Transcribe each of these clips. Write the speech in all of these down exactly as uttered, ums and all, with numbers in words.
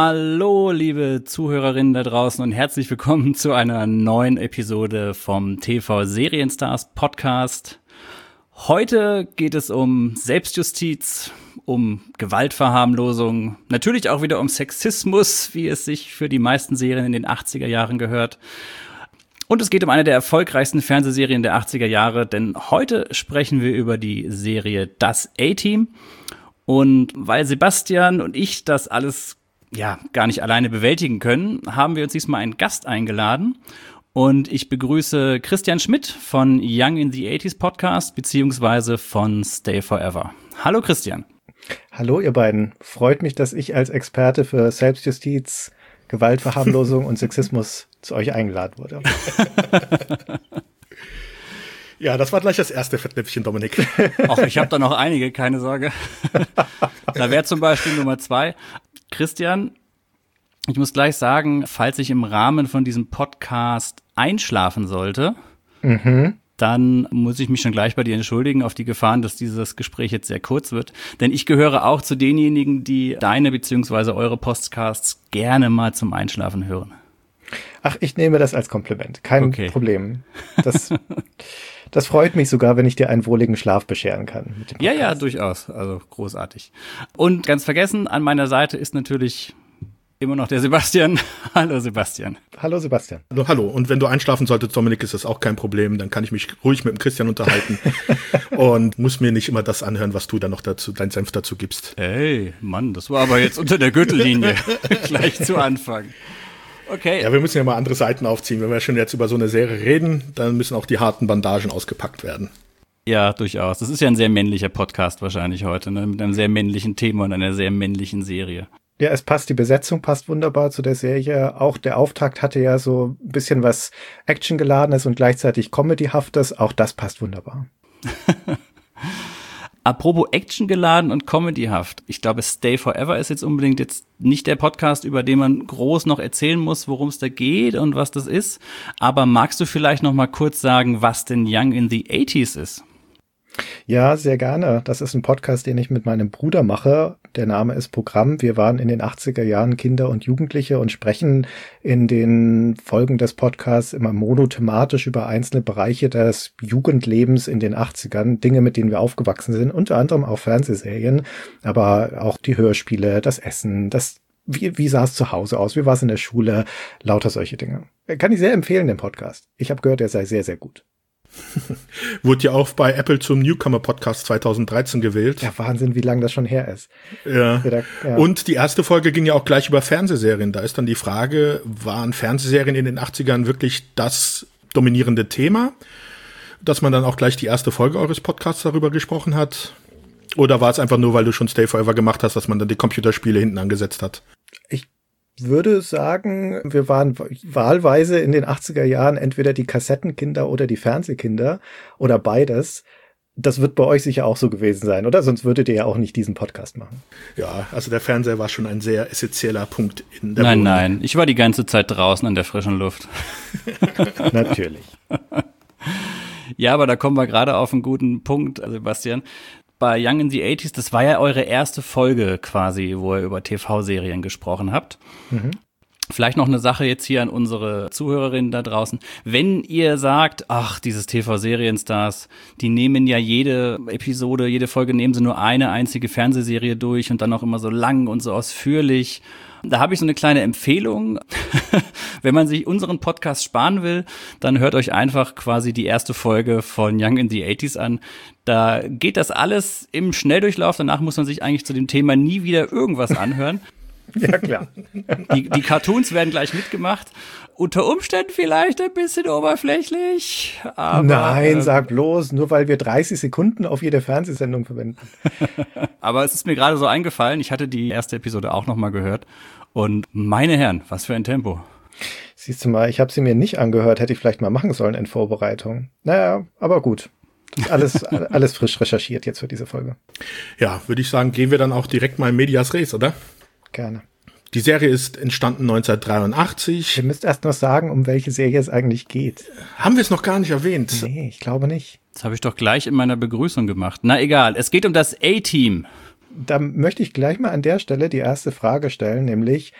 Hallo, liebe Zuhörerinnen da draußen und herzlich willkommen zu einer neuen Episode vom T V-Serienstars Podcast. Heute geht es um Selbstjustiz, um Gewaltverharmlosung, natürlich auch wieder um Sexismus, wie es sich für die meisten Serien in den achtziger Jahren gehört. Und es geht um eine der erfolgreichsten Fernsehserien der achtziger Jahre, denn heute sprechen wir über die Serie Das A-Team. Und weil Sebastian und ich das alles ja gar nicht alleine bewältigen können, haben wir uns diesmal einen Gast eingeladen. Und ich begrüße Christian Schmidt von Young in the eighties Podcast beziehungsweise von Stay Forever. Hallo Christian. Hallo ihr beiden. Freut mich, dass ich als Experte für Selbstjustiz, Gewaltverharmlosung und Sexismus zu euch eingeladen wurde. Ja, das war gleich das erste Fettnäpfchen, Dominik. Ach, ich habe da noch einige, keine Sorge. Da wäre zum Beispiel Nummer zwei. Christian, ich muss gleich sagen, falls ich im Rahmen von diesem Podcast einschlafen sollte, mhm. dann muss ich mich schon gleich bei dir entschuldigen auf die Gefahren, dass dieses Gespräch jetzt sehr kurz wird. Denn ich gehöre auch zu denjenigen, die deine bzw. eure Podcasts gerne mal zum Einschlafen hören. Ach, ich nehme das als Kompliment. Kein okay. Problem. Das, das freut mich sogar, wenn ich dir einen wohligen Schlaf bescheren kann. Mit dem ja, ja, durchaus. Also großartig. Und ganz vergessen, an meiner Seite ist natürlich immer noch der Sebastian. Hallo Sebastian. Hallo Sebastian. Hallo, hallo. Und wenn du einschlafen solltest, Dominik, ist das auch kein Problem. Dann kann ich mich ruhig mit dem Christian unterhalten und muss mir nicht immer das anhören, was du dann noch dazu, dein Senf dazu gibst. Ey, Mann, das war aber jetzt unter der Gürtellinie. Gleich zu Anfang. Okay. Ja, wir müssen ja mal andere Seiten aufziehen. Wenn wir schon jetzt über so eine Serie reden, dann müssen auch die harten Bandagen ausgepackt werden. Ja, durchaus. Das ist ja ein sehr männlicher Podcast wahrscheinlich heute, ne? Mit einem sehr männlichen Thema und einer sehr männlichen Serie. Ja, es passt, die Besetzung passt wunderbar zu der Serie. Auch der Auftakt hatte ja so ein bisschen was Actiongeladenes und gleichzeitig Comedyhaftes. Auch das passt wunderbar. Apropos actiongeladen und comedyhaft. Ich glaube, Stay Forever ist jetzt unbedingt jetzt nicht der Podcast, über den man groß noch erzählen muss, worum es da geht und was das ist. Aber magst du vielleicht noch mal kurz sagen, was denn Young in the eighties ist? Ja, sehr gerne. Das ist ein Podcast, den ich mit meinem Bruder mache. Der Name ist Programm. Wir waren in den achtziger Jahren Kinder und Jugendliche und sprechen in den Folgen des Podcasts immer monothematisch über einzelne Bereiche des Jugendlebens in den achtzigern. Dinge, mit denen wir aufgewachsen sind. Unter anderem auch Fernsehserien, aber auch die Hörspiele, das Essen, das Wie, wie sah es zu Hause aus? Wie war es in der Schule? Lauter solche Dinge. Kann ich sehr empfehlen, den Podcast. Ich habe gehört, er sei sehr, sehr gut. Wurde ja auch bei Apple zum Newcomer-Podcast zweitausenddreizehn gewählt. Ja, Wahnsinn, wie lange das schon her ist. Ja. Da, ja. Und die erste Folge ging ja auch gleich über Fernsehserien. Da ist dann die Frage, waren Fernsehserien in den achtzigern wirklich das dominierende Thema? Dass man dann auch gleich die erste Folge eures Podcasts darüber gesprochen hat? Oder war es einfach nur, weil du schon Stay Forever gemacht hast, dass man dann die Computerspiele hinten angesetzt hat? Ich würde sagen, wir waren wahlweise in den achtziger Jahren entweder die Kassettenkinder oder die Fernsehkinder oder beides. Das wird bei euch sicher auch so gewesen sein, oder? Sonst würdet ihr ja auch nicht diesen Podcast machen. Ja, also der Fernseher war schon ein sehr essentieller Punkt in der Nein, Wohnung. nein, ich war die ganze Zeit draußen an der frischen Luft. Natürlich. Ja, aber da kommen wir gerade auf einen guten Punkt, Sebastian. Bei Young in the eighties, das war ja eure erste Folge quasi, wo ihr über T V-Serien gesprochen habt. Mhm. Vielleicht noch eine Sache jetzt hier an unsere Zuhörerinnen da draußen. Wenn ihr sagt, ach, dieses T V-Serienstars, die nehmen ja jede Episode, jede Folge nehmen sie nur eine einzige Fernsehserie durch und dann auch immer so lang und so ausführlich. Da habe ich so eine kleine Empfehlung. Wenn man sich unseren Podcast sparen will, dann hört euch einfach quasi die erste Folge von Young in the eighties an. Da geht das alles im Schnelldurchlauf. Danach muss man sich eigentlich zu dem Thema nie wieder irgendwas anhören. Ja, klar. Die, die Cartoons werden gleich mitgemacht. Unter Umständen vielleicht ein bisschen oberflächlich. Aber, Nein, äh, sag bloß, nur weil wir dreißig Sekunden auf jede Fernsehsendung verwenden. Aber es ist mir gerade so eingefallen, ich hatte die erste Episode auch noch mal gehört. Und meine Herren, was für ein Tempo. Siehst du mal, ich habe sie mir nicht angehört, hätte ich vielleicht mal machen sollen in Vorbereitung. Naja, aber gut. Alles, alles frisch recherchiert jetzt für diese Folge. Ja, würde ich sagen, gehen wir dann auch direkt mal in Medias Res, oder? Gerne. Die Serie ist entstanden neunzehnhundertdreiundachtzig. Ihr müsst erst noch sagen, um welche Serie es eigentlich geht. Haben wir es noch gar nicht erwähnt? Nee, ich glaube nicht. Das habe ich doch gleich in meiner Begrüßung gemacht. Na egal, es geht um das A-Team. Da möchte ich gleich mal an der Stelle die erste Frage stellen, nämlich,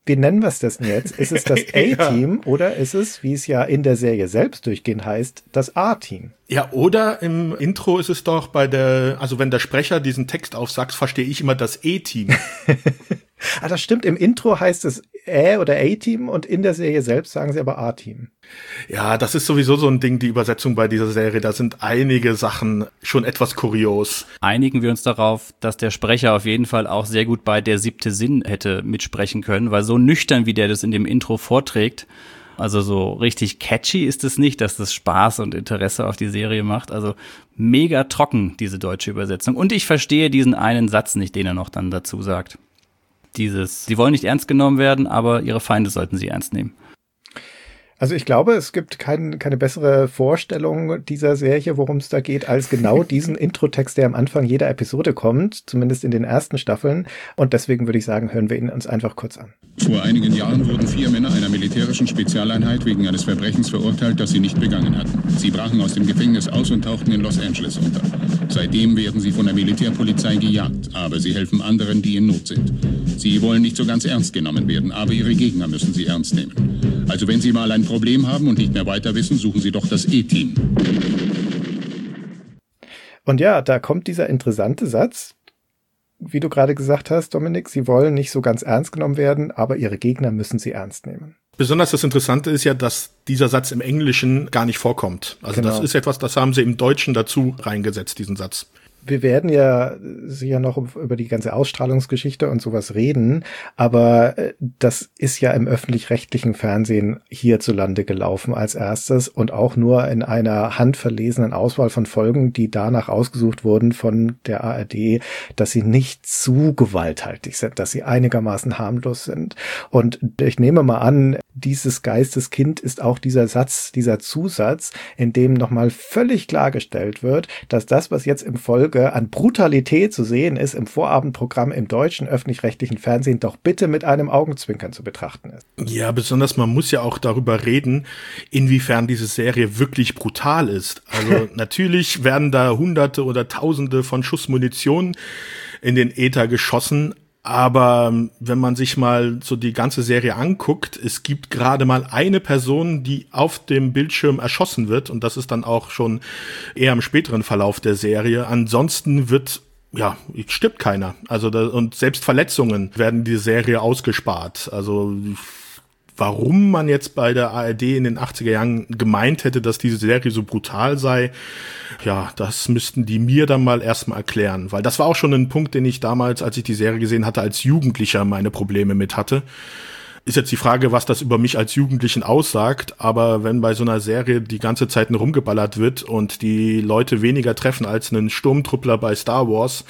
Wie nennen wir es das denn jetzt? Ist es das A-Team ja. oder ist es, wie es ja in der Serie selbst durchgehend heißt, das A-Team? Ja, oder im Intro ist es doch bei der, also wenn der Sprecher diesen Text aufsagt, verstehe ich immer das E-Team. Ah, das stimmt. Im Intro heißt es Ä- oder A-Team und in der Serie selbst sagen sie aber A-Team. Ja, das ist sowieso so ein Ding, die Übersetzung bei dieser Serie. Da sind einige Sachen schon etwas kurios. Einigen wir uns darauf, dass der Sprecher auf jeden Fall auch sehr gut bei Der siebte Sinn hätte mitsprechen können, weil so nüchtern, wie der das in dem Intro vorträgt, also so richtig catchy ist es nicht, dass das Spaß und Interesse auf die Serie macht. Also mega trocken, diese deutsche Übersetzung. Und ich verstehe diesen einen Satz nicht, den er noch dann dazu sagt. Dieses, sie wollen nicht ernst genommen werden, aber ihre Feinde sollten sie ernst nehmen. Also ich glaube, es gibt kein, keine bessere Vorstellung dieser Serie, worum es da geht, als genau diesen Introtext, der am Anfang jeder Episode kommt, zumindest in den ersten Staffeln. Und deswegen würde ich sagen, hören wir ihn uns einfach kurz an. Vor einigen Jahren wurden vier Männer einer militärischen Spezialeinheit wegen eines Verbrechens verurteilt, das sie nicht begangen hatten. Sie brachen aus dem Gefängnis aus und tauchten in Los Angeles unter. Seitdem werden sie von der Militärpolizei gejagt, aber sie helfen anderen, die in Not sind. Sie wollen nicht so ganz ernst genommen werden, aber ihre Gegner müssen sie ernst nehmen. Also wenn Sie mal ein Problem haben und nicht mehr weiter wissen, suchen Sie doch das E-Team. Und ja, da kommt dieser interessante Satz, wie du gerade gesagt hast, Dominik, sie wollen nicht so ganz ernst genommen werden, aber ihre Gegner müssen sie ernst nehmen. Besonders das Interessante ist ja, dass dieser Satz im Englischen gar nicht vorkommt. Also genau. Das ist etwas, das haben sie im Deutschen dazu reingesetzt, diesen Satz. Wir werden ja sicher noch über die ganze Ausstrahlungsgeschichte und sowas reden, aber das ist ja im öffentlich-rechtlichen Fernsehen hierzulande gelaufen als erstes und auch nur in einer handverlesenen Auswahl von Folgen, die danach ausgesucht wurden von der A R D, dass sie nicht zu gewalthaltig sind, dass sie einigermaßen harmlos sind. Und ich nehme mal an, dieses Geisteskind ist auch dieser Satz, dieser Zusatz, in dem nochmal völlig klargestellt wird, dass das, was jetzt im Folge an Brutalität zu sehen ist im Vorabendprogramm im deutschen öffentlich-rechtlichen Fernsehen, doch bitte mit einem Augenzwinkern zu betrachten ist. Ja, besonders man muss ja auch darüber reden, inwiefern diese Serie wirklich brutal ist. Also natürlich werden da Hunderte oder Tausende von Schuss Munition in den Äther geschossen, aber wenn man sich mal so die ganze Serie anguckt, es gibt gerade mal eine Person, die auf dem Bildschirm erschossen wird und das ist dann auch schon eher im späteren Verlauf der Serie. Ansonsten wird, ja, stirbt keiner. Also da, und selbst Verletzungen werden die Serie ausgespart. Also warum man jetzt bei der A R D in den achtziger Jahren gemeint hätte, dass diese Serie so brutal sei, ja, das müssten die mir dann mal erstmal erklären. Weil das war auch schon ein Punkt, den ich damals, als ich die Serie gesehen hatte, als Jugendlicher meine Probleme mit hatte. Ist jetzt die Frage, was das über mich als Jugendlichen aussagt, aber wenn bei so einer Serie die ganze Zeit nur rumgeballert wird und die Leute weniger treffen als einen Sturmtruppler bei Star Wars,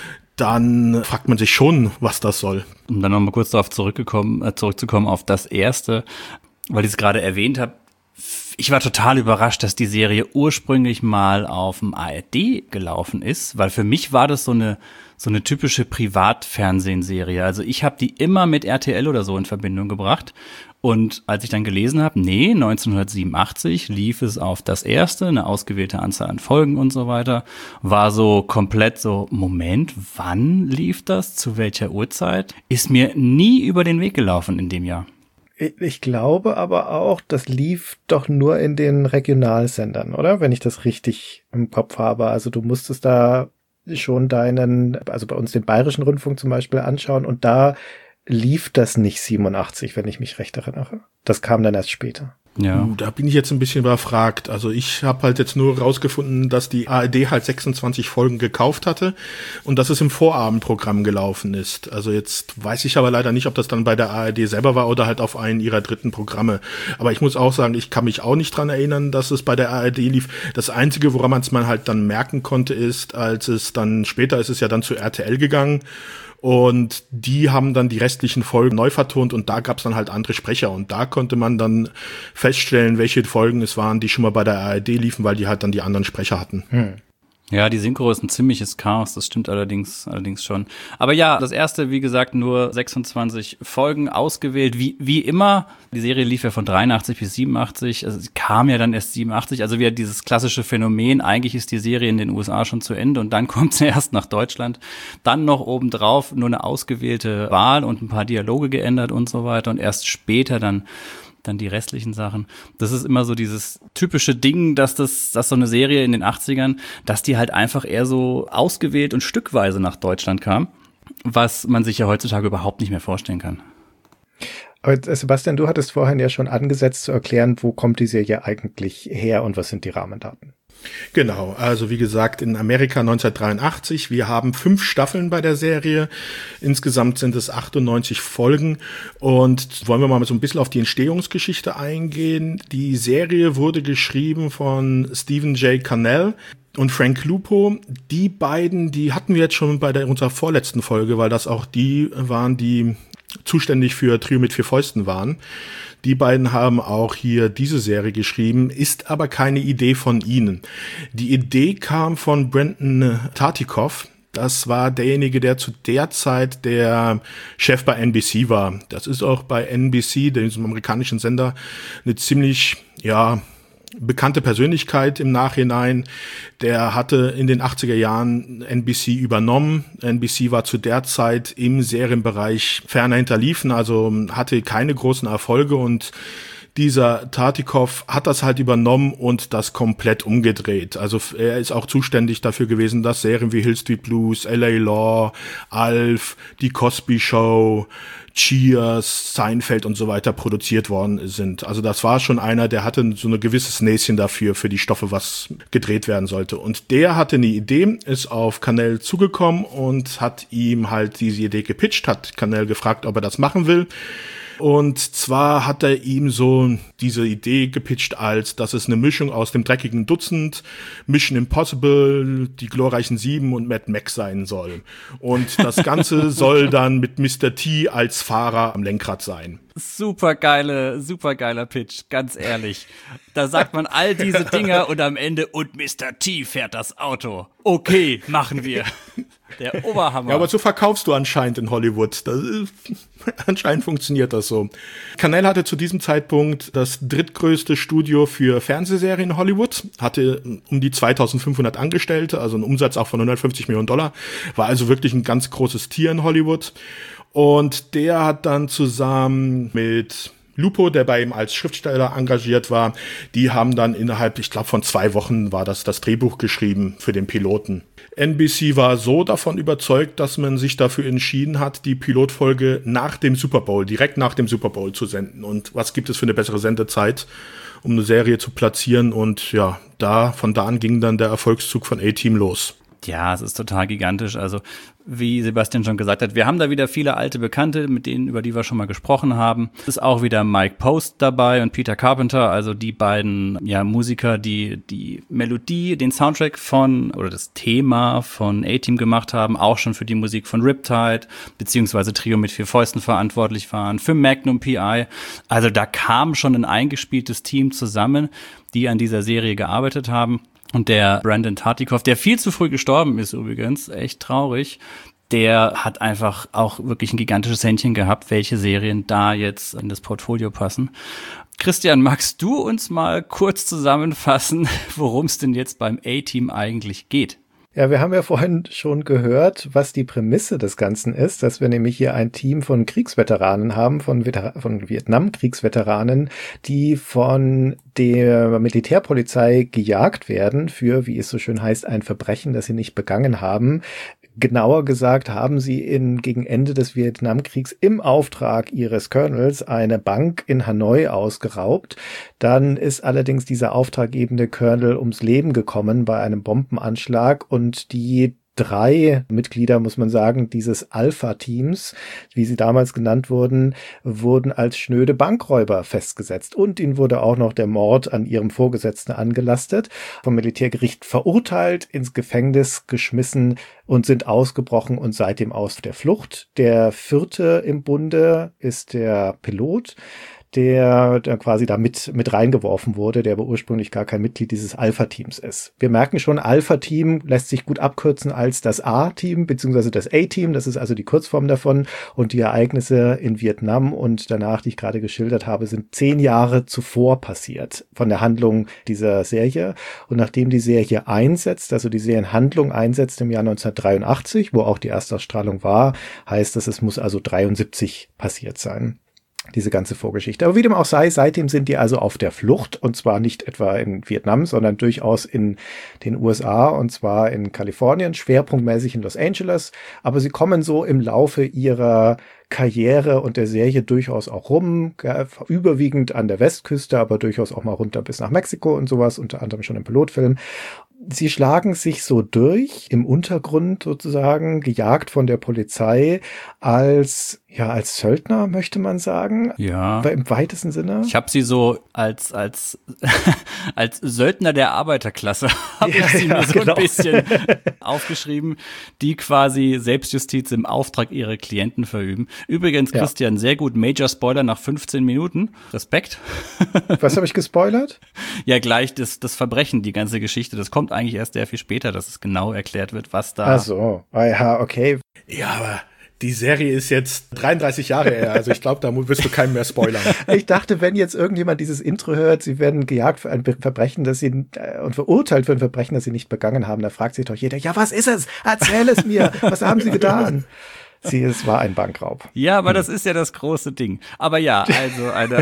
dann fragt man sich schon, was das soll. Um dann nochmal kurz darauf zurückgekommen, äh, zurückzukommen auf das Erste, weil ich es gerade erwähnt habe. Ich war total überrascht, dass die Serie ursprünglich mal auf dem A R D gelaufen ist, weil für mich war das so eine so eine typische Privatfernsehserie. Also ich habe die immer mit R T L oder so in Verbindung gebracht. Und als ich dann gelesen habe, nee, neunzehnhundertsiebenundachtzig lief es auf das Erste, eine ausgewählte Anzahl an Folgen und so weiter, war so komplett so, Moment, wann lief das, zu welcher Uhrzeit? Ist mir nie über den Weg gelaufen in dem Jahr. Ich glaube aber auch, das lief doch nur in den Regionalsendern, oder? Wenn ich das richtig im Kopf habe. Also du musstest da schon deinen, also bei uns den Bayerischen Rundfunk zum Beispiel anschauen und da lief das nicht siebenundachtzig, wenn ich mich recht erinnere. Das kam dann erst später. Ja. Da bin ich jetzt ein bisschen überfragt. Also ich habe halt jetzt nur rausgefunden, dass die A R D halt sechsundzwanzig Folgen gekauft hatte und dass es im Vorabendprogramm gelaufen ist. Also jetzt weiß ich aber leider nicht, ob das dann bei der A R D selber war oder halt auf einen ihrer dritten Programme. Aber ich muss auch sagen, ich kann mich auch nicht dran erinnern, dass es bei der A R D lief. Das Einzige, woran man es mal halt dann merken konnte, ist, als es dann, später ist es ja dann zu R T L gegangen. Und die haben dann die restlichen Folgen neu vertont und da gab's dann halt andere Sprecher. Und da konnte man dann feststellen, welche Folgen es waren, die schon mal bei der A R D liefen, weil die halt dann die anderen Sprecher hatten. Hm. Ja, die Synchro ist ein ziemliches Chaos, das stimmt allerdings allerdings schon. Aber ja, das erste, wie gesagt, nur sechsundzwanzig Folgen ausgewählt, wie wie immer. Die Serie lief ja von dreiundachtzig bis siebenundachtzig, also sie kam ja dann erst siebenundachtzig, also wieder dieses klassische Phänomen, eigentlich ist die Serie in den U S A schon zu Ende und dann kommt sie erst nach Deutschland. Dann noch obendrauf nur eine ausgewählte Wahl und ein paar Dialoge geändert und so weiter und erst später dann dann die restlichen Sachen. Das ist immer so dieses typische Ding, dass das, dass so eine Serie in den achtzigern, dass die halt einfach eher so ausgewählt und stückweise nach Deutschland kam, was man sich ja heutzutage überhaupt nicht mehr vorstellen kann. Aber Sebastian, du hattest vorhin ja schon angesetzt zu erklären, wo kommt die Serie eigentlich her und was sind die Rahmendaten? Genau, also wie gesagt, in Amerika neunzehnhundertdreiundachtzig. Wir haben fünf Staffeln bei der Serie. Insgesamt sind es achtundneunzig Folgen. Und wollen wir mal so ein bisschen auf die Entstehungsgeschichte eingehen. Die Serie wurde geschrieben von Stephen J. Cannell und Frank Lupo. Die beiden, die hatten wir jetzt schon bei der, unserer vorletzten Folge, weil das auch die waren, die zuständig für Trio mit vier Fäusten waren. Die beiden haben auch hier diese Serie geschrieben, ist aber keine Idee von ihnen. Die Idee kam von Brendan Tartikoff. Das war derjenige, der zu der Zeit der Chef bei N B C war. Das ist auch bei N B C, dem amerikanischen Sender, eine ziemlich, ja, bekannte Persönlichkeit im Nachhinein. Der hatte in den achtziger Jahren N B C übernommen. N B C war zu der Zeit im Serienbereich ferner hinterliefen, also hatte keine großen Erfolge und dieser Tartikoff hat das halt übernommen und das komplett umgedreht. Also er ist auch zuständig dafür gewesen, dass Serien wie Hill Street Blues, L A Law, Alf, Die Cosby Show, Cheers, Seinfeld und so weiter produziert worden sind. Also das war schon einer, der hatte so ein gewisses Näschen dafür, für die Stoffe, was gedreht werden sollte. Und der hatte eine Idee, ist auf Cannell zugekommen und hat ihm halt diese Idee gepitcht, hat Cannell gefragt, ob er das machen will. Und zwar hat er ihm so diese Idee gepitcht, als dass es eine Mischung aus dem dreckigen Dutzend, Mission Impossible, die glorreichen Sieben und Mad Max sein soll. Und das Ganze soll dann mit Mister T als Fahrer am Lenkrad sein. Super geile, super geiler Pitch, ganz ehrlich. Da sagt man all diese Dinger und am Ende, und Mister T fährt das Auto. Okay, machen wir. Der Oberhammer. Ja, aber so verkaufst du anscheinend in Hollywood. Das ist, anscheinend funktioniert das so. Cannell hatte zu diesem Zeitpunkt das drittgrößte Studio für Fernsehserien in Hollywood, hatte um die zweitausendfünfhundert Angestellte, also einen Umsatz auch von hundertfünfzig Millionen Dollar, war also wirklich ein ganz großes Tier in Hollywood. Und der hat dann zusammen mit Lupo, der bei ihm als Schriftsteller engagiert war, die haben dann innerhalb, ich glaube von zwei Wochen war das das Drehbuch geschrieben für den Piloten. N B C war so davon überzeugt, dass man sich dafür entschieden hat, die Pilotfolge nach dem Super Bowl, direkt nach dem Super Bowl zu senden. Und was gibt es für eine bessere Sendezeit, um eine Serie zu platzieren? Und ja, da, von da an ging dann der Erfolgszug von A-Team los. Ja, es ist total gigantisch. Also wie Sebastian schon gesagt hat, wir haben da wieder viele alte Bekannte, mit denen, über die wir schon mal gesprochen haben. Es ist auch wieder Mike Post dabei und Peter Carpenter, also die beiden ja Musiker, die die Melodie, den Soundtrack von oder das Thema von A-Team gemacht haben, auch schon für die Musik von Riptide beziehungsweise Trio mit vier Fäusten verantwortlich waren, für Magnum P I. Also da kam schon ein eingespieltes Team zusammen, die an dieser Serie gearbeitet haben. Und der Brendan Tartikoff, der viel zu früh gestorben ist übrigens, echt traurig, der hat einfach auch wirklich ein gigantisches Händchen gehabt, welche Serien da jetzt in das Portfolio passen. Christian, magst du uns mal kurz zusammenfassen, worum es denn jetzt beim A-Team eigentlich geht? Ja, wir haben ja vorhin schon gehört, was die Prämisse des Ganzen ist, dass wir nämlich hier ein Team von Kriegsveteranen haben, von, Veter- von Vietnam-Kriegsveteranen, die von der Militärpolizei gejagt werden für, wie es so schön heißt, ein Verbrechen, das sie nicht begangen haben. Genauer gesagt haben sie in, gegen Ende des Vietnamkriegs im Auftrag ihres Colonels eine Bank in Hanoi ausgeraubt. Dann ist allerdings dieser auftraggebende Colonel ums Leben gekommen bei einem Bombenanschlag und die drei Mitglieder, muss man sagen, dieses Alpha-Teams, wie sie damals genannt wurden, wurden als schnöde Bankräuber festgesetzt. Und ihnen wurde auch noch der Mord an ihrem Vorgesetzten angelastet, vom Militärgericht verurteilt, ins Gefängnis geschmissen und sind ausgebrochen und seitdem aus der Flucht. Der vierte im Bunde ist der Pilot, der, der quasi da mit, mit reingeworfen wurde, der aber ursprünglich gar kein Mitglied dieses Alpha-Teams ist. Wir merken schon, Alpha-Team lässt sich gut abkürzen als das A-Team, beziehungsweise das A-Team, das ist also die Kurzform davon, und die Ereignisse in Vietnam und danach, die ich gerade geschildert habe, sind zehn Jahre zuvor passiert von der Handlung dieser Serie. Und nachdem die Serie einsetzt, also die Serienhandlung einsetzt im Jahr neunzehnhundertdreiundachtzig, wo auch die Erstausstrahlung war, heißt das, es muss also dreiundsiebzig passiert sein. Diese ganze Vorgeschichte. Aber wie dem auch sei, seitdem sind die also auf der Flucht, und zwar nicht etwa in Vietnam, sondern durchaus in den U S A, und zwar in Kalifornien, schwerpunktmäßig in Los Angeles. Aber sie kommen so im Laufe ihrer Karriere und der Serie durchaus auch rum, ja, überwiegend an der Westküste, aber durchaus auch mal runter bis nach Mexiko und sowas, unter anderem schon im Pilotfilm. Sie schlagen sich so durch, im Untergrund sozusagen, gejagt von der Polizei, als, ja, als Söldner, möchte man sagen. Ja. Aber im weitesten Sinne. Ich habe sie so als, als, als Söldner der Arbeiterklasse, habe ja, ich sie ja, mir so genau. ein bisschen aufgeschrieben, die quasi Selbstjustiz im Auftrag ihrer Klienten verüben. Übrigens, Ja. Christian, sehr gut, Major Spoiler nach fünfzehn Minuten. Respekt. Was habe ich gespoilert? Ja, gleich das, das Verbrechen, die ganze Geschichte, das kommt eigentlich erst sehr viel später, dass es genau erklärt wird, was da. Ach so, ah, ja, okay. Ja, aber die Serie ist jetzt dreiunddreißig Jahre her, also ich glaube, da wirst du keinen mehr spoilern. Ich dachte, wenn jetzt irgendjemand dieses Intro hört, sie werden gejagt für ein Verbrechen, das sie, äh, und verurteilt für ein Verbrechen, das sie nicht begangen haben, da fragt sich doch jeder, ja, was ist es? Erzähl es mir, was haben sie getan? Sie, es war ein Bankraub. Ja, aber das ist ja das große Ding. Aber ja, also eine,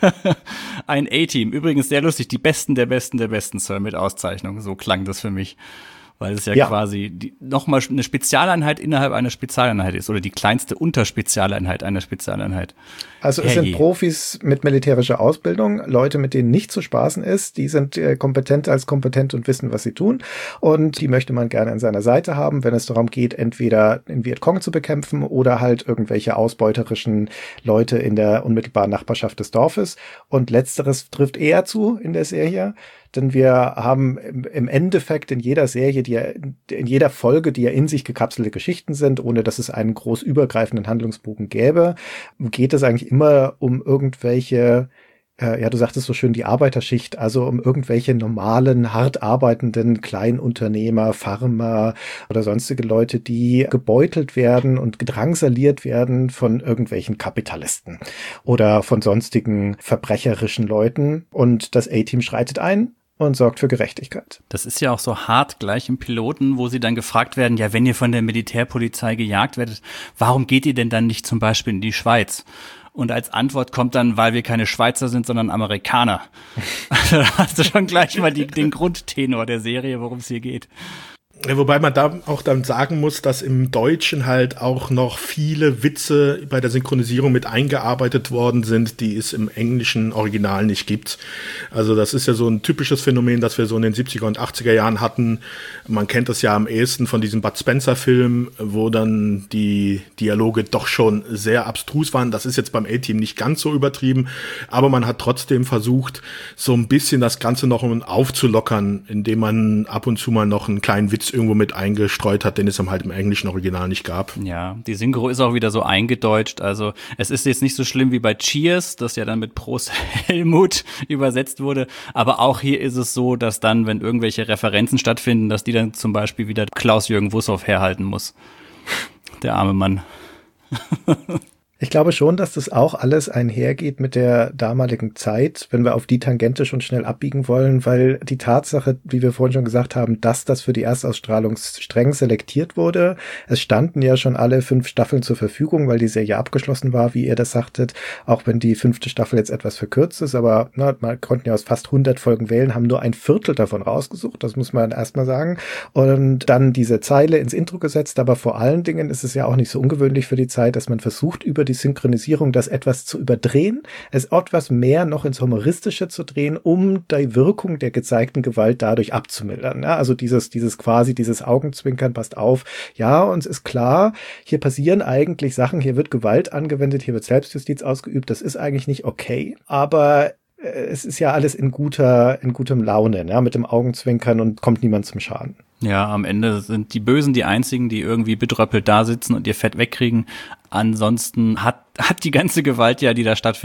ein A-Team. Übrigens sehr lustig, die Besten der Besten der Besten, Sir, mit Auszeichnung. So klang das für mich. Weil es ja, Ja. quasi die, nochmal eine Spezialeinheit innerhalb einer Spezialeinheit ist. Oder die kleinste Unterspezialeinheit einer Spezialeinheit. Also es Hey. sind Profis mit militärischer Ausbildung, Leute, mit denen nicht zu spaßen ist. Die sind äh, kompetenter als kompetent und wissen, was sie tun. Und die möchte man gerne an seiner Seite haben, wenn es darum geht, entweder den Vietcong zu bekämpfen oder halt irgendwelche ausbeuterischen Leute in der unmittelbaren Nachbarschaft des Dorfes. Und letzteres trifft eher zu in der Serie. Denn wir haben im Endeffekt in jeder Serie, die ja, in jeder Folge, die ja in sich gekapselte Geschichten sind, ohne dass es einen groß übergreifenden Handlungsbogen gäbe, geht es eigentlich immer um irgendwelche, äh, ja, du sagtest so schön, die Arbeiterschicht, also um irgendwelche normalen, hart arbeitenden Kleinunternehmer, Farmer oder sonstige Leute, die gebeutelt werden und gedrangsaliert werden von irgendwelchen Kapitalisten oder von sonstigen verbrecherischen Leuten. Und das A-Team schreitet ein und sorgt für Gerechtigkeit. Das ist ja auch so hart gleich im Piloten, wo sie dann gefragt werden, ja, wenn ihr von der Militärpolizei gejagt werdet, warum geht ihr denn dann nicht zum Beispiel in die Schweiz? Und als Antwort kommt dann, weil wir keine Schweizer sind, sondern Amerikaner. Also da hast du schon gleich mal die, den Grundtenor der Serie, worum es hier geht. Ja, wobei man da auch dann sagen muss, dass im Deutschen halt auch noch viele Witze bei der Synchronisierung mit eingearbeitet worden sind, die es im englischen Original nicht gibt. Also das ist ja so ein typisches Phänomen, das wir so in den siebziger und achtziger Jahren hatten. Man kennt das ja am ehesten von diesem Bud Spencer-Film, wo dann die Dialoge doch schon sehr abstrus waren. Das ist jetzt beim A-Team nicht ganz so übertrieben, aber man hat trotzdem versucht, so ein bisschen das Ganze noch aufzulockern, indem man ab und zu mal noch einen kleinen Witz irgendwo mit eingestreut hat, den es halt im englischen Original nicht gab. Ja, die Synchro ist auch wieder so eingedeutscht. Also es ist jetzt nicht so schlimm wie bei Cheers, das ja dann mit Prost Helmut übersetzt wurde. Aber auch hier ist es so, dass dann, wenn irgendwelche Referenzen stattfinden, dass die dann zum Beispiel wieder Klaus-Jürgen Wussow herhalten muss. Der arme Mann. Ich glaube schon, dass das auch alles einhergeht mit der damaligen Zeit, wenn wir auf die Tangente schon schnell abbiegen wollen, weil die Tatsache, wie wir vorhin schon gesagt haben, dass das für die Erstausstrahlung streng selektiert wurde. Es standen ja schon alle fünf Staffeln zur Verfügung, weil die Serie abgeschlossen war, wie ihr das sagtet, auch wenn die fünfte Staffel jetzt etwas verkürzt ist, aber na, man konnten ja aus fast hundert Folgen wählen, haben nur ein Viertel davon rausgesucht, das muss man erstmal sagen, und dann diese Zeile ins Intro gesetzt, aber vor allen Dingen ist es ja auch nicht so ungewöhnlich für die Zeit, dass man versucht, über die Synchronisierung das etwas zu überdrehen, es etwas mehr noch ins Humoristische zu drehen, um die Wirkung der gezeigten Gewalt dadurch abzumildern. Ja, also dieses, dieses quasi, dieses Augenzwinkern, passt auf. Ja, uns ist klar, hier passieren eigentlich Sachen, hier wird Gewalt angewendet, hier wird Selbstjustiz ausgeübt, das ist eigentlich nicht okay, aber es ist ja alles in guter, in gutem Laune, ja, mit dem Augenzwinkern und kommt niemand zum Schaden. Ja, am Ende sind die Bösen die einzigen, die irgendwie bedröppelt da sitzen und ihr Fett wegkriegen. Ansonsten hat, hat die ganze Gewalt ja, die da stattfindet,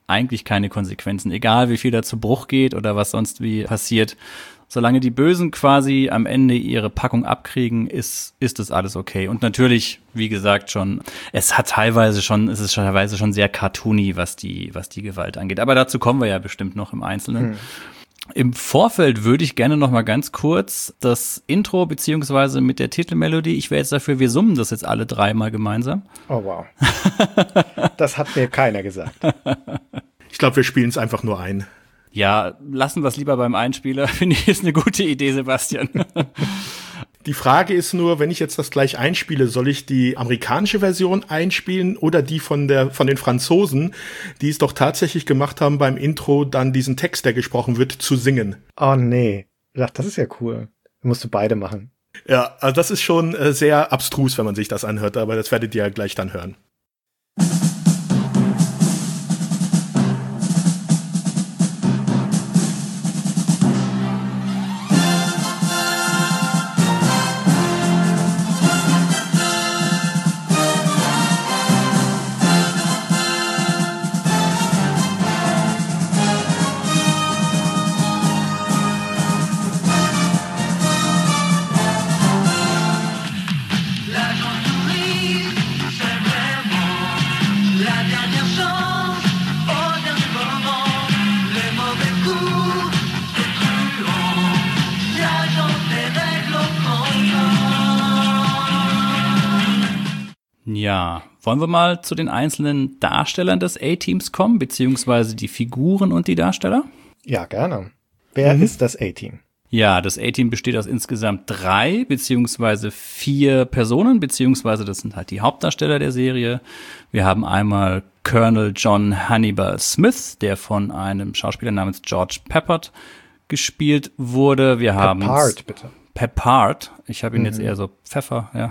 eigentlich keine Konsequenzen, egal wie viel da zu Bruch geht oder was sonst wie passiert. Solange die Bösen quasi am Ende ihre Packung abkriegen, ist ist das alles okay. Und natürlich, wie gesagt schon, es hat teilweise schon, es ist teilweise schon sehr cartoony, was die was die Gewalt angeht. Aber dazu kommen wir ja bestimmt noch im Einzelnen. Hm. Im Vorfeld würde ich gerne noch mal ganz kurz das Intro beziehungsweise mit der Titelmelodie, ich wäre jetzt dafür, wir summen das jetzt alle dreimal gemeinsam. Oh wow. Das hat mir keiner gesagt. Ich glaube, wir spielen es einfach nur ein. Ja, lassen wir es lieber beim Einspieler. Finde ich, ist eine gute Idee, Sebastian. Die Frage ist nur, wenn ich jetzt das gleich einspiele, soll ich die amerikanische Version einspielen oder die von der von den Franzosen, die es doch tatsächlich gemacht haben, beim Intro dann diesen Text, der gesprochen wird, zu singen? Oh nee. Ach, das ist ja cool. Musst du beide machen. Ja, also das ist schon äh, sehr abstrus, wenn man sich das anhört, aber das werdet ihr ja gleich dann hören. Ja, wollen wir mal zu den einzelnen Darstellern des A-Teams kommen, beziehungsweise die Figuren und die Darsteller? Ja, gerne. Wer mhm. ist das A-Team? Ja, das A-Team besteht aus insgesamt drei, beziehungsweise vier Personen, beziehungsweise das sind halt die Hauptdarsteller der Serie. Wir haben einmal Colonel John Hannibal Smith, der von einem Schauspieler namens George Peppard gespielt wurde. Wir haben Peppard, bitte. Peppard. Ich habe ihn mhm. jetzt eher so Pfeffer, ja.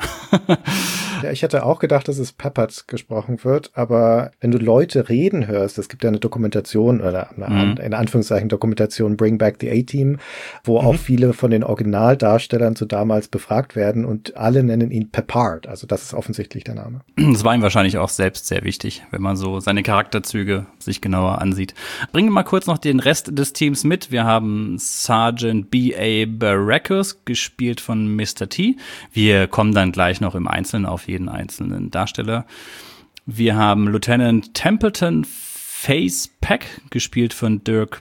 Ja, ich hätte auch gedacht, dass es Peppard gesprochen wird, aber wenn du Leute reden hörst, es gibt ja eine Dokumentation oder eine, mhm. in Anführungszeichen Dokumentation Bring Back the A-Team, wo mhm. auch viele von den Originaldarstellern zu damals befragt werden und alle nennen ihn Peppard, also das ist offensichtlich der Name. Das war ihm wahrscheinlich auch selbst sehr wichtig, wenn man so seine Charakterzüge sich genauer ansieht. Bringen wir mal kurz noch den Rest des Teams mit. Wir haben Sergeant B A Baracus, gespielt von Mister T. Wir kommen dann gleich noch im Einzelnen auf jeden einzelnen Darsteller. Wir haben Lieutenant Templeton Face Pack, gespielt von Dirk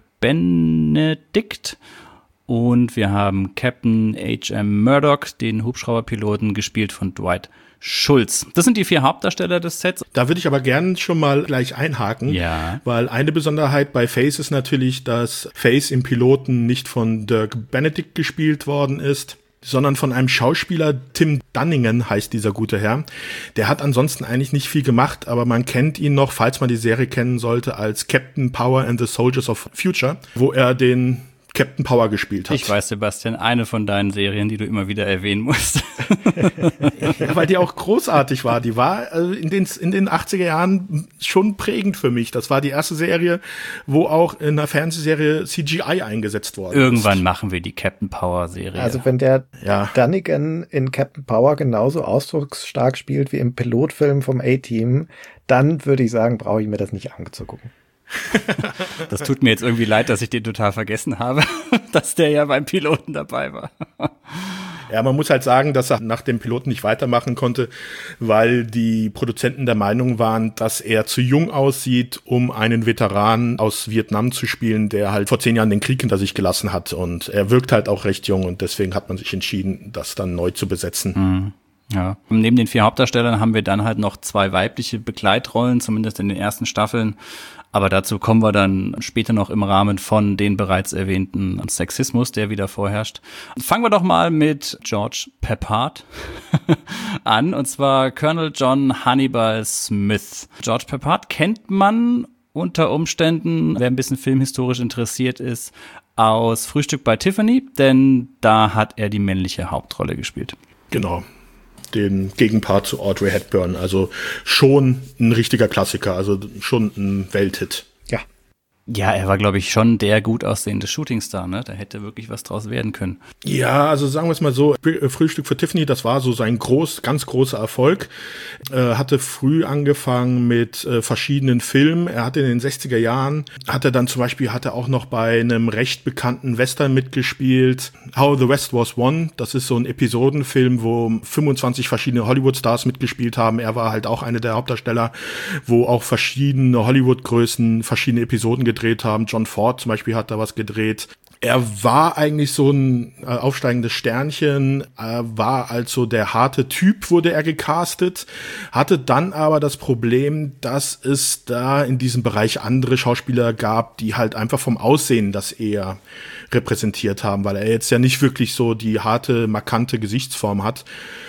Benedict. Und wir haben Captain H M Murdoch, den Hubschrauberpiloten, gespielt von Dwight Schulz. Das sind die vier Hauptdarsteller des Sets. Da würde ich aber gern schon mal gleich einhaken, ja. Weil eine Besonderheit bei Face ist natürlich, dass Face im Piloten nicht von Dirk Benedict gespielt worden ist, sondern von einem Schauspieler, Tim Dunningen heißt dieser gute Herr. Der hat ansonsten eigentlich nicht viel gemacht, aber man kennt ihn noch, falls man die Serie kennen sollte, als Captain Power and the Soldiers of Future, wo er den Captain Power gespielt hat. Ich weiß, Sebastian, eine von deinen Serien, die du immer wieder erwähnen musst. Ja, weil die auch großartig war. Die war also in den in den achtziger Jahren schon prägend für mich. Das war die erste Serie, wo auch in einer Fernsehserie C G I eingesetzt worden Irgendwann ist. machen wir die Captain Power Serie. Also wenn der ja. Dunnigan in Captain Power genauso ausdrucksstark spielt wie im Pilotfilm vom A-Team, dann würde ich sagen, brauche ich mir das nicht anzugucken. Das tut mir jetzt irgendwie leid, dass ich den total vergessen habe, dass der ja beim Piloten dabei war. Ja, man muss halt sagen, dass er nach dem Piloten nicht weitermachen konnte, weil die Produzenten der Meinung waren, dass er zu jung aussieht, um einen Veteran aus Vietnam zu spielen, der halt vor zehn Jahren den Krieg hinter sich gelassen hat. Und er wirkt halt auch recht jung und deswegen hat man sich entschieden, das dann neu zu besetzen. Mhm. Ja, neben den vier Hauptdarstellern haben wir dann halt noch zwei weibliche Begleitrollen, zumindest in den ersten Staffeln. Aber dazu kommen wir dann später noch im Rahmen von den bereits erwähnten Sexismus, der wieder vorherrscht. Fangen wir doch mal mit George Peppard an, und zwar Colonel John Hannibal Smith. George Peppard kennt man unter Umständen, wer ein bisschen filmhistorisch interessiert ist, aus Frühstück bei Tiffany, denn da hat er die männliche Hauptrolle gespielt. Genau. Den Gegenpart zu Audrey Hepburn, also schon ein richtiger Klassiker, also schon ein Welthit. Ja. Ja, er war, glaube ich, schon der gut aussehende Shootingstar, ne? Da hätte wirklich was draus werden können. Ja, also sagen wir es mal so, Frühstück für Tiffany, das war so sein groß, ganz großer Erfolg. Äh, hatte früh angefangen mit äh, verschiedenen Filmen. Er hatte in den sechziger Jahren, hat er dann zum Beispiel, hat er auch noch bei einem recht bekannten Western mitgespielt, How the West Was Won. Das ist so ein Episodenfilm, wo fünfundzwanzig verschiedene Hollywood-Stars mitgespielt haben. Er war halt auch einer der Hauptdarsteller, wo auch verschiedene Hollywood-Größen verschiedene Episoden gedreht haben. John Ford zum Beispiel hat da was gedreht. Er war eigentlich so ein äh, aufsteigendes Sternchen, äh, war also der harte Typ, wurde er gecastet, hatte dann aber das Problem, dass es da in diesem Bereich andere Schauspieler gab, die halt einfach vom Aussehen das eher repräsentiert haben, weil er jetzt ja nicht wirklich so die harte, markante Gesichtsform hat.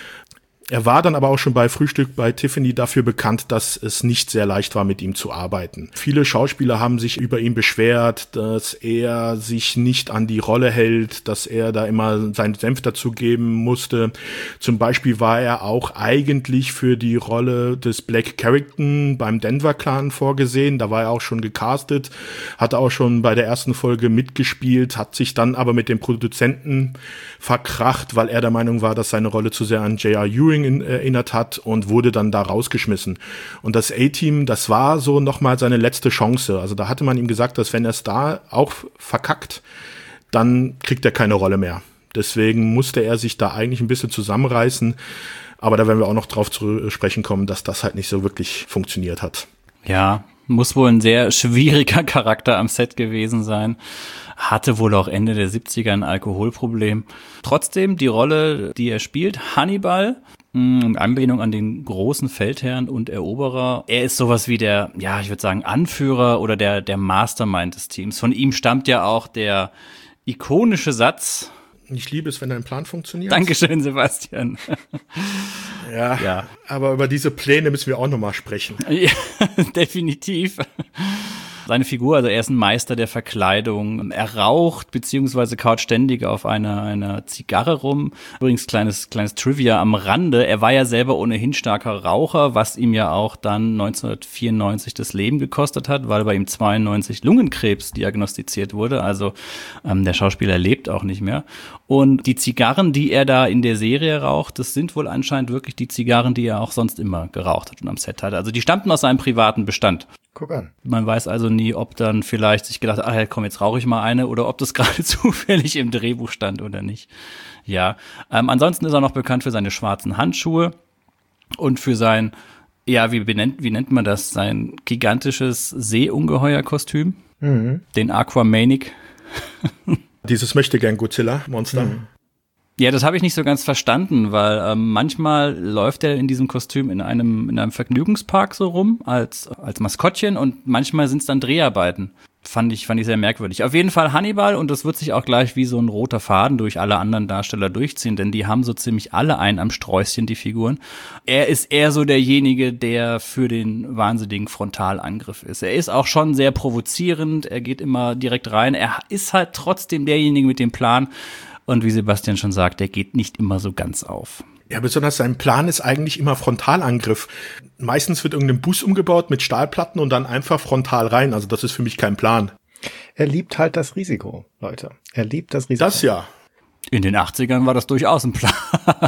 Er war dann aber auch schon bei Frühstück bei Tiffany dafür bekannt, dass es nicht sehr leicht war, mit ihm zu arbeiten. Viele Schauspieler haben sich über ihn beschwert, dass er sich nicht an die Rolle hält, dass er da immer seinen Senf dazugeben musste. Zum Beispiel war er auch eigentlich für die Rolle des Black Carrington beim Denver Clan vorgesehen. Da war er auch schon gecastet, hat auch schon bei der ersten Folge mitgespielt, hat sich dann aber mit dem Produzenten verkracht, weil er der Meinung war, dass seine Rolle zu sehr an J R Ewing In, erinnert hat und wurde dann da rausgeschmissen. Und das A-Team, das war so nochmal seine letzte Chance. Also da hatte man ihm gesagt, dass wenn er es da auch verkackt, dann kriegt er keine Rolle mehr. Deswegen musste er sich da eigentlich ein bisschen zusammenreißen. Aber da werden wir auch noch drauf zu sprechen kommen, dass das halt nicht so wirklich funktioniert hat. Ja, muss wohl ein sehr schwieriger Charakter am Set gewesen sein. Hatte wohl auch Ende der siebziger ein Alkoholproblem. Trotzdem, die Rolle, die er spielt, Hannibal, in Anlehnung an den großen Feldherrn und Eroberer. Er ist sowas wie der, ja, ich würde sagen, Anführer oder der, der Mastermind des Teams. Von ihm stammt ja auch der ikonische Satz: Ich liebe es, wenn dein Plan funktioniert. Dankeschön, Sebastian. Ja, ja, aber über diese Pläne müssen wir auch nochmal sprechen. Ja, definitiv. Seine Figur, also er ist ein Meister der Verkleidung. Er raucht beziehungsweise kaut ständig auf einer, einer Zigarre rum. Übrigens, kleines, kleines Trivia am Rande. Er war ja selber ohnehin starker Raucher, was ihm ja auch dann neunzehnhundertvierundneunzig das Leben gekostet hat, weil bei ihm zweiundneunzig Lungenkrebs diagnostiziert wurde. Also ähm, der Schauspieler lebt auch nicht mehr. Und die Zigarren, die er da in der Serie raucht, das sind wohl anscheinend wirklich die Zigarren, die er auch sonst immer geraucht hat und am Set hatte. Also die stammten aus seinem privaten Bestand. Guck an. Man weiß also nie, ob dann vielleicht sich gedacht, ah, komm, jetzt rauche ich mal eine, oder ob das gerade zufällig im Drehbuch stand oder nicht. Ja, ähm, ansonsten ist er noch bekannt für seine schwarzen Handschuhe und für sein, ja, wie benennt, wie nennt man das, sein gigantisches Seeungeheuer-Kostüm, mhm. den Aquamanic. Dieses Möchtegern-Godzilla-Monster. Mhm. Ja, das habe ich nicht so ganz verstanden, weil ähm, manchmal läuft er in diesem Kostüm in einem in einem Vergnügungspark so rum als als Maskottchen und manchmal sind es dann Dreharbeiten. Fand ich fand ich sehr merkwürdig. Auf jeden Fall Hannibal, und das wird sich auch gleich wie so ein roter Faden durch alle anderen Darsteller durchziehen, denn die haben so ziemlich alle einen am Sträußchen, die Figuren. Er ist eher so derjenige, der für den wahnsinnigen Frontalangriff ist. Er ist auch schon sehr provozierend, er geht immer direkt rein. Er ist halt trotzdem derjenige mit dem Plan. Und wie Sebastian schon sagt, der geht nicht immer so ganz auf. Ja, besonders sein Plan ist eigentlich immer Frontalangriff. Meistens wird irgendein Bus umgebaut mit Stahlplatten und dann einfach frontal rein. Also das ist für mich kein Plan. Er liebt halt das Risiko, Leute. Er liebt das Risiko. Das ja. In den achtzigern war das durchaus ein Plan.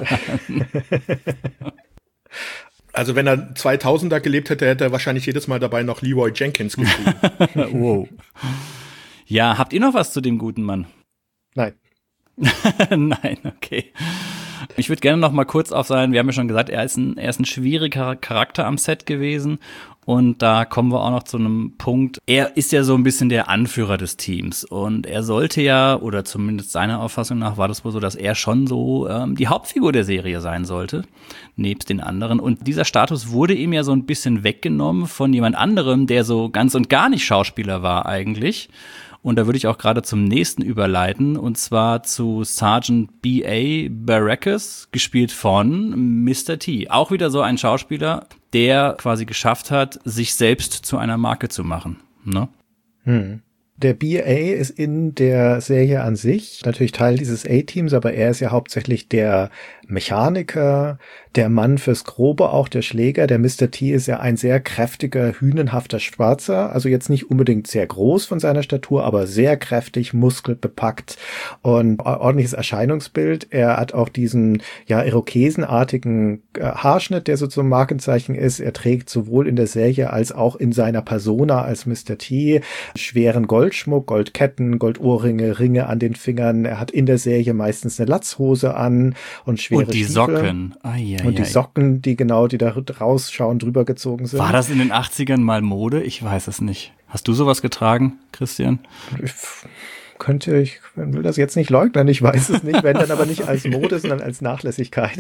Also wenn er zweitausender gelebt hätte, hätte er wahrscheinlich jedes Mal dabei noch Leroy Jenkins geschrieben. Wow. Ja, habt ihr noch was zu dem guten Mann? Nein. Nein, okay. Ich würde gerne noch mal kurz auf sein, wir haben ja schon gesagt, er ist ein, er ist ein schwieriger Charakter am Set gewesen. Und da kommen wir auch noch zu einem Punkt. Er ist ja so ein bisschen der Anführer des Teams. Und er sollte ja, oder zumindest seiner Auffassung nach war das wohl so, dass er schon so ähm, die Hauptfigur der Serie sein sollte, nebst den anderen. Und dieser Status wurde ihm ja so ein bisschen weggenommen von jemand anderem, der so ganz und gar nicht Schauspieler war eigentlich. Und da würde ich auch gerade zum nächsten überleiten, und zwar zu Sergeant B A Baracus, gespielt von Mister T. Auch wieder so ein Schauspieler, der quasi geschafft hat, sich selbst zu einer Marke zu machen. Ne? Hm. Der B A ist in der Serie an sich natürlich Teil dieses A-Teams, aber er ist ja hauptsächlich der Mechaniker, der Mann fürs Grobe, auch der Schläger. Der Mister T ist ja ein sehr kräftiger, hünenhafter Schwarzer, also jetzt nicht unbedingt sehr groß von seiner Statur, aber sehr kräftig, muskelbepackt und ordentliches Erscheinungsbild. Er hat auch diesen, ja, irokesenartigen äh, Haarschnitt, der so zum Markenzeichen ist. Er trägt sowohl in der Serie als auch in seiner Persona als Mister T schweren Goldschmuck, Goldketten, Goldohrringe, Ringe an den Fingern. Er hat in der Serie meistens eine Latzhose an und schwere Und die Stiefel. Socken. Ai, ai, und die ai. Socken, die genau, die da rausschauen, drüber gezogen sind. War das in den achtzigern mal Mode? Ich weiß es nicht. Hast du sowas getragen, Christian? Ich könnte, ich will das jetzt nicht leugnen, ich weiß es nicht, wenn dann aber nicht als Mode, sondern als Nachlässigkeit.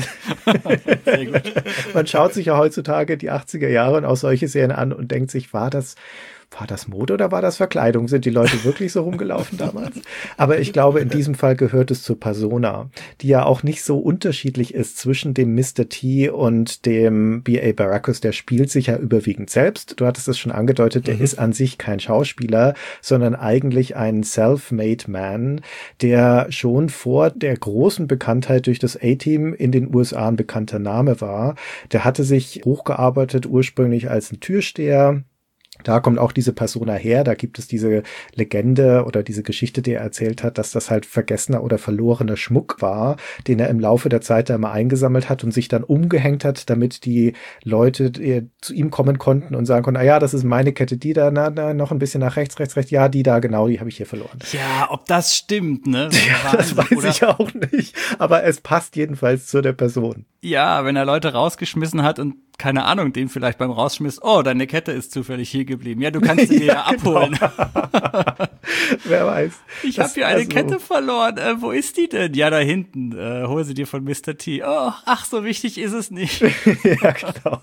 Sehr gut. Man schaut sich ja heutzutage die achtziger Jahre und auch solche Serien an und denkt sich, war das War das Mode oder war das Verkleidung? Sind die Leute wirklich so rumgelaufen damals? Aber ich glaube, in diesem Fall gehört es zur Persona, die ja auch nicht so unterschiedlich ist zwischen dem Mister T und dem B A Baracus. Der spielt sich ja überwiegend selbst. Du hattest es schon angedeutet, der mhm. ist an sich kein Schauspieler, sondern eigentlich ein self-made man, der schon vor der großen Bekanntheit durch das A-Team in den U S A ein bekannter Name war. Der hatte sich hochgearbeitet ursprünglich als ein Türsteher. Da kommt auch diese Persona her, da gibt es diese Legende oder diese Geschichte, die er erzählt hat, dass das halt vergessener oder verlorener Schmuck war, den er im Laufe der Zeit da mal eingesammelt hat und sich dann umgehängt hat, damit die Leute zu ihm kommen konnten und sagen konnten, ah ja, das ist meine Kette, die da, na, na, noch ein bisschen nach rechts, rechts, rechts, ja, die da, genau, die habe ich hier verloren. Ja, ob das stimmt, ne? Das ja, das weiß oder? ich auch nicht, aber es passt jedenfalls zu der Person. Ja, wenn er Leute rausgeschmissen hat und keine Ahnung, dem vielleicht beim Rausschmiss, oh, deine Kette ist zufällig hier geblieben. Ja, du kannst sie dir ja abholen. Genau. Wer weiß. Ich habe hier eine also Kette verloren. Äh, wo ist die denn? Ja, da hinten. Äh, hol sie dir von Mister T. Oh, ach, so wichtig ist es nicht. Ja, genau.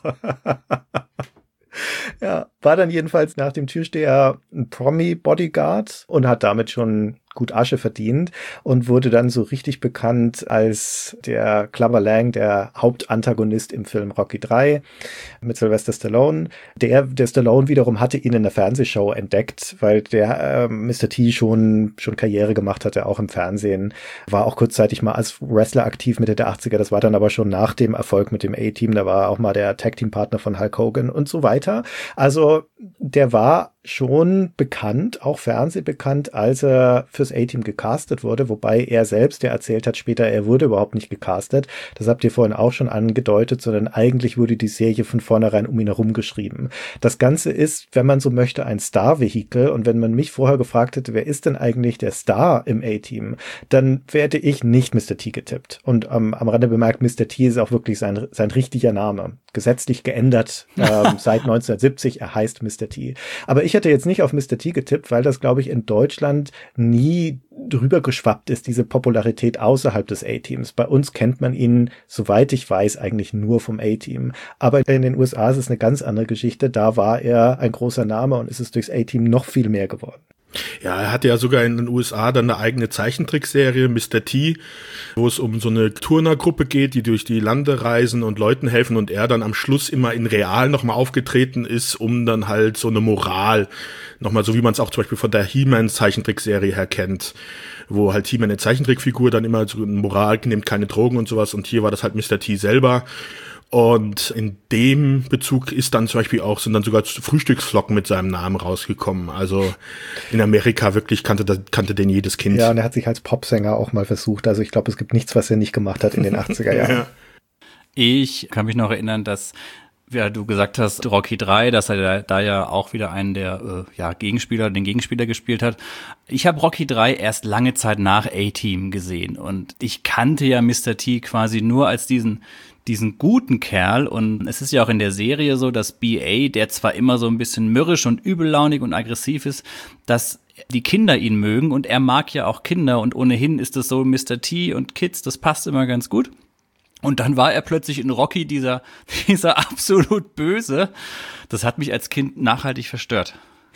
Ja, war dann jedenfalls nach dem Türsteher ein Promi-Bodyguard und hat damit schon gut Asche verdient und wurde dann so richtig bekannt als der Clubber Lang, der Hauptantagonist im Film Rocky drei mit Sylvester Stallone. Der, der Stallone wiederum hatte ihn in der Fernsehshow entdeckt, weil der äh, Mister T schon schon Karriere gemacht hatte, auch im Fernsehen. War auch kurzzeitig mal als Wrestler aktiv Mitte der achtziger, das war dann aber schon nach dem Erfolg mit dem A-Team, da war er auch mal der Tag-Team-Partner von Hulk Hogan und so weiter. Also der war schon bekannt, auch fernsehbekannt, als er fürs A-Team gecastet wurde, wobei er selbst ja erzählt hat später, er wurde überhaupt nicht gecastet. Das habt ihr vorhin auch schon angedeutet, sondern eigentlich wurde die Serie von vornherein um ihn herum geschrieben. Das Ganze ist, wenn man so möchte, ein Star-Vehikel und wenn man mich vorher gefragt hätte, wer ist denn eigentlich der Star im A-Team, dann hätte ich nicht Mister T getippt. Und ähm, am Rande bemerkt, Mister T ist auch wirklich sein, sein richtiger Name. Gesetzlich geändert ähm, seit neunzehnhundertsiebzig, er heißt Mister T. Aber ich hätte jetzt nicht auf Mister T getippt, weil das, glaube ich, in Deutschland nie drüber geschwappt ist, diese Popularität außerhalb des A-Teams. Bei uns kennt man ihn, soweit ich weiß, eigentlich nur vom A-Team. Aber in den U S A ist es eine ganz andere Geschichte. Da war er ein großer Name und ist es durchs A-Team noch viel mehr geworden. Ja, er hatte ja sogar in den U S A dann eine eigene Zeichentrickserie, Mister T, wo es um so eine Turnergruppe geht, die durch die Lande reisen und Leuten helfen und er dann am Schluss immer in real nochmal aufgetreten ist, um dann halt so eine Moral, nochmal so wie man es auch zum Beispiel von der He-Man Zeichentrickserie her kennt, wo halt He-Man eine Zeichentrickfigur dann immer so eine Moral, nimmt keine Drogen und sowas und hier war das halt Mister T selber. Und in dem Bezug ist dann zum Beispiel auch, sind dann sogar Frühstücksflocken mit seinem Namen rausgekommen. Also in Amerika wirklich kannte, kannte den jedes Kind. Ja, und er hat sich als Popsänger auch mal versucht. Also ich glaube, es gibt nichts, was er nicht gemacht hat in den achtziger Jahren. Ja. Ich kann mich noch erinnern, dass, ja, du gesagt hast, Rocky drei, dass er da, da ja auch wieder einen der äh, ja, Gegenspieler, den Gegenspieler gespielt hat. Ich habe Rocky drei erst lange Zeit nach A-Team gesehen und ich kannte ja Mister T quasi nur als diesen diesen guten Kerl und es ist ja auch in der Serie so, dass B A, der zwar immer so ein bisschen mürrisch und übellaunig und aggressiv ist, dass die Kinder ihn mögen und er mag ja auch Kinder und ohnehin ist es so Mister T und Kids, das passt immer ganz gut. Und dann war er plötzlich in Rocky dieser dieser absolut Böse. Das hat mich als Kind nachhaltig verstört.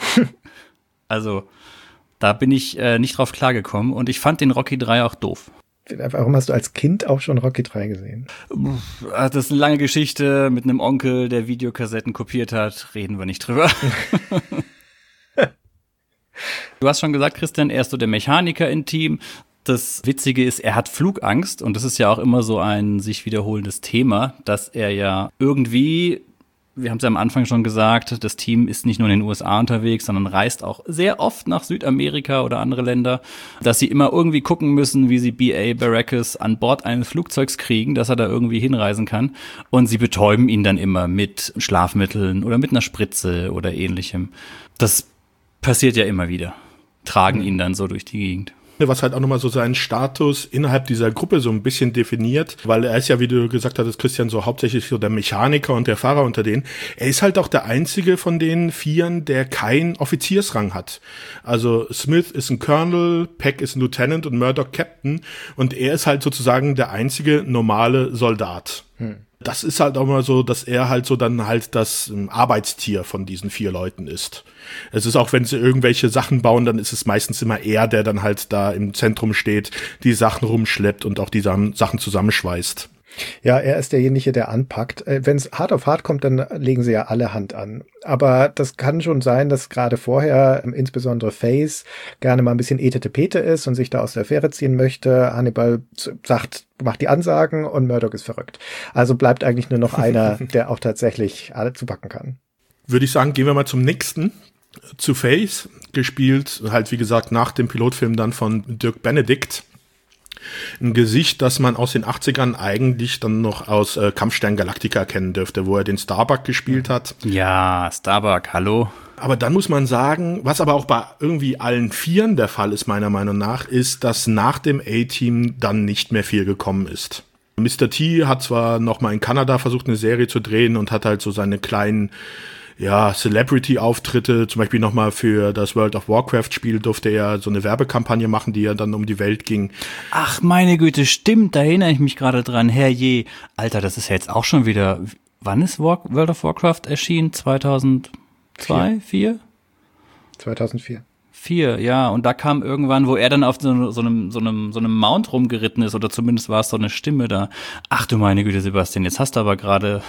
Also da bin ich äh, nicht drauf klargekommen und ich fand den Rocky drei auch doof. Warum hast du als Kind auch schon Rocky drei gesehen? Das ist eine lange Geschichte mit einem Onkel, der Videokassetten kopiert hat. Reden wir nicht drüber. Du hast schon gesagt, Christian, er ist so der Mechaniker im Team. Das Witzige ist, er hat Flugangst und das ist ja auch immer so ein sich wiederholendes Thema, dass er ja irgendwie, wir haben es ja am Anfang schon gesagt, das Team ist nicht nur in den U S A unterwegs, sondern reist auch sehr oft nach Südamerika oder andere Länder, dass sie immer irgendwie gucken müssen, wie sie B A Baracus an Bord eines Flugzeugs kriegen, dass er da irgendwie hinreisen kann. Und sie betäuben ihn dann immer mit Schlafmitteln oder mit einer Spritze oder ähnlichem. Das passiert ja immer wieder. Tragen ihn dann so durch die Gegend. Was halt auch nochmal so seinen Status innerhalb dieser Gruppe so ein bisschen definiert, weil er ist ja, wie du gesagt hattest, Christian, so hauptsächlich so der Mechaniker und der Fahrer unter denen. Er ist halt auch der einzige von den Vieren, der keinen Offiziersrang hat. Also Smith ist ein Colonel, Peck ist ein Lieutenant und Murdoch Captain und er ist halt sozusagen der einzige normale Soldat. Hm. Das ist halt auch mal so, dass er halt so dann halt das Arbeitstier von diesen vier Leuten ist. Es ist auch, wenn sie irgendwelche Sachen bauen, dann ist es meistens immer er, der dann halt da im Zentrum steht, die Sachen rumschleppt und auch die Sachen zusammenschweißt. Ja, er ist derjenige, der anpackt. Wenn es hart auf hart kommt, dann legen sie ja alle Hand an. Aber das kann schon sein, dass gerade vorher insbesondere Face gerne mal ein bisschen Etete-Pete ist und sich da aus der Affäre ziehen möchte. Hannibal sagt, macht die Ansagen und Murdoch ist verrückt. Also bleibt eigentlich nur noch einer, der auch tatsächlich alle zupacken kann. Würde ich sagen, gehen wir mal zum nächsten. Zu Face, gespielt halt wie gesagt nach dem Pilotfilm dann von Dirk Benedict. Ein Gesicht, das man aus den achtzigern eigentlich dann noch aus äh, Kampfstern Galactica kennen dürfte, wo er den Starbuck gespielt hat. Ja, Starbuck, hallo. Aber dann muss man sagen, was aber auch bei irgendwie allen Vieren der Fall ist, meiner Meinung nach, ist, dass nach dem A-Team dann nicht mehr viel gekommen ist. Mister T hat zwar noch mal in Kanada versucht, eine Serie zu drehen und hat halt so seine kleinen ja, Celebrity-Auftritte, zum Beispiel nochmal für das World of Warcraft-Spiel durfte er so eine Werbekampagne machen, die ja dann um die Welt ging. Ach, meine Güte, stimmt, da erinnere ich mich gerade dran, herrje. Alter, das ist ja jetzt auch schon wieder, wann ist War- World of Warcraft erschienen? zweitausendzwei, vier? zweitausendvier. Vier, ja, und da kam irgendwann, wo er dann auf so, so einem so einem so einem Mount rumgeritten ist, oder zumindest war es so eine Stimme da. Ach du meine Güte, Sebastian, jetzt hast du aber gerade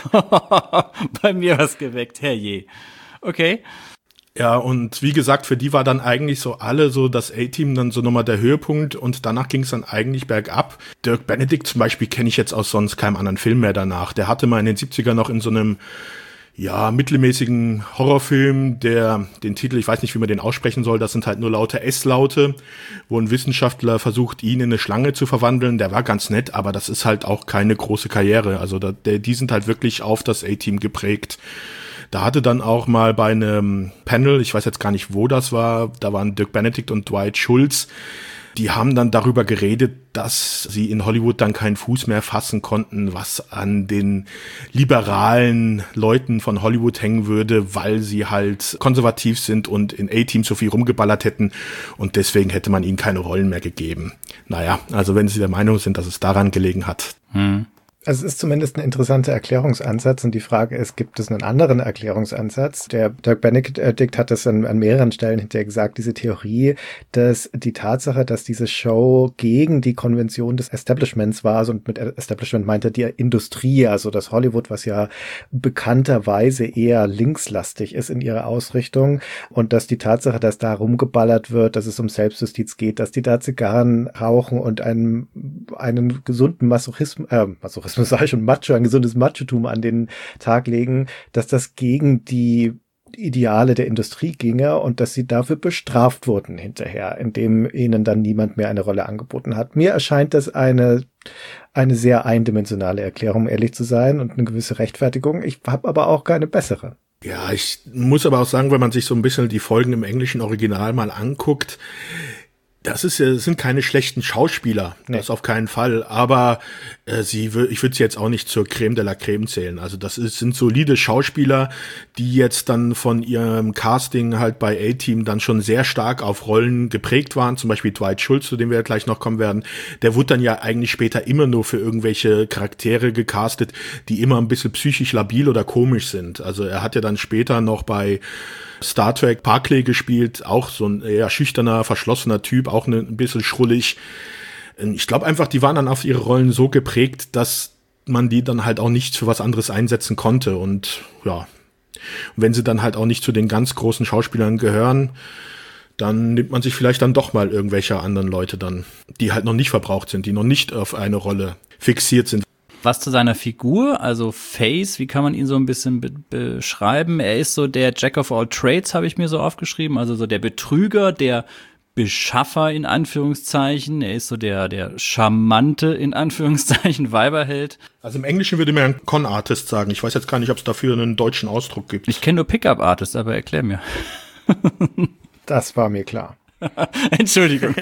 bei mir was geweckt, herrje. Okay. Ja, und wie gesagt, für die war dann eigentlich so alle so das A-Team dann so nochmal der Höhepunkt und danach ging es dann eigentlich bergab. Dirk Benedict zum Beispiel kenne ich jetzt aus sonst keinem anderen Film mehr danach. Der hatte mal in den siebzigern noch in so einem ja, mittelmäßigen Horrorfilm, der den Titel, ich weiß nicht, wie man den aussprechen soll, das sind halt nur laute S-Laute, wo ein Wissenschaftler versucht, ihn in eine Schlange zu verwandeln. Der war ganz nett, aber das ist halt auch keine große Karriere. Also da, der, die sind halt wirklich auf das A-Team geprägt. Da hatte dann auch mal bei einem Panel, ich weiß jetzt gar nicht, wo das war, da waren Dirk Benedict und Dwight Schultz, die haben dann darüber geredet, dass sie in Hollywood dann keinen Fuß mehr fassen konnten, was an den liberalen Leuten von Hollywood hängen würde, weil sie halt konservativ sind und in A-Team so viel rumgeballert hätten und deswegen hätte man ihnen keine Rollen mehr gegeben. Naja, also wenn sie der Meinung sind, dass es daran gelegen hat. Hm. Also es ist zumindest ein interessanter Erklärungsansatz und die Frage ist, gibt es einen anderen Erklärungsansatz? Der Dirk Benedict hat das an, an mehreren Stellen hinterher gesagt, diese Theorie, dass die Tatsache, dass diese Show gegen die Konvention des Establishments war, also und mit Establishment meinte die Industrie, also das Hollywood, was ja bekannterweise eher linkslastig ist in ihrer Ausrichtung und dass die Tatsache, dass da rumgeballert wird, dass es um Selbstjustiz geht, dass die da Zigarren rauchen und einen, einen gesunden Masochismus, äh, Masochismus das sage ich schon Macho, ein gesundes Machotum an den Tag legen, dass das gegen die Ideale der Industrie ginge und dass sie dafür bestraft wurden hinterher, indem ihnen dann niemand mehr eine Rolle angeboten hat. Mir erscheint das eine eine sehr eindimensionale Erklärung, um ehrlich zu sein, und eine gewisse Rechtfertigung. Ich habe aber auch keine bessere. Ja, ich muss aber auch sagen, wenn man sich so ein bisschen die Folgen im englischen Original mal anguckt, das ist, das sind keine schlechten Schauspieler, nee. Das auf keinen Fall, aber äh, sie, ich würde sie jetzt auch nicht zur Creme de la Creme zählen. Also das ist, sind solide Schauspieler, die jetzt dann von ihrem Casting halt bei A-Team dann schon sehr stark auf Rollen geprägt waren. Zum Beispiel Dwight Schultz, zu dem wir ja gleich noch kommen werden. Der wurde dann ja eigentlich später immer nur für irgendwelche Charaktere gecastet, die immer ein bisschen psychisch labil oder komisch sind. Also er hat ja dann später noch bei Star Trek Barclay gespielt, auch so ein eher schüchterner, verschlossener Typ, auch ein bisschen schrullig. Ich glaube einfach, die waren dann auf ihre Rollen so geprägt, dass man die dann halt auch nicht für was anderes einsetzen konnte. Und ja, wenn sie dann halt auch nicht zu den ganz großen Schauspielern gehören, dann nimmt man sich vielleicht dann doch mal irgendwelche anderen Leute dann, die halt noch nicht verbraucht sind, die noch nicht auf eine Rolle fixiert sind. Was zu seiner Figur, also Face, wie kann man ihn so ein bisschen be- beschreiben? Er ist so der Jack of all Trades, habe ich mir so aufgeschrieben, also so der Betrüger, der Beschaffer in Anführungszeichen. Er ist so der der charmante in Anführungszeichen Weiberheld. Also im Englischen würde man ein Con-Artist sagen. Ich weiß jetzt gar nicht, ob es dafür einen deutschen Ausdruck gibt. Ich kenne nur Pickup-Artist, aber erklär mir. Das war mir klar. Entschuldigung.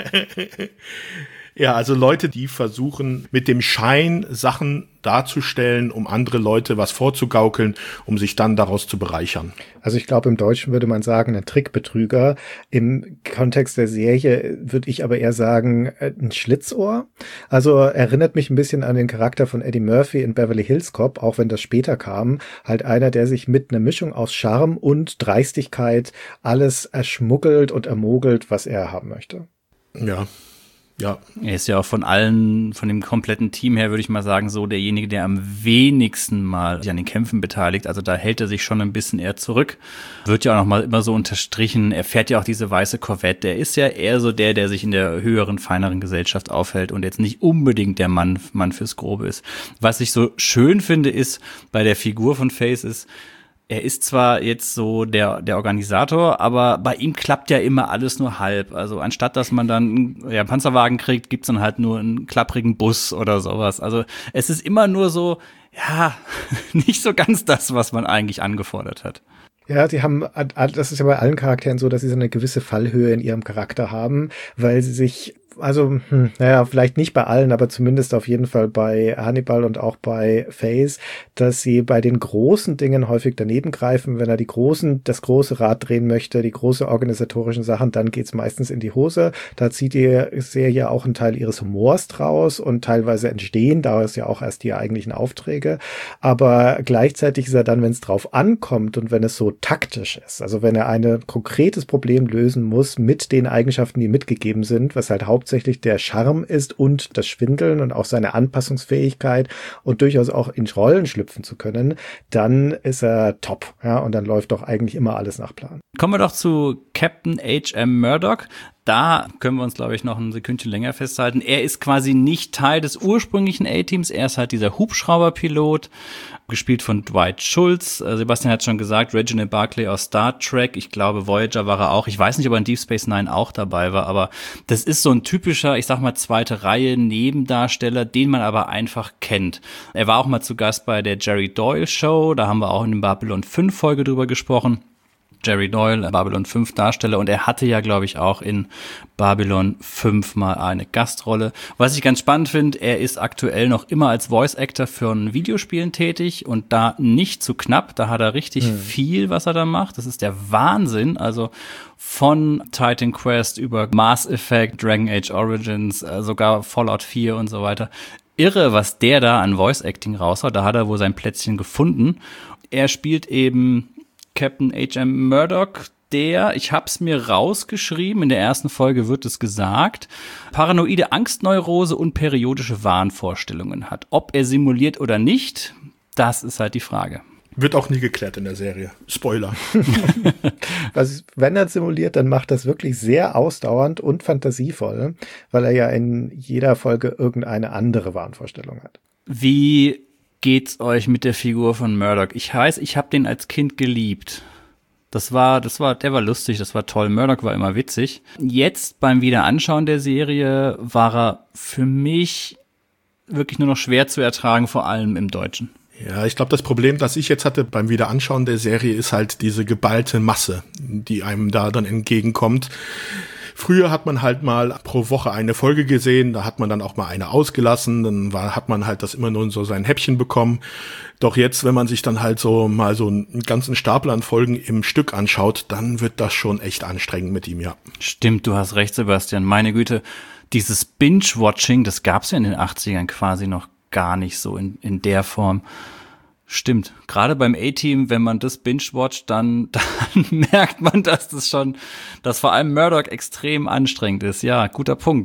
Ja, also Leute, die versuchen, mit dem Schein Sachen darzustellen, um andere Leute was vorzugaukeln, um sich dann daraus zu bereichern. Also ich glaube, im Deutschen würde man sagen, ein Trickbetrüger. Im Kontext der Serie würde ich aber eher sagen, ein Schlitzohr. Also erinnert mich ein bisschen an den Charakter von Eddie Murphy in Beverly Hills Cop, auch wenn das später kam. Halt einer, der sich mit einer Mischung aus Charme und Dreistigkeit alles erschmuggelt und ermogelt, was er haben möchte. Ja. Ja. Er ist ja auch von allen, von dem kompletten Team her, würde ich mal sagen, so derjenige, der am wenigsten mal sich an den Kämpfen beteiligt. Also da hält er sich schon ein bisschen eher zurück. Wird ja auch noch mal immer so unterstrichen. Er fährt ja auch diese weiße Corvette. Der ist ja eher so der, der sich in der höheren, feineren Gesellschaft aufhält und jetzt nicht unbedingt der Mann, Mann fürs Grobe ist. Was ich so schön finde, ist bei der Figur von Face ist, er ist zwar jetzt so der der Organisator, aber bei ihm klappt ja immer alles nur halb. Also anstatt, dass man dann ja, einen Panzerwagen kriegt, gibt's dann halt nur einen klapprigen Bus oder sowas. Also es ist immer nur so, ja, nicht so ganz das, was man eigentlich angefordert hat. Ja, die haben, das ist ja bei allen Charakteren so, dass sie so eine gewisse Fallhöhe in ihrem Charakter haben, weil sie sich, also, hm, naja, vielleicht nicht bei allen, aber zumindest auf jeden Fall bei Hannibal und auch bei Face, dass sie bei den großen Dingen häufig daneben greifen. Wenn er die großen, das große Rad drehen möchte, die große organisatorischen Sachen, dann geht's meistens in die Hose. Da zieht die Serie auch einen Teil ihres Humors draus und teilweise entstehen daraus ja auch erst die eigentlichen Aufträge. Aber gleichzeitig ist er dann, wenn es drauf ankommt und wenn es so taktisch ist, also wenn er ein konkretes Problem lösen muss mit den Eigenschaften, die mitgegeben sind, was halt hauptsächlich der Charme ist und das Schwindeln und auch seine Anpassungsfähigkeit und durchaus auch in Rollen schlüpfen zu können, dann ist er top. Ja, und dann läuft doch eigentlich immer alles nach Plan. Kommen wir doch zu Captain H M Murdoch. Da können wir uns, glaube ich, noch ein Sekündchen länger festhalten. Er ist quasi nicht Teil des ursprünglichen A-Teams. Er ist halt dieser Hubschrauberpilot, gespielt von Dwight Schultz. Sebastian hat schon gesagt, Reginald Barclay aus Star Trek. Ich glaube, Voyager war er auch. Ich weiß nicht, ob er in Deep Space Nine auch dabei war, aber das ist so ein typischer, ich sag mal, zweite Reihe Nebendarsteller, den man aber einfach kennt. Er war auch mal zu Gast bei der Jerry Doyle Show. Da haben wir auch in der Babylon fünf Folge drüber gesprochen. Jerry Doyle, Babylon fünf Darsteller, und er hatte ja, glaube ich, auch in Babylon fünf mal eine Gastrolle. Was ich ganz spannend finde, er ist aktuell noch immer als Voice Actor für ein Videospielen tätig und da nicht zu knapp, da hat er richtig hm. viel, was er da macht. Das ist der Wahnsinn, also von Titan Quest über Mass Effect, Dragon Age Origins, sogar Fallout vier und so weiter. Irre, was der da an Voice Acting raushaut, da hat er wohl sein Plätzchen gefunden. Er spielt eben Captain H M Murdoch, der, ich hab's mir rausgeschrieben, in der ersten Folge wird es gesagt, paranoide Angstneurose und periodische Wahnvorstellungen hat. Ob er simuliert oder nicht, das ist halt die Frage. Wird auch nie geklärt in der Serie. Spoiler. Also, wenn er simuliert, dann macht das wirklich sehr ausdauernd und fantasievoll, weil er ja in jeder Folge irgendeine andere Wahnvorstellung hat. Wie geht's euch mit der Figur von Murdoch? Ich weiß, ich habe den als Kind geliebt. Das war, das war, der war lustig, das war toll. Murdoch war immer witzig. Jetzt beim Wiederanschauen der Serie war er für mich wirklich nur noch schwer zu ertragen, vor allem im Deutschen. Ja, ich glaube, das Problem, das ich jetzt hatte beim Wiederanschauen der Serie, ist halt diese geballte Masse, die einem da dann entgegenkommt. Früher hat man halt mal pro Woche eine Folge gesehen, da hat man dann auch mal eine ausgelassen, dann war, hat man halt das immer nur so sein Häppchen bekommen. Doch jetzt, wenn man sich dann halt so mal so einen ganzen Stapel an Folgen im Stück anschaut, dann wird das schon echt anstrengend mit ihm, ja. Stimmt, du hast recht, Sebastian. Meine Güte, dieses Binge-Watching, das gab's ja in den achtzigern quasi noch gar nicht so in, in der Form. Stimmt, gerade beim A-Team, wenn man das binge-watcht, dann, dann merkt man, dass das schon, dass vor allem Murdoch extrem anstrengend ist. Ja, guter Punkt.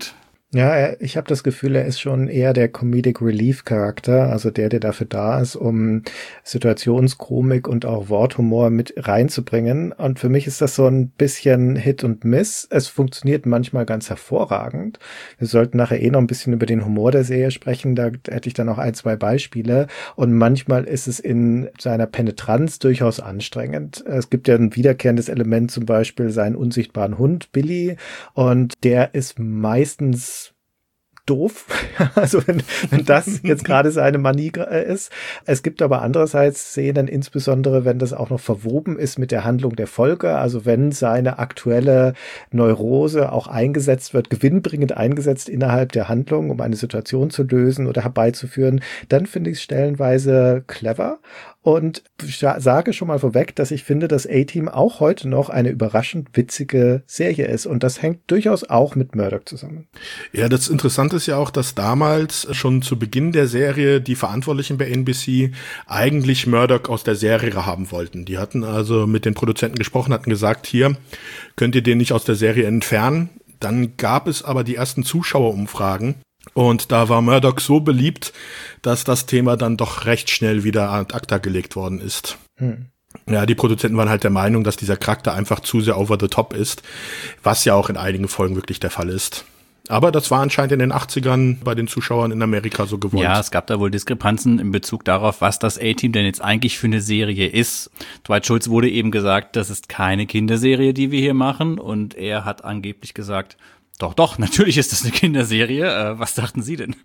Ja, er, ich habe das Gefühl, er ist schon eher der Comedic Relief Charakter, also der, der dafür da ist, um Situationskomik und auch Worthumor mit reinzubringen. Und für mich ist das so ein bisschen Hit und Miss. Es funktioniert manchmal ganz hervorragend. Wir sollten nachher eh noch ein bisschen über den Humor der Serie sprechen. Da hätte ich dann noch ein, zwei Beispiele. Und manchmal ist es in seiner Penetranz durchaus anstrengend. Es gibt ja ein wiederkehrendes Element, zum Beispiel seinen unsichtbaren Hund, Billy. Und der ist meistens doof, also wenn, wenn das jetzt gerade seine Manie ist. Es gibt aber andererseits Szenen, insbesondere wenn das auch noch verwoben ist mit der Handlung der Folge, also wenn seine aktuelle Neurose auch eingesetzt wird, gewinnbringend eingesetzt innerhalb der Handlung, um eine Situation zu lösen oder herbeizuführen, dann finde ich es stellenweise clever. Und sage schon mal vorweg, dass ich finde, dass A-Team auch heute noch eine überraschend witzige Serie ist. Und das hängt durchaus auch mit Murdoch zusammen. Ja, das Interessante ist ja auch, dass damals schon zu Beginn der Serie die Verantwortlichen bei N B C eigentlich Murdoch aus der Serie haben wollten. Die hatten also mit den Produzenten gesprochen, hatten gesagt, hier könnt ihr den nicht aus der Serie entfernen. Dann gab es aber die ersten Zuschauerumfragen. Und da war Murdoch so beliebt, dass das Thema dann doch recht schnell wieder ad acta gelegt worden ist. Hm. Ja, die Produzenten waren halt der Meinung, dass dieser Charakter einfach zu sehr over the top ist, was ja auch in einigen Folgen wirklich der Fall ist. Aber das war anscheinend in den achtzigern bei den Zuschauern in Amerika so gewollt. Ja, es gab da wohl Diskrepanzen in Bezug darauf, was das A-Team denn jetzt eigentlich für eine Serie ist. Dwight Schultz wurde eben gesagt, das ist keine Kinderserie, die wir hier machen. Und er hat angeblich gesagt, Doch, doch, natürlich ist das eine Kinderserie. Äh, was dachten Sie denn?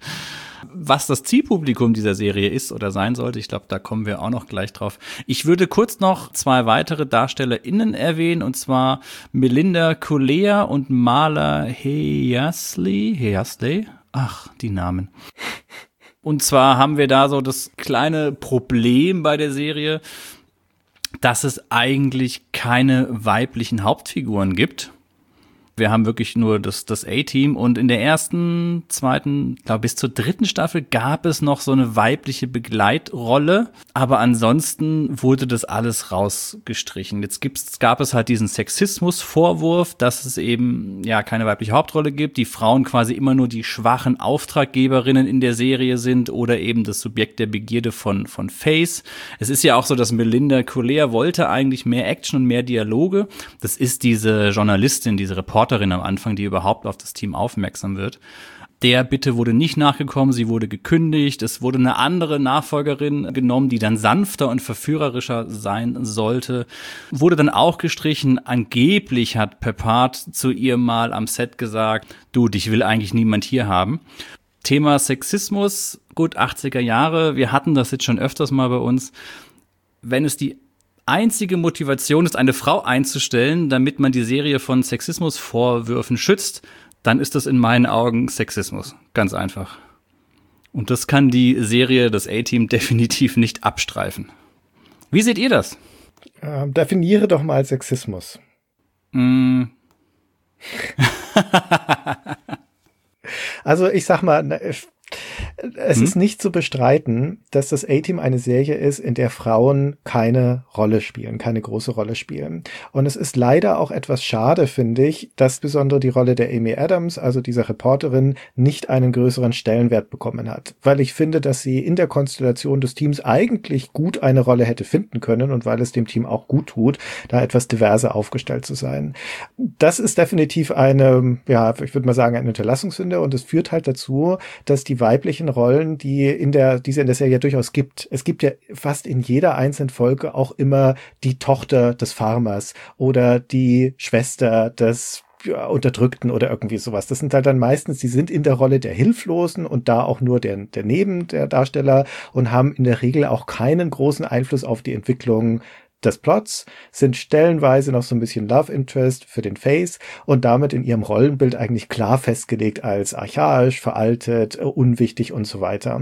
Was das Zielpublikum dieser Serie ist oder sein sollte, ich glaube, da kommen wir auch noch gleich drauf. Ich würde kurz noch zwei weitere DarstellerInnen erwähnen, und zwar Melinda Culea und Marla Heasley. Heasley? Ach, die Namen. Und zwar haben wir da so das kleine Problem bei der Serie, dass es eigentlich keine weiblichen Hauptfiguren gibt. Wir haben wirklich nur das, das A-Team, und in der ersten, zweiten, glaube bis zur dritten Staffel gab es noch so eine weibliche Begleitrolle, aber ansonsten wurde das alles rausgestrichen. Jetzt gibt's, gab es halt diesen Sexismus-Vorwurf, dass es eben ja keine weibliche Hauptrolle gibt, die Frauen quasi immer nur die schwachen Auftraggeberinnen in der Serie sind oder eben das Subjekt der Begierde von, von Face. Es ist ja auch so, dass Melinda Culea wollte eigentlich mehr Action und mehr Dialoge. Das ist diese Journalistin, diese Reporterin am Anfang, die überhaupt auf das Team aufmerksam wird. Der Bitte wurde nicht nachgekommen, sie wurde gekündigt. Es wurde eine andere Nachfolgerin genommen, die dann sanfter und verführerischer sein sollte. Wurde dann auch gestrichen. Angeblich hat Peppard zu ihr mal am Set gesagt, du, dich will eigentlich niemand hier haben. Thema Sexismus, gut, achtziger Jahre. Wir hatten das jetzt schon öfters mal bei uns. Wenn es die einzige Motivation ist, eine Frau einzustellen, damit man die Serie von Sexismusvorwürfen schützt, dann ist das in meinen Augen Sexismus. Ganz einfach. Und das kann die Serie, das A-Team, definitiv nicht abstreifen. Wie seht ihr das? Ähm, definiere doch mal Sexismus. Mm. Also ich sag mal, es hm? ist nicht zu bestreiten, dass das A-Team eine Serie ist, in der Frauen keine Rolle spielen, keine große Rolle spielen. Und es ist leider auch etwas schade, finde ich, dass besonders die Rolle der Amy Adams, also dieser Reporterin, nicht einen größeren Stellenwert bekommen hat. Weil ich finde, dass sie in der Konstellation des Teams eigentlich gut eine Rolle hätte finden können und weil es dem Team auch gut tut, da etwas diverser aufgestellt zu sein. Das ist definitiv eine, ja, ich würde mal sagen, eine Unterlassungssünde, und es führt halt dazu, dass die weiblichen Rollen, die in der, die es in der Serie durchaus gibt. Es gibt ja fast in jeder einzelnen Folge auch immer die Tochter des Farmers oder die Schwester des ja, Unterdrückten oder irgendwie sowas. Das sind halt dann meistens, die sind in der Rolle der Hilflosen und da auch nur der, der Neben der Darsteller und haben in der Regel auch keinen großen Einfluss auf die Entwicklung des Plots, sind stellenweise noch so ein bisschen Love Interest für den Face und damit in ihrem Rollenbild eigentlich klar festgelegt als archaisch, veraltet, unwichtig und so weiter.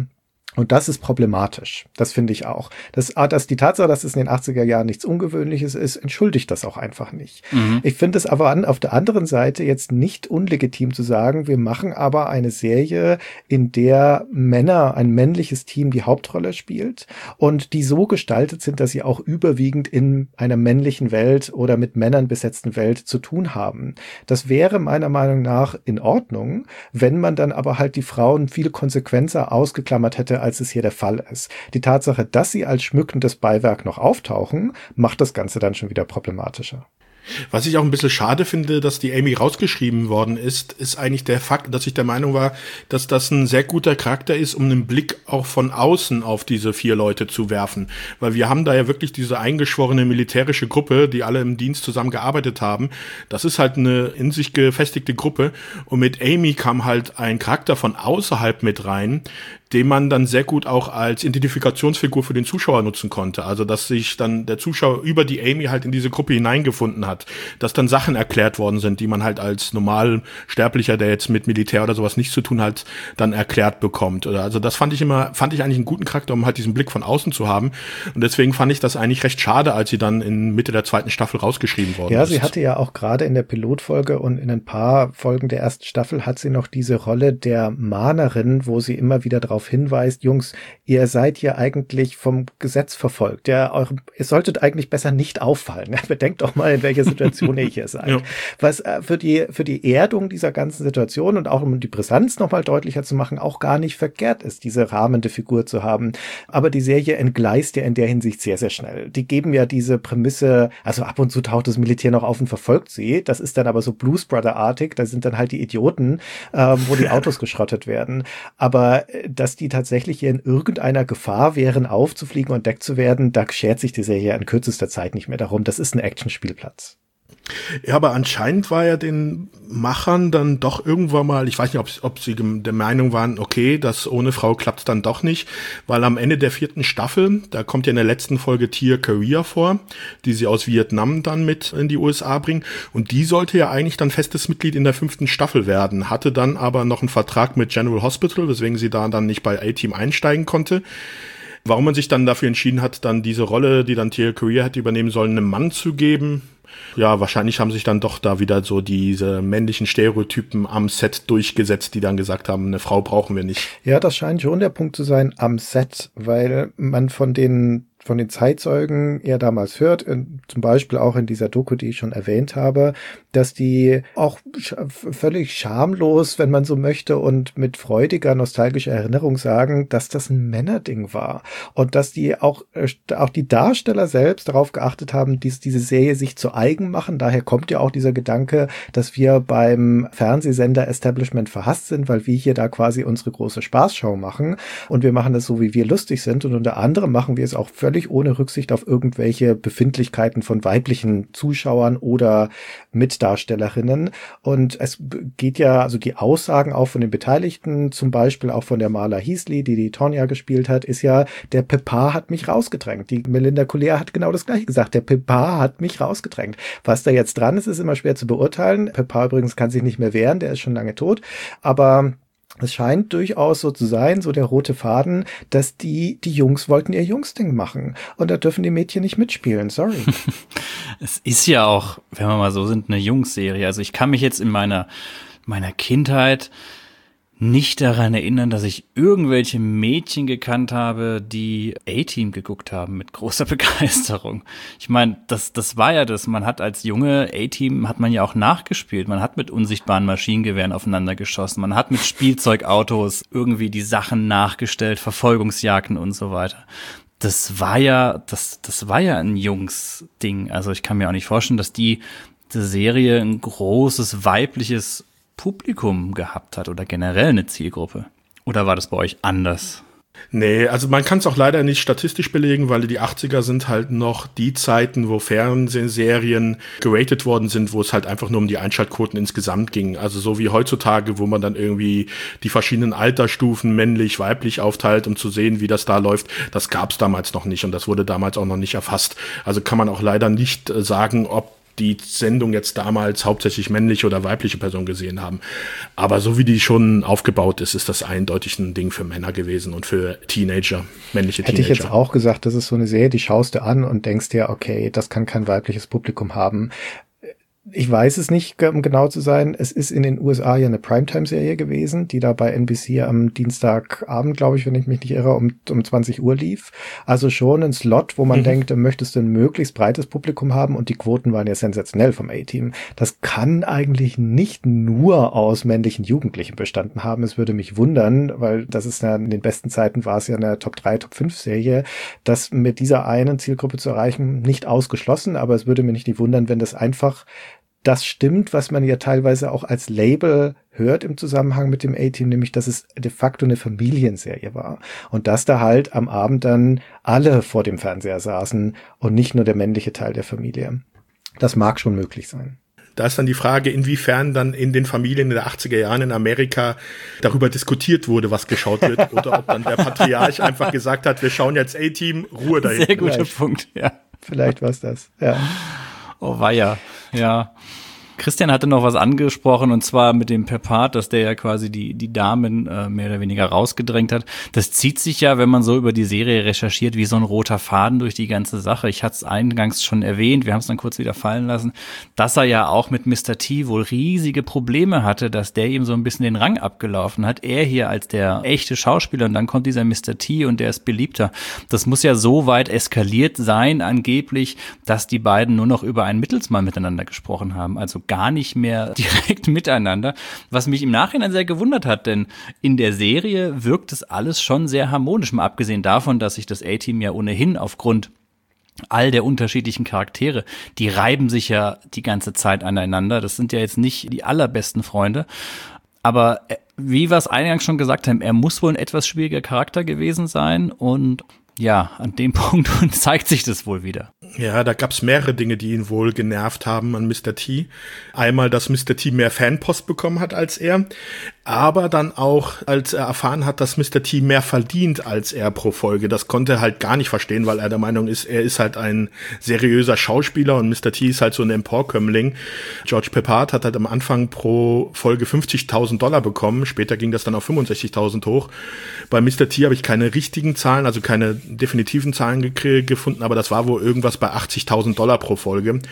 Und das ist problematisch. Das finde ich auch. Das, dass die Tatsache, dass es in den achtziger Jahren nichts Ungewöhnliches ist, entschuldigt das auch einfach nicht. Mhm. Ich finde es aber an, auf der anderen Seite jetzt nicht unlegitim zu sagen, wir machen aber eine Serie, in der Männer, ein männliches Team die Hauptrolle spielt und die so gestaltet sind, dass sie auch überwiegend in einer männlichen Welt oder mit Männern besetzten Welt zu tun haben. Das wäre meiner Meinung nach in Ordnung, wenn man dann aber halt die Frauen viel konsequenter ausgeklammert hätte, als es hier der Fall ist. Die Tatsache, dass sie als schmückendes Beiwerk noch auftauchen, macht das Ganze dann schon wieder problematischer. Was ich auch ein bisschen schade finde, dass die Amy rausgeschrieben worden ist, ist eigentlich der Fakt, dass ich der Meinung war, dass das ein sehr guter Charakter ist, um einen Blick auch von außen auf diese vier Leute zu werfen. Weil wir haben da ja wirklich diese eingeschworene militärische Gruppe, die alle im Dienst zusammengearbeitet haben. Das ist halt eine in sich gefestigte Gruppe. Und mit Amy kam halt ein Charakter von außerhalb mit rein, den man dann sehr gut auch als Identifikationsfigur für den Zuschauer nutzen konnte. Also, dass sich dann der Zuschauer über die Amy halt in diese Gruppe hineingefunden hat. Dass dann Sachen erklärt worden sind, die man halt als Normalsterblicher, der jetzt mit Militär oder sowas nichts zu tun hat, dann erklärt bekommt. Oder also das fand ich immer, fand ich eigentlich einen guten Charakter, um halt diesen Blick von außen zu haben. Und deswegen fand ich das eigentlich recht schade, als sie dann in Mitte der zweiten Staffel rausgeschrieben worden ja, ist. Ja, sie hatte ja auch gerade in der Pilotfolge und in ein paar Folgen der ersten Staffel hat sie noch diese Rolle der Mahnerin, wo sie immer wieder drauf hinweist, Jungs, ihr seid hier eigentlich vom Gesetz verfolgt. Ja, eure, ihr solltet eigentlich besser nicht auffallen. Bedenkt doch mal, in welcher Situation ihr hier seid. Ja. Was äh, für die für die Erdung dieser ganzen Situation und auch um die Brisanz nochmal deutlicher zu machen, auch gar nicht verkehrt ist, diese rahmende Figur zu haben. Aber die Serie entgleist ja in der Hinsicht sehr, sehr schnell. Die geben ja diese Prämisse, also ab und zu taucht das Militär noch auf und verfolgt sie. Das ist dann aber so Blues Brother-artig. Da sind dann halt die Idioten, ähm, wo die Autos geschrottet werden. Aber dass die tatsächlich hier in irgendeiner Gefahr wären, aufzufliegen und entdeckt zu werden, da schert sich die Serie in kürzester Zeit nicht mehr darum. Das ist ein Actionspielplatz. Ja, aber anscheinend war ja den Machern dann doch irgendwann mal, ich weiß nicht, ob, ob sie der Meinung waren, okay, das ohne Frau klappt dann doch nicht, weil am Ende der vierten Staffel, da kommt ja in der letzten Folge Tia Carrere vor, die sie aus Vietnam dann mit in die U S A bringen und die sollte ja eigentlich dann festes Mitglied in der fünften Staffel werden, hatte dann aber noch einen Vertrag mit General Hospital, weswegen sie da dann nicht bei A-Team einsteigen konnte. Warum man sich dann dafür entschieden hat, dann diese Rolle, die dann Tia Carrere hätte übernehmen sollen, einem Mann zu geben, ja, wahrscheinlich haben sich dann doch da wieder so diese männlichen Stereotypen am Set durchgesetzt, die dann gesagt haben, eine Frau brauchen wir nicht. Ja, das scheint schon der Punkt zu sein am Set, weil man von den von den Zeitzeugen ja damals hört, zum Beispiel auch in dieser Doku, die ich schon erwähnt habe, dass die auch völlig schamlos, wenn man so möchte, und mit freudiger, nostalgischer Erinnerung sagen, dass das ein Männerding war. Und dass die auch, auch die Darsteller selbst darauf geachtet haben, dies, diese Serie sich zu eigen machen. Daher kommt ja auch dieser Gedanke, dass wir beim Fernsehsender Establishment verhasst sind, weil wir hier da quasi unsere große Spaßshow machen. Und wir machen das so, wie wir lustig sind. Und unter anderem machen wir es auch völlig ohne Rücksicht auf irgendwelche Befindlichkeiten von weiblichen Zuschauern oder Mitdarstellerinnen. Und es geht ja, also die Aussagen auch von den Beteiligten, zum Beispiel auch von der Marla Heasley, die die Tonya gespielt hat, ist ja, der Pepin hat mich rausgedrängt. Die Melinda Collier hat genau das Gleiche gesagt. Der Pepin hat mich rausgedrängt. Was da jetzt dran ist, ist immer schwer zu beurteilen. Pepin übrigens kann sich nicht mehr wehren, der ist schon lange tot. Aber es scheint durchaus so zu sein, so der rote Faden, dass die, die Jungs wollten ihr Jungsding machen. Und da dürfen die Mädchen nicht mitspielen, sorry. Es ist ja auch, wenn wir mal so sind, eine Jungsserie. Also ich kann mich jetzt in meiner, meiner Kindheit nicht daran erinnern, dass ich irgendwelche Mädchen gekannt habe, die A-Team geguckt haben mit großer Begeisterung. Ich meine, das das war ja das. Man hat als Junge A-Team hat man ja auch nachgespielt. Man hat mit unsichtbaren Maschinengewehren aufeinander geschossen. Man hat mit Spielzeugautos irgendwie die Sachen nachgestellt, Verfolgungsjagden und so weiter. Das war ja, das das war ja ein Jungs-Ding. Also ich kann mir auch nicht vorstellen, dass die, die Serie ein großes weibliches Publikum gehabt hat oder generell eine Zielgruppe. Oder war das bei euch anders? Nee, also man kann es auch leider nicht statistisch belegen, weil die achtziger sind halt noch die Zeiten, wo Fernsehserien geratet worden sind, wo es halt einfach nur um die Einschaltquoten insgesamt ging. Also so wie heutzutage, wo man dann irgendwie die verschiedenen Altersstufen männlich, weiblich aufteilt, um zu sehen, wie das da läuft. Das gab es damals noch nicht und das wurde damals auch noch nicht erfasst. Also kann man auch leider nicht sagen, ob die Sendung jetzt damals hauptsächlich männliche oder weibliche Personen gesehen haben. Aber so wie die schon aufgebaut ist, ist das eindeutig ein Ding für Männer gewesen und für Teenager, männliche Hätte Teenager. Hätte ich jetzt auch gesagt, das ist so eine Serie, die schaust du an und denkst dir, okay, das kann kein weibliches Publikum haben. Ich weiß es nicht, um genau zu sein. Es ist in den U S A ja eine Primetime-Serie gewesen, die da bei N B C am Dienstagabend, glaube ich, wenn ich mich nicht irre, um, um zwanzig Uhr lief. Also schon ein Slot, wo man mhm. denkt, da möchtest du ein möglichst breites Publikum haben, und die Quoten waren ja sensationell vom A-Team. Das kann eigentlich nicht nur aus männlichen Jugendlichen bestanden haben. Es würde mich wundern, weil das ist ja in den besten Zeiten war es ja eine Top drei, Top fünf Serie, das mit dieser einen Zielgruppe zu erreichen, nicht ausgeschlossen, aber es würde mich nicht wundern, wenn das einfach das stimmt, was man ja teilweise auch als Label hört im Zusammenhang mit dem A-Team, nämlich, dass es de facto eine Familienserie war. Und dass da halt am Abend dann alle vor dem Fernseher saßen und nicht nur der männliche Teil der Familie. Das mag schon möglich sein. Da ist dann die Frage, inwiefern dann in den Familien in den achtziger Jahren in Amerika darüber diskutiert wurde, was geschaut wird, oder ob dann der Patriarch einfach gesagt hat, wir schauen jetzt A-Team, Ruhe dahin. Sehr guter Punkt, ja. Vielleicht war es das, ja. Oh weia, ja. Christian hatte noch was angesprochen, und zwar mit dem Peppard, dass der ja quasi die die Damen äh, mehr oder weniger rausgedrängt hat. Das zieht sich ja, wenn man so über die Serie recherchiert, wie so ein roter Faden durch die ganze Sache. Ich hatte es eingangs schon erwähnt, wir haben es dann kurz wieder fallen lassen, dass er ja auch mit Mister T wohl riesige Probleme hatte, dass der ihm so ein bisschen den Rang abgelaufen hat. Er hier als der echte Schauspieler, und dann kommt dieser Mister T und der ist beliebter. Das muss ja so weit eskaliert sein, angeblich, dass die beiden nur noch über einen Mittelsmann miteinander gesprochen haben. Also gar nicht mehr direkt miteinander, was mich im Nachhinein sehr gewundert hat, denn in der Serie wirkt es alles schon sehr harmonisch, mal abgesehen davon, dass sich das A-Team ja ohnehin aufgrund all der unterschiedlichen Charaktere, die reiben sich ja die ganze Zeit aneinander, das sind ja jetzt nicht die allerbesten Freunde, aber wie wir es eingangs schon gesagt haben, er muss wohl ein etwas schwieriger Charakter gewesen sein, und ja, an dem Punkt zeigt sich das wohl wieder. Ja, da gab's mehrere Dinge, die ihn wohl genervt haben an Mister T. Einmal, dass Mister T mehr Fanpost bekommen hat als er, aber dann auch, als er erfahren hat, dass Mister T mehr verdient als er pro Folge. Das konnte er halt gar nicht verstehen, weil er der Meinung ist, er ist halt ein seriöser Schauspieler und Mister T ist halt so ein Emporkömmling. George Peppard hat halt am Anfang pro Folge fünfzigtausend Dollar bekommen, später ging das dann auf fünfundsechzigtausend hoch. Bei Mister T habe ich keine richtigen Zahlen, also keine definitiven Zahlen ge- gefunden, aber das war wohl irgendwas bei achtzigtausend Dollar pro Folge.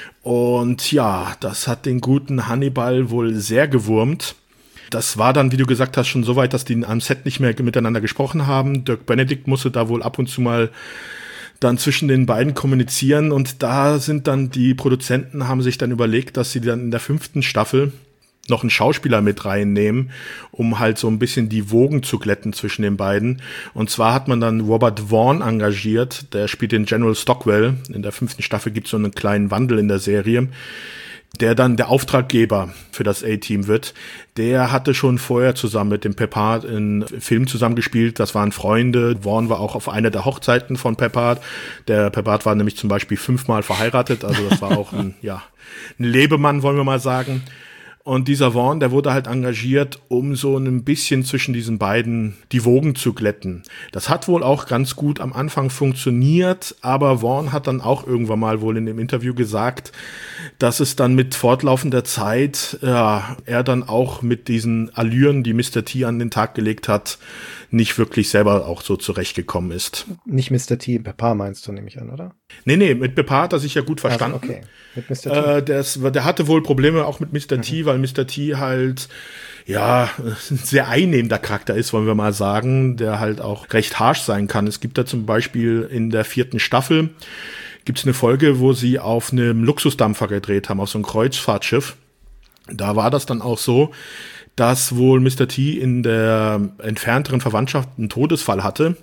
Und ja, das hat den guten Hannibal wohl sehr gewurmt. Das war dann, wie du gesagt hast, schon so weit, dass die am Set nicht mehr miteinander gesprochen haben. Dirk Benedict musste da wohl ab und zu mal dann zwischen den beiden kommunizieren, und da sind dann die Produzenten, haben sich dann überlegt, dass sie dann in der fünften Staffel noch einen Schauspieler mit reinnehmen, um halt so ein bisschen die Wogen zu glätten zwischen den beiden. Und zwar hat man dann Robert Vaughn engagiert, der spielt den General Stockwell. In der fünften Staffel gibt es so einen kleinen Wandel in der Serie, der dann der Auftraggeber für das A-Team wird. Der hatte schon vorher zusammen mit dem Peppard in Film zusammengespielt. Das waren Freunde. Vaughn war auch auf einer der Hochzeiten von Peppard. Der Peppard war nämlich zum Beispiel fünfmal verheiratet. Also das war auch ein, ja, ein Lebemann, wollen wir mal sagen. Und dieser Vaughn, der wurde halt engagiert, um so ein bisschen zwischen diesen beiden die Wogen zu glätten. Das hat wohl auch ganz gut am Anfang funktioniert, aber Vaughn hat dann auch irgendwann mal wohl in dem Interview gesagt, dass es dann mit fortlaufender Zeit, ja, er dann auch mit diesen Allüren, die Mister T an den Tag gelegt hat, nicht wirklich selber auch so zurechtgekommen ist. Nicht Mister T, Peppard meinst du, nehme ich an, oder? Nee, nee, mit Peppard hat er sich ja gut verstanden. Also, okay. Mit Mister T. Äh, der, der hatte wohl Probleme auch mit Mister Mhm. T, weil Mister T halt, ja, ein sehr einnehmender Charakter ist, wollen wir mal sagen, der halt auch recht harsh sein kann. Es gibt da zum Beispiel in der vierten Staffel, gibt es eine Folge, wo sie auf einem Luxusdampfer gedreht haben, auf so einem Kreuzfahrtschiff. Da war das dann auch so, dass wohl Mister T in der entfernteren Verwandtschaft einen Todesfall hatte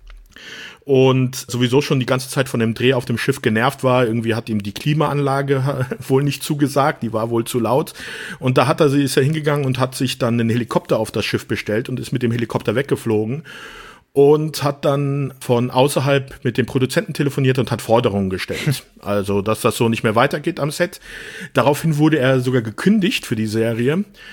und sowieso schon die ganze Zeit von dem Dreh auf dem Schiff genervt war. Irgendwie hat ihm die Klimaanlage wohl nicht zugesagt, die war wohl zu laut. Und da hat er, ist er hingegangen und hat sich dann einen Helikopter auf das Schiff bestellt und ist mit dem Helikopter weggeflogen und hat dann von außerhalb mit dem Produzenten telefoniert und hat Forderungen gestellt. Also, dass das so nicht mehr weitergeht am Set. Daraufhin wurde er sogar gekündigt für die Serie.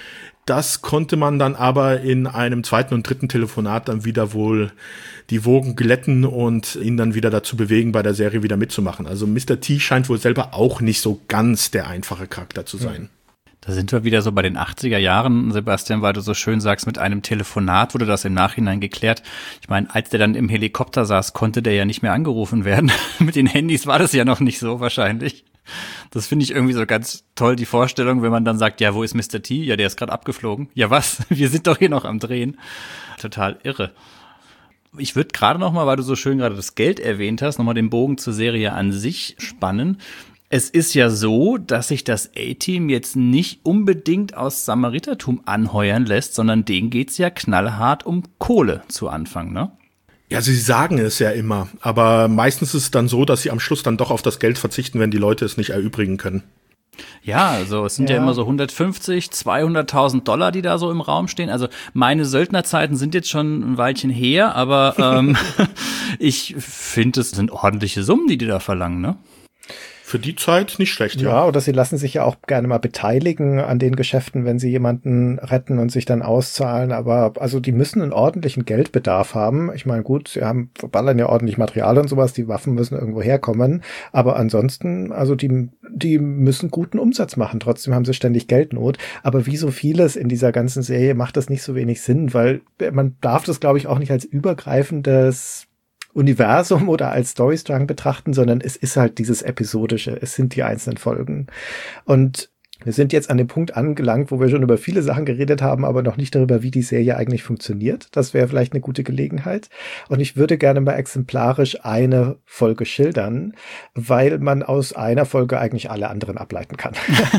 Das konnte man dann aber in einem zweiten und dritten Telefonat dann wieder wohl die Wogen glätten und ihn dann wieder dazu bewegen, bei der Serie wieder mitzumachen. Also Mister T scheint wohl selber auch nicht so ganz der einfache Charakter zu sein. Da sind wir wieder so bei den achtziger Jahren, Sebastian, weil du so schön sagst, mit einem Telefonat wurde das im Nachhinein geklärt. Ich meine, als der dann im Helikopter saß, konnte der ja nicht mehr angerufen werden. Mit den Handys war das ja noch nicht so wahrscheinlich. Das finde ich irgendwie so ganz toll, die Vorstellung, wenn man dann sagt, ja, wo ist Mister T? Ja, der ist gerade abgeflogen. Ja, was? Wir sind doch hier noch am Drehen. Total irre. Ich würde gerade noch mal, weil du so schön gerade das Geld erwähnt hast, noch mal den Bogen zur Serie an sich spannen. Es ist ja so, dass sich das A-Team jetzt nicht unbedingt aus Samaritertum anheuern lässt, sondern denen geht's ja knallhart um Kohle zu Anfang, ne? Ja, sie sagen es ja immer, aber meistens ist es dann so, dass sie am Schluss dann doch auf das Geld verzichten, wenn die Leute es nicht erübrigen können. Ja, also es sind ja, ja immer so hundertfünfzig, zweihunderttausend Dollar, die da so im Raum stehen. Also meine Söldnerzeiten sind jetzt schon ein Weilchen her, aber ähm, ich finde, es sind ordentliche Summen, die die da verlangen, ne? Für die Zeit nicht schlecht, ja. Ja, oder sie lassen sich ja auch gerne mal beteiligen an den Geschäften, wenn sie jemanden retten und sich dann auszahlen. Aber also die müssen einen ordentlichen Geldbedarf haben. Ich meine, gut, sie haben verballern ja ordentlich Material und sowas, die Waffen müssen irgendwo herkommen. Aber ansonsten, also die, die müssen guten Umsatz machen. Trotzdem haben sie ständig Geldnot. Aber wie so vieles in dieser ganzen Serie macht das nicht so wenig Sinn, weil man darf das, glaube ich, auch nicht als übergreifendes Universum oder als Storystrang betrachten, sondern es ist halt dieses Episodische, es sind die einzelnen Folgen. Und wir sind jetzt an dem Punkt angelangt, wo wir schon über viele Sachen geredet haben, aber noch nicht darüber, wie die Serie eigentlich funktioniert. Das wäre vielleicht eine gute Gelegenheit. Und ich würde gerne mal exemplarisch eine Folge schildern, weil man aus einer Folge eigentlich alle anderen ableiten kann.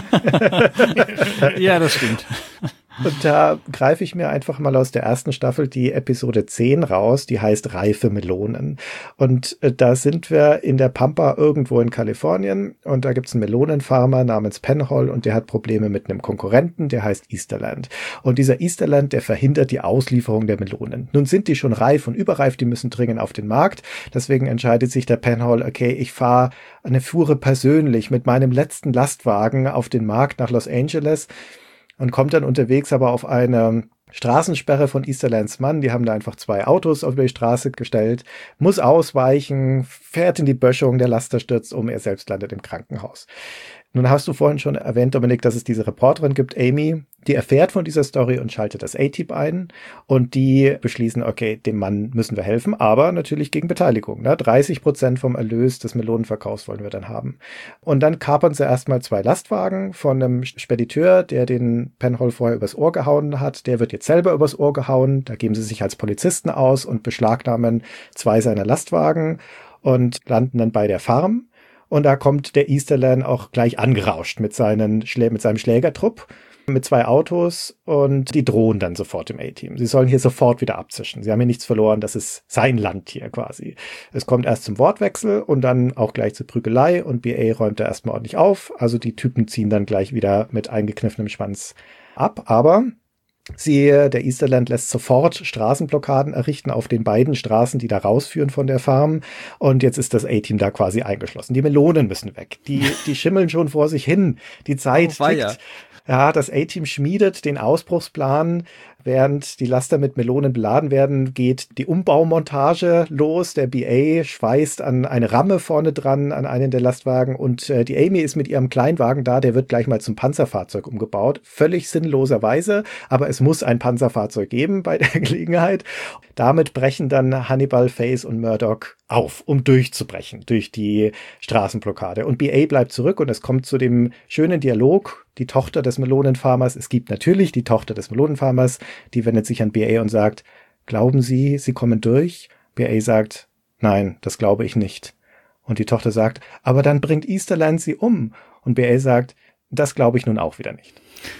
Ja, das stimmt. Und da greife ich mir einfach mal aus der ersten Staffel die Episode zehn raus, die heißt Reife Melonen. Und äh, da sind wir in der Pampa irgendwo in Kalifornien und da gibt's einen Melonenfarmer namens Penhall und der hat Probleme mit einem Konkurrenten, der heißt Easterland. Und dieser Easterland, der verhindert die Auslieferung der Melonen. Nun sind die schon reif und überreif, die müssen dringend auf den Markt. Deswegen entscheidet sich der Penhall, okay, ich fahre eine Fuhre persönlich mit meinem letzten Lastwagen auf den Markt nach Los Angeles. Und kommt dann unterwegs aber auf eine Straßensperre von Easterlands Mann. Die haben da einfach zwei Autos auf die Straße gestellt, muss ausweichen, fährt in die Böschung, der Laster stürzt um, er selbst landet im Krankenhaus. Nun hast du vorhin schon erwähnt, Dominik, dass es diese Reporterin gibt, Amy, die erfährt von dieser Story und schaltet das A-Team ein und die beschließen, okay, dem Mann müssen wir helfen, aber natürlich gegen Beteiligung. Ne? dreißig Prozent vom Erlös des Melonenverkaufs wollen wir dann haben. Und dann kapern sie erstmal zwei Lastwagen von einem Spediteur, der den Penhall vorher übers Ohr gehauen hat. Der wird jetzt selber übers Ohr gehauen. Da geben sie sich als Polizisten aus und beschlagnahmen zwei seiner Lastwagen und landen dann bei der Farm. Und da kommt der Easterland auch gleich angerauscht mit, seinen Schlä- mit seinem Schlägertrupp, mit zwei Autos und die drohen dann sofort im A-Team. Sie sollen hier sofort wieder abzischen. Sie haben hier nichts verloren, das ist sein Land hier quasi. Es kommt erst zum Wortwechsel und dann auch gleich zur Prügelei und B A räumt da erstmal ordentlich auf. Also die Typen ziehen dann gleich wieder mit eingekniffenem Schwanz ab. Aber Sie, der Easterland lässt sofort Straßenblockaden errichten auf den beiden Straßen, die da rausführen von der Farm. Und jetzt ist das A-Team da quasi eingeschlossen. Die Melonen müssen weg. Die, die schimmeln schon vor sich hin. Die Zeit oh, tickt. Ja, das A-Team schmiedet den Ausbruchsplan. Während die Laster mit Melonen beladen werden, geht die Umbaumontage los. Der B A schweißt an eine Ramme vorne dran, an einen der Lastwagen. Und äh, die Amy ist mit ihrem Kleinwagen da. Der wird gleich mal zum Panzerfahrzeug umgebaut. Völlig sinnloserweise. Aber es muss ein Panzerfahrzeug geben bei der Gelegenheit. Damit brechen dann Hannibal, Faze und Murdoch auf, um durchzubrechen durch die Straßenblockade. Und B A bleibt zurück und es kommt zu dem schönen Dialog. Die Tochter des Melonenfarmers, es gibt natürlich die Tochter des Melonenfarmers, die wendet sich an B A und sagt, glauben Sie, Sie kommen durch? B A sagt, nein, das glaube ich nicht. Und die Tochter sagt, aber dann bringt Easterland Sie um. Und B A sagt, das glaube ich nun auch wieder nicht.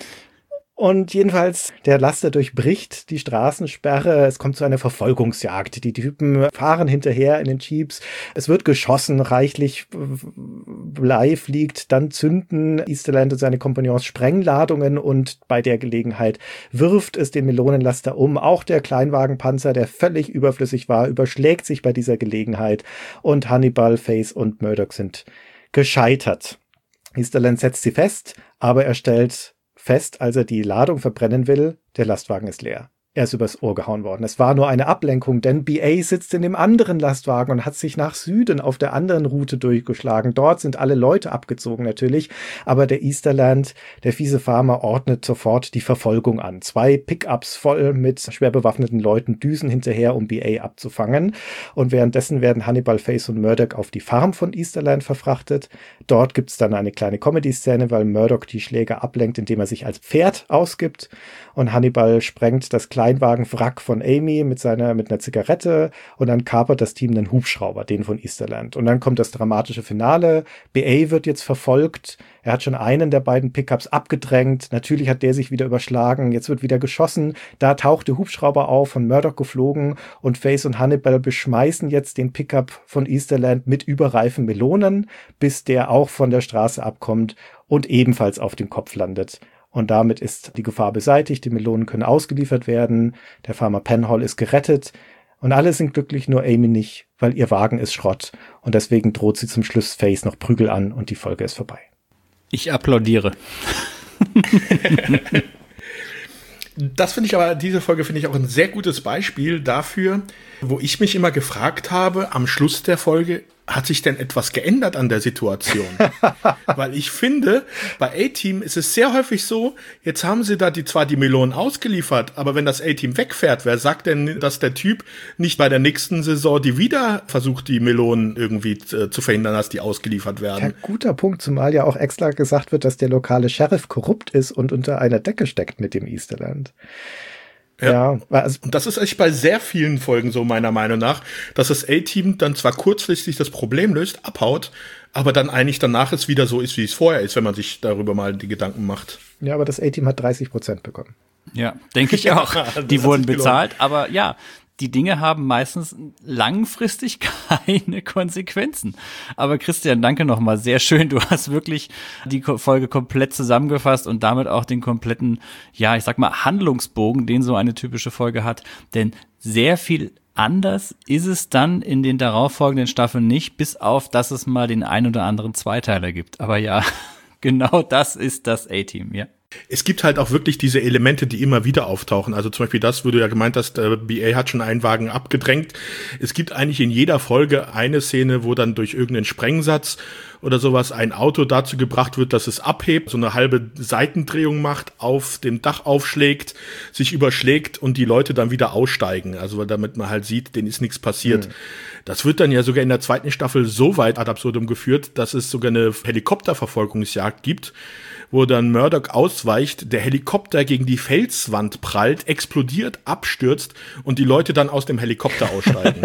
Und jedenfalls, der Laster durchbricht die Straßensperre. Es kommt zu einer Verfolgungsjagd. Die Typen fahren hinterher in den Jeeps. Es wird geschossen, reichlich Blei fliegt. Dann zünden Easterland und seine Kompagnons Sprengladungen und bei der Gelegenheit wirft es den Melonenlaster um. Auch der Kleinwagenpanzer, der völlig überflüssig war, überschlägt sich bei dieser Gelegenheit. Und Hannibal, Faze und Murdoch sind gescheitert. Easterland setzt sie fest, aber er stellt fest, als er die Ladung verbrennen will, der Lastwagen ist leer. Er ist übers Ohr gehauen worden. Es war nur eine Ablenkung, denn B A sitzt in dem anderen Lastwagen und hat sich nach Süden auf der anderen Route durchgeschlagen. Dort sind alle Leute abgezogen natürlich, aber der Easterland, der fiese Farmer, ordnet sofort die Verfolgung an. Zwei Pickups voll mit schwer bewaffneten Leuten düsen hinterher, um B A abzufangen. Und währenddessen werden Hannibal, Face und Murdoch auf die Farm von Easterland verfrachtet. Dort gibt's dann eine kleine Comedy-Szene, weil Murdoch die Schläger ablenkt, indem er sich als Pferd ausgibt. Und Hannibal sprengt das Kleinwagenwrack von Amy mit seiner, mit einer Zigarette und dann kapert das Team einen Hubschrauber, den von Easterland. Und dann kommt das dramatische Finale. B A wird jetzt verfolgt. Er hat schon einen der beiden Pickups abgedrängt. Natürlich hat der sich wieder überschlagen. Jetzt wird wieder geschossen. Da taucht der Hubschrauber auf, von Murdoch geflogen und Face und Hannibal beschmeißen jetzt den Pickup von Easterland mit überreifen Melonen, bis der auch von der Straße abkommt und ebenfalls auf dem Kopf landet. Und damit ist die Gefahr beseitigt, die Melonen können ausgeliefert werden, der Farmer Penhall ist gerettet und alle sind glücklich, nur Amy nicht, weil ihr Wagen ist Schrott und deswegen droht sie zum Schluss Face noch Prügel an und die Folge ist vorbei. Ich applaudiere. Das finde ich aber, diese Folge finde ich auch ein sehr gutes Beispiel dafür, wo ich mich immer gefragt habe, am Schluss der Folge, hat sich denn etwas geändert an der Situation? Weil ich finde, bei A-Team ist es sehr häufig so, jetzt haben sie da die zwar die Melonen ausgeliefert, aber wenn das A-Team wegfährt, wer sagt denn, dass der Typ nicht bei der nächsten Saison die wieder versucht, die Melonen irgendwie äh, zu verhindern, dass die ausgeliefert werden? Ja, guter Punkt, zumal ja auch extra gesagt wird, dass der lokale Sheriff korrupt ist und unter einer Decke steckt mit dem Easterland. Ja, ja, also und das ist echt bei sehr vielen Folgen so meiner Meinung nach, dass das A-Team dann zwar kurzfristig das Problem löst, abhaut, aber dann eigentlich danach es wieder so ist, wie es vorher ist, wenn man sich darüber mal die Gedanken macht. Ja, aber das A-Team hat dreißig Prozent bekommen. Ja, denke ich auch. Die wurden bezahlt, aber ja, die Dinge haben meistens langfristig keine Konsequenzen. Aber Christian, danke nochmal, sehr schön. Du hast wirklich die Folge komplett zusammengefasst und damit auch den kompletten, ja, ich sag mal, Handlungsbogen, den so eine typische Folge hat. Denn sehr viel anders ist es dann in den darauffolgenden Staffeln nicht, bis auf, dass es mal den ein oder anderen Zweiteiler gibt. Aber ja, genau das ist das A-Team, ja. Es gibt halt auch wirklich diese Elemente, die immer wieder auftauchen. Also zum Beispiel das, wo du ja gemeint hast, äh, B A hat schon einen Wagen abgedrängt. Es gibt eigentlich in jeder Folge eine Szene, wo dann durch irgendeinen Sprengsatz oder sowas ein Auto dazu gebracht wird, dass es abhebt, so eine halbe Seitendrehung macht, auf dem Dach aufschlägt, sich überschlägt und die Leute dann wieder aussteigen. Also damit man halt sieht, denen ist nichts passiert. Mhm. Das wird dann ja sogar in der zweiten Staffel so weit ad absurdum geführt, dass es sogar eine Helikopterverfolgungsjagd gibt, wo dann Murdoch ausweicht, der Helikopter gegen die Felswand prallt, explodiert, abstürzt und die Leute dann aus dem Helikopter aussteigen.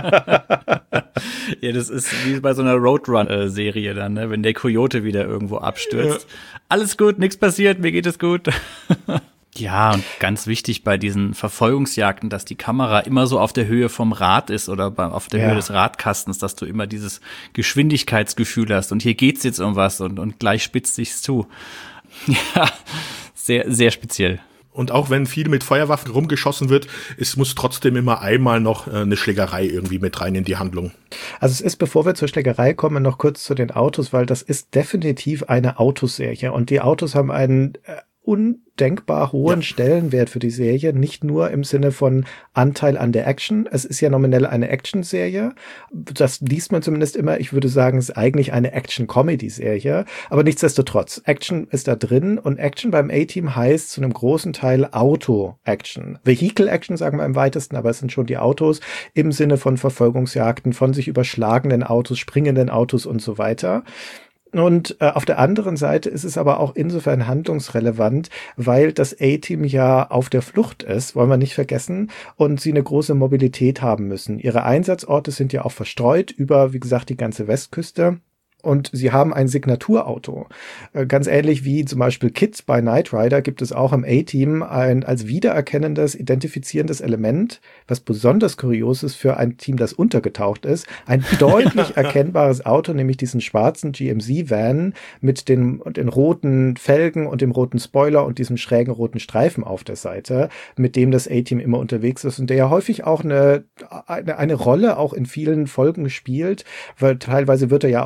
Ja, das ist wie bei so einer Roadrun-Serie dann, ne? Wenn der Coyote wieder irgendwo abstürzt. Ja. Alles gut, nichts passiert, mir geht es gut. Ja, und ganz wichtig bei diesen Verfolgungsjagden, dass die Kamera immer so auf der Höhe vom Rad ist oder auf der ja. Höhe des Radkastens, dass du immer dieses Geschwindigkeitsgefühl hast und hier geht's jetzt um was und, und gleich spitzt sich's zu. Ja, sehr, sehr speziell. Und auch wenn viel mit Feuerwaffen rumgeschossen wird, es muss trotzdem immer einmal noch eine Schlägerei irgendwie mit rein in die Handlung. Also es ist, bevor wir zur Schlägerei kommen, noch kurz zu den Autos, weil das ist definitiv eine Autoserie und die Autos haben einen äh, undenkbar hohen ja. Stellenwert für die Serie, nicht nur im Sinne von Anteil an der Action. Es ist ja nominell eine Action-Serie. Das liest man zumindest immer. Ich würde sagen, es ist eigentlich eine Action-Comedy-Serie. Aber nichtsdestotrotz, Action ist da drin und Action beim A-Team heißt zu einem großen Teil Auto-Action. Vehicle-Action sagen wir im weitesten, aber es sind schon die Autos im Sinne von Verfolgungsjagden, von sich überschlagenden Autos, springenden Autos und so weiter. Und äh, auf der anderen Seite ist es aber auch insofern handlungsrelevant, weil das A-Team ja auf der Flucht ist, wollen wir nicht vergessen, und sie eine große Mobilität haben müssen. Ihre Einsatzorte sind ja auch verstreut über, wie gesagt, die ganze Westküste. Und sie haben ein Signaturauto. Ganz ähnlich wie zum Beispiel Kids bei Knight Rider gibt es auch im A-Team ein als wiedererkennendes, identifizierendes Element, was besonders kurios ist für ein Team, das untergetaucht ist. Ein deutlich erkennbares Auto, nämlich diesen schwarzen G M C-Van mit den, den roten Felgen und dem roten Spoiler und diesem schrägen roten Streifen auf der Seite, mit dem das A-Team immer unterwegs ist und der ja häufig auch eine, eine, eine Rolle auch in vielen Folgen spielt, weil teilweise wird er ja auch umgebaut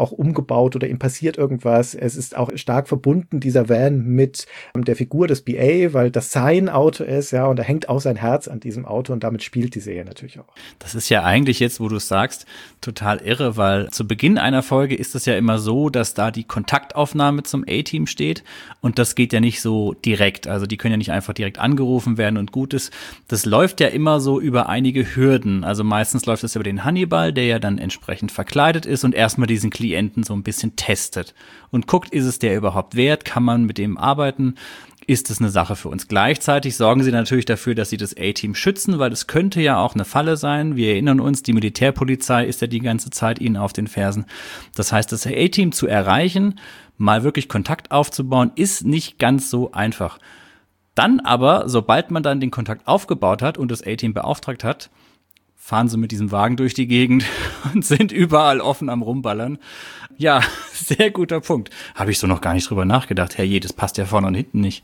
aufgebaut oder ihm passiert irgendwas. Es ist auch stark verbunden, dieser Van, mit der Figur des B A, weil das sein Auto ist, ja, und da hängt auch sein Herz an diesem Auto und damit spielt die Serie natürlich auch. Das ist ja eigentlich jetzt, wo du es sagst, total irre, weil zu Beginn einer Folge ist es ja immer so, dass da die Kontaktaufnahme zum A-Team steht und das geht ja nicht so direkt. Also die können ja nicht einfach direkt angerufen werden und gut ist. Das läuft ja immer so über einige Hürden. Also meistens läuft es über den Hannibal, der ja dann entsprechend verkleidet ist und erstmal diesen Klienten so ein bisschen testet und guckt, ist es der überhaupt wert, kann man mit dem arbeiten, ist es eine Sache für uns. Gleichzeitig sorgen sie natürlich dafür, dass sie das A-Team schützen, weil es könnte ja auch eine Falle sein. Wir erinnern uns, die Militärpolizei ist ja die ganze Zeit ihnen auf den Fersen. Das heißt, das A-Team zu erreichen, mal wirklich Kontakt aufzubauen, ist nicht ganz so einfach. Dann aber, sobald man dann den Kontakt aufgebaut hat und das A-Team beauftragt hat, fahren sie mit diesem Wagen durch die Gegend und sind überall offen am Rumballern. Ja, sehr guter Punkt. Habe ich so noch gar nicht drüber nachgedacht. Herrje, das passt ja vorne und hinten nicht.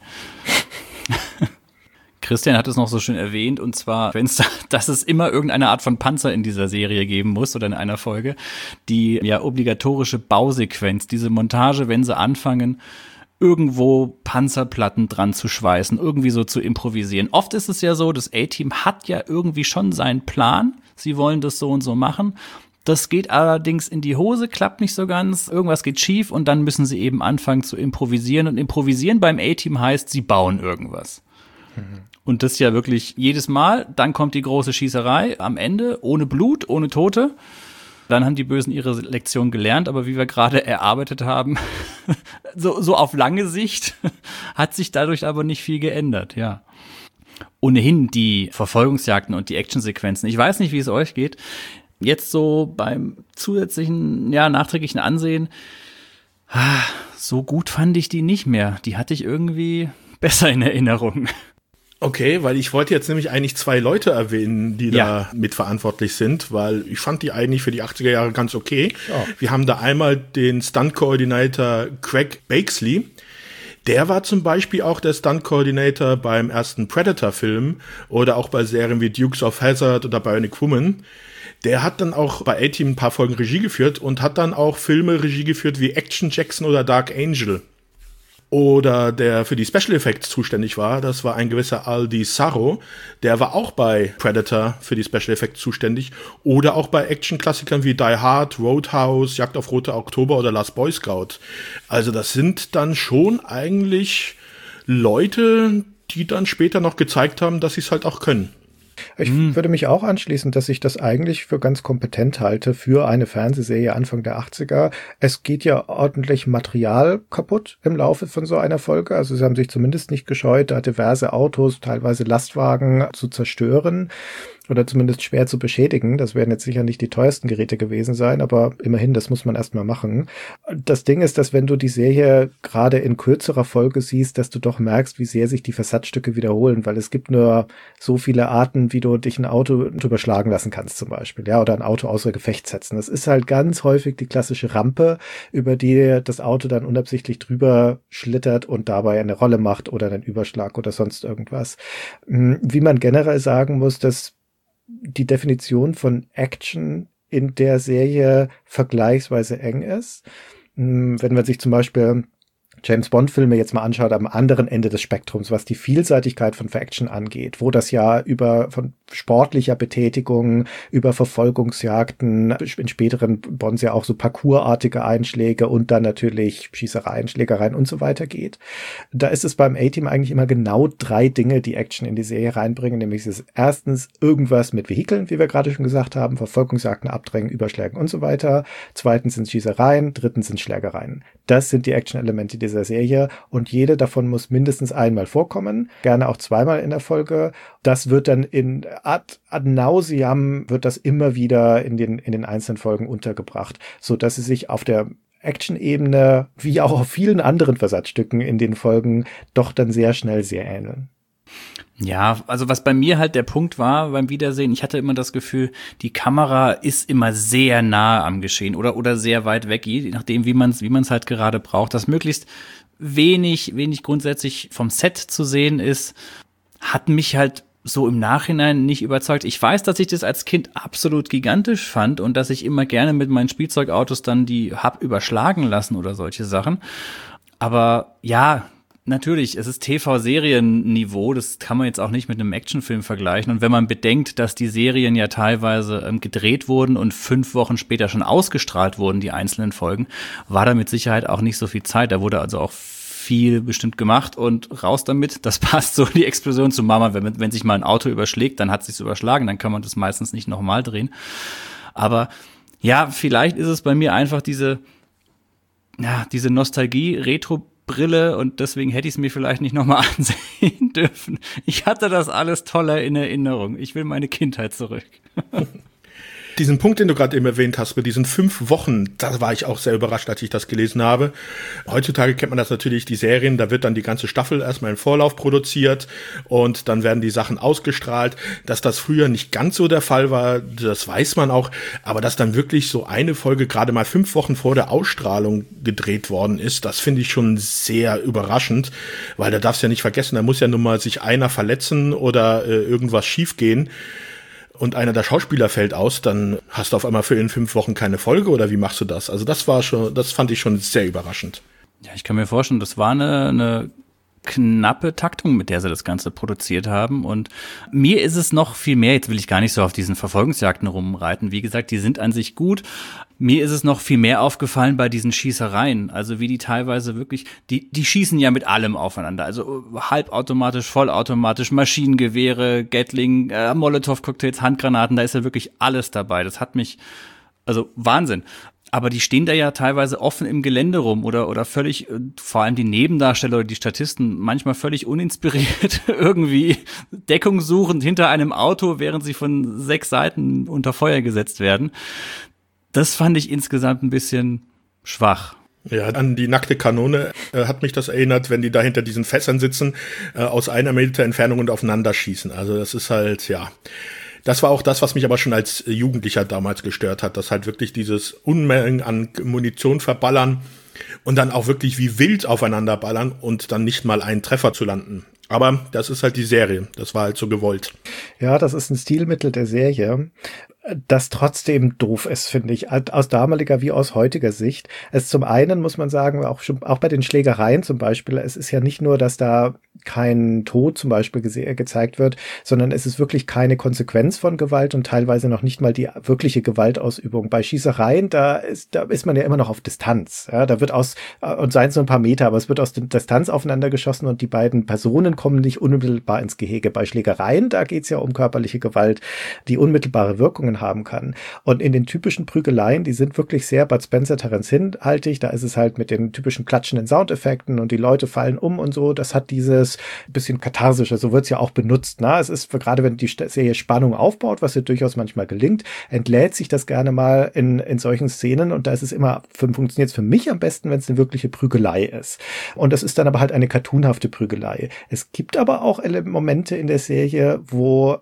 Christian hat es noch so schön erwähnt, und zwar, wenn's da, dass es immer irgendeine Art von Panzer in dieser Serie geben muss oder in einer Folge. Die ja obligatorische Bausequenz, diese Montage, wenn sie anfangen, irgendwo Panzerplatten dran zu schweißen, irgendwie so zu improvisieren. Oft ist es ja so, das A-Team hat ja irgendwie schon seinen Plan. Sie wollen das so und so machen. Das geht allerdings in die Hose, klappt nicht so ganz. Irgendwas geht schief und dann müssen sie eben anfangen zu improvisieren. Und improvisieren beim A-Team heißt, sie bauen irgendwas. Mhm. Und das ja wirklich jedes Mal. Dann kommt die große Schießerei am Ende, ohne Blut, ohne Tote. Dann haben die Bösen ihre Lektion gelernt, aber wie wir gerade erarbeitet haben, so, so auf lange Sicht hat sich dadurch aber nicht viel geändert, ja. Ohnehin die Verfolgungsjagden und die Actionsequenzen. Ich weiß nicht, wie es euch geht. Jetzt so beim zusätzlichen, ja, nachträglichen Ansehen, so gut fand ich die nicht mehr. Die hatte ich irgendwie besser in Erinnerung. Okay, weil ich wollte jetzt nämlich eigentlich zwei Leute erwähnen, die ja. da mitverantwortlich sind, weil ich fand die eigentlich für die achtziger Jahre ganz okay. Ja. Wir haben da einmal den Stunt-Coordinator Craig Bakesley. Der war zum Beispiel auch der Stunt-Coordinator beim ersten Predator-Film oder auch bei Serien wie Dukes of Hazzard oder Bionic Woman. Der hat dann auch bei A-Team ein paar Folgen Regie geführt und hat dann auch Filme Regie geführt wie Action Jackson oder Dark Angel. Oder der für die Special Effects zuständig war, das war ein gewisser Aldi Sarro, der war auch bei Predator für die Special Effects zuständig oder auch bei Action-Klassikern wie Die Hard, Roadhouse, Jagd auf Rote Oktober oder Last Boy Scout. Also das sind dann schon eigentlich Leute, die dann später noch gezeigt haben, dass sie es halt auch können. Ich hm. würde mich auch anschließen, dass ich das eigentlich für ganz kompetent halte für eine Fernsehserie Anfang der achtziger. Es geht ja ordentlich Material kaputt im Laufe von so einer Folge. Also sie haben sich zumindest nicht gescheut, da diverse Autos, teilweise Lastwagen zu zerstören oder zumindest schwer zu beschädigen. Das werden jetzt sicher nicht die teuersten Geräte gewesen sein, aber immerhin, das muss man erstmal machen. Das Ding ist, dass wenn du die Serie gerade in kürzerer Folge siehst, dass du doch merkst, wie sehr sich die Versatzstücke wiederholen, weil es gibt nur so viele Arten, wie du dich ein Auto drüber schlagen lassen kannst zum Beispiel, ja, oder ein Auto außer Gefecht setzen. Das ist halt ganz häufig die klassische Rampe, über die das Auto dann unabsichtlich drüber schlittert und dabei eine Rolle macht oder einen Überschlag oder sonst irgendwas. Wie man generell sagen muss, dass die Definition von Action in der Serie vergleichsweise eng ist. Wenn man sich zum Beispiel James-Bond-Filme jetzt mal anschaut am anderen Ende des Spektrums, was die Vielseitigkeit von Action angeht, wo das ja über von sportlicher Betätigung, über Verfolgungsjagden, in späteren Bonds ja auch so parkourartige Einschläge und dann natürlich Schießereien, Schlägereien und so weiter geht. Da ist es beim A-Team eigentlich immer genau drei Dinge, die Action in die Serie reinbringen, nämlich es ist erstens irgendwas mit Vehikeln, wie wir gerade schon gesagt haben, Verfolgungsjagden, Abdrängen, Überschlägen und so weiter. Zweitens sind Schießereien, drittens sind Schlägereien. Das sind die Action-Elemente dieser Serie und jede davon muss mindestens einmal vorkommen, gerne auch zweimal in der Folge. Das wird dann in ad, ad nauseam wird das immer wieder in den, in den einzelnen Folgen untergebracht, so dass sie sich auf der Action-Ebene, wie auch auf vielen anderen Versatzstücken in den Folgen, doch dann sehr schnell sehr ähneln. Ja, also was bei mir halt der Punkt war beim Wiedersehen, ich hatte immer das Gefühl, die Kamera ist immer sehr nah am Geschehen oder oder sehr weit weg, je nachdem, wie man es wie man es halt gerade braucht, dass möglichst wenig wenig grundsätzlich vom Set zu sehen ist, hat mich halt so im Nachhinein nicht überzeugt. Ich weiß, dass ich das als Kind absolut gigantisch fand und dass ich immer gerne mit meinen Spielzeugautos dann die hab überschlagen lassen oder solche Sachen. Aber ja, natürlich, es ist T V-Serienniveau, das kann man jetzt auch nicht mit einem Actionfilm vergleichen. Und wenn man bedenkt, dass die Serien ja teilweise ähm, gedreht wurden und fünf Wochen später schon ausgestrahlt wurden, die einzelnen Folgen, war da mit Sicherheit auch nicht so viel Zeit. Da wurde also auch viel bestimmt gemacht und raus damit. Das passt so in die Explosion zu Mama. Wenn, wenn sich mal ein Auto überschlägt, dann hat es sich überschlagen, dann kann man das meistens nicht nochmal drehen. Aber ja, vielleicht ist es bei mir einfach diese, ja, diese Nostalgie-Retro-Brille und deswegen hätte ich es mir vielleicht nicht nochmal ansehen dürfen. Ich hatte das alles toller in Erinnerung. Ich will meine Kindheit zurück. Diesen Punkt, den du gerade eben erwähnt hast, mit diesen fünf Wochen, da war ich auch sehr überrascht, als ich das gelesen habe. Heutzutage kennt man das natürlich, die Serien, da wird dann die ganze Staffel erstmal im Vorlauf produziert und dann werden die Sachen ausgestrahlt. Dass das früher nicht ganz so der Fall war, das weiß man auch, aber dass dann wirklich so eine Folge gerade mal fünf Wochen vor der Ausstrahlung gedreht worden ist, das finde ich schon sehr überraschend, weil da darfst du ja nicht vergessen, da muss ja nun mal sich einer verletzen oder äh, irgendwas schiefgehen. Und einer der Schauspieler fällt aus, dann hast du auf einmal für in fünf Wochen keine Folge oder wie machst du das? Also das war schon, das fand ich schon sehr überraschend. Ja, ich kann mir vorstellen, das war eine, eine knappe Taktung, mit der sie das Ganze produziert haben. Und mir ist es noch viel mehr, jetzt will ich gar nicht so auf diesen Verfolgungsjagden rumreiten. Wie gesagt, die sind an sich gut. Mir ist es noch viel mehr aufgefallen bei diesen Schießereien, also wie die teilweise wirklich, die die schießen ja mit allem aufeinander, also halbautomatisch, vollautomatisch, Maschinengewehre, Gatling, äh, Molotow-Cocktails, Handgranaten, da ist ja wirklich alles dabei. Das hat mich, also Wahnsinn. Aber die stehen da ja teilweise offen im Gelände rum oder oder völlig, vor allem die Nebendarsteller oder die Statisten, manchmal völlig uninspiriert irgendwie Deckung suchend hinter einem Auto, während sie von sechs Seiten unter Feuer gesetzt werden. Das fand ich insgesamt ein bisschen schwach. Ja, an die nackte Kanone äh, hat mich das erinnert, wenn die da hinter diesen Fässern sitzen, äh, aus einer Meter Entfernung und aufeinander schießen. Also das ist halt, ja, das war auch das, was mich aber schon als Jugendlicher damals gestört hat, dass halt wirklich dieses Unmengen an Munition verballern und dann auch wirklich wie wild aufeinander ballern und dann nicht mal einen Treffer zu landen. Aber das ist halt die Serie, das war halt so gewollt. Ja, das ist ein Stilmittel der Serie, das trotzdem doof ist, finde ich, aus damaliger wie aus heutiger Sicht. Es zum einen muss man sagen, auch schon, auch bei den Schlägereien zum Beispiel, es ist ja nicht nur, dass da kein Tod zum Beispiel gese- gezeigt wird, sondern es ist wirklich keine Konsequenz von Gewalt und teilweise noch nicht mal die wirkliche Gewaltausübung. Bei Schießereien, da ist, da ist man ja immer noch auf Distanz. Ja, da wird aus, und seien es nur ein paar Meter, aber es wird aus Distanz aufeinander geschossen und die beiden Personen kommen nicht unmittelbar ins Gehege. Bei Schlägereien, da geht's ja um körperliche Gewalt, die unmittelbare Wirkungen haben kann. Und in den typischen Prügeleien, die sind wirklich sehr Bud Spencer, Terence Hill haltig, da ist es halt mit den typischen klatschenden Soundeffekten und die Leute fallen um und so, das hat dieses bisschen katharsische, so wird's ja auch benutzt. Na, es ist, gerade wenn die Serie Spannung aufbaut, was ja durchaus manchmal gelingt, entlädt sich das gerne mal in, in solchen Szenen und da ist es immer, funktioniert es für mich am besten, wenn es eine wirkliche Prügelei ist. Und das ist dann aber halt eine cartoonhafte Prügelei. Es gibt aber auch Momente in der Serie, wo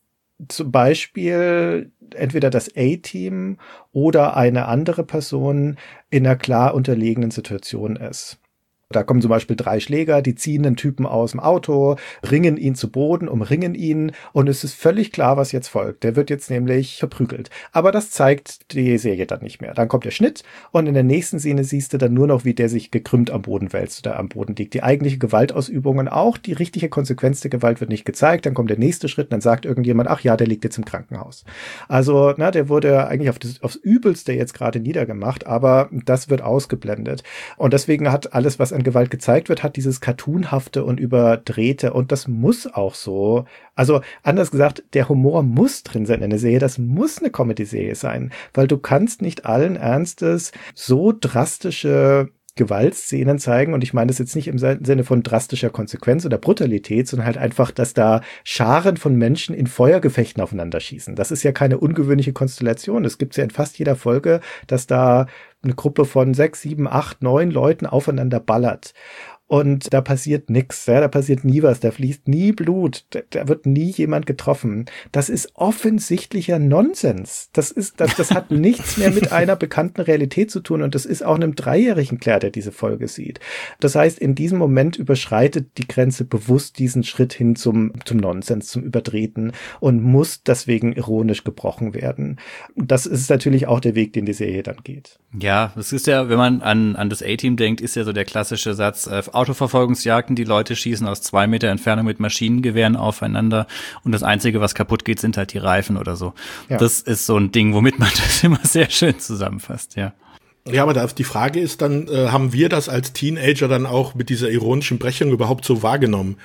zum Beispiel entweder das A-Team oder eine andere Person in einer klar unterlegenen Situation ist. Da kommen zum Beispiel drei Schläger, die ziehen den Typen aus dem Auto, ringen ihn zu Boden, umringen ihn und es ist völlig klar, was jetzt folgt. Der wird jetzt nämlich verprügelt. Aber das zeigt die Serie dann nicht mehr. Dann kommt der Schnitt und in der nächsten Szene siehst du dann nur noch, wie der sich gekrümmt am Boden wälzt oder am Boden liegt. Die eigentliche Gewaltausübung und auch die richtige Konsequenz der Gewalt wird nicht gezeigt. Dann kommt der nächste Schritt und dann sagt irgendjemand, ach ja, der liegt jetzt im Krankenhaus. Also, na, der wurde eigentlich auf das, aufs Übelste jetzt gerade niedergemacht, aber das wird ausgeblendet. Und deswegen hat alles, was an Gewalt gezeigt wird, hat dieses Cartoonhafte und Überdrehte und das muss auch so, also anders gesagt, der Humor muss drin sein in der Serie, das muss eine Comedy-Serie sein, weil du kannst nicht allen Ernstes so drastische Gewaltszenen zeigen und ich meine das jetzt nicht im Sinne von drastischer Konsequenz oder Brutalität, sondern halt einfach, dass da Scharen von Menschen in Feuergefechten aufeinander schießen. Das ist ja keine ungewöhnliche Konstellation. Es gibt ja in fast jeder Folge, dass da eine Gruppe von sechs, sieben, acht, neun Leuten aufeinander ballert. und da passiert nichts, ja, da passiert nie was, da fließt nie Blut, da, da wird nie jemand getroffen. Das ist offensichtlicher Nonsens. Das ist, das, das hat nichts mehr mit einer bekannten Realität zu tun und das ist auch einem Dreijährigen klar, der diese Folge sieht. Das heißt, in diesem Moment überschreitet die Grenze bewusst diesen Schritt hin zum, zum Nonsens, zum Überdrehten und muss deswegen ironisch gebrochen werden. Das ist natürlich auch der Weg, den die Serie dann geht. Ja, das ist ja, wenn man an, an das A-Team denkt, ist ja so der klassische Satz, äh, Autoverfolgungsjagden, die Leute schießen aus zwei Meter Entfernung mit Maschinengewehren aufeinander und das Einzige, was kaputt geht, sind halt die Reifen oder so. Ja. Das ist so ein Ding, womit man das immer sehr schön zusammenfasst, ja. Ja, aber die Frage ist dann, äh, haben wir das als Teenager dann auch mit dieser ironischen Brechung überhaupt so wahrgenommen?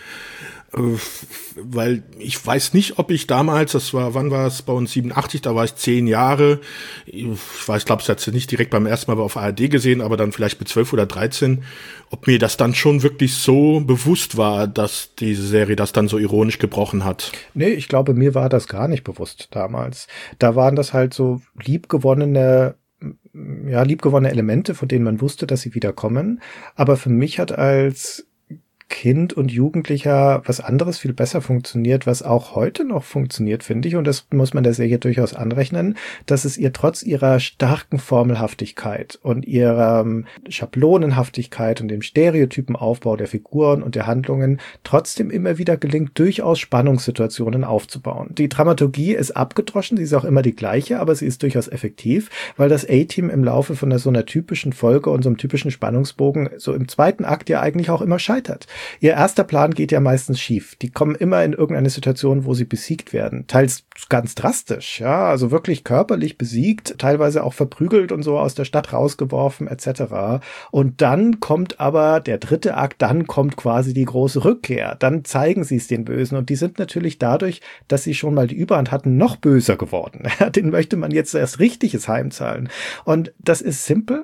Weil ich weiß nicht, ob ich damals, das war, wann war es bei uns, siebenundachtzig, da war ich zehn Jahre, ich weiß, glaube ich, hatte nicht direkt beim ersten Mal auf A R D gesehen, aber dann vielleicht mit zwölf oder dreizehn, ob mir das dann schon wirklich so bewusst war, dass diese Serie das dann so ironisch gebrochen hat. Nee, ich glaube, mir war das gar nicht bewusst damals. Da waren das halt so liebgewonnene ja, liebgewonnene Elemente, von denen man wusste, dass sie wiederkommen. Aber für mich hat als Kind und Jugendlicher was anderes viel besser funktioniert, was auch heute noch funktioniert, finde ich. Und das muss man der Serie durchaus anrechnen, dass es ihr trotz ihrer starken Formelhaftigkeit und ihrer ähm, Schablonenhaftigkeit und dem Stereotypenaufbau der Figuren und der Handlungen trotzdem immer wieder gelingt, durchaus Spannungssituationen aufzubauen. Die Dramaturgie ist abgedroschen, sie ist auch immer die gleiche, aber sie ist durchaus effektiv, weil das A-Team im Laufe von so einer typischen Folge und so einem typischen Spannungsbogen so im zweiten Akt ja eigentlich auch immer scheitert. Ihr erster Plan geht ja meistens schief. Die kommen immer in irgendeine Situation, wo sie besiegt werden. Teils ganz drastisch, ja, also wirklich körperlich besiegt, teilweise auch verprügelt und so aus der Stadt rausgeworfen et cetera. Und dann kommt aber der dritte Akt, dann kommt quasi die große Rückkehr. Dann zeigen sie es den Bösen und die sind natürlich dadurch, dass sie schon mal die Überhand hatten, noch böser geworden. Den möchte man jetzt erst richtiges heimzahlen. Und das ist simpel,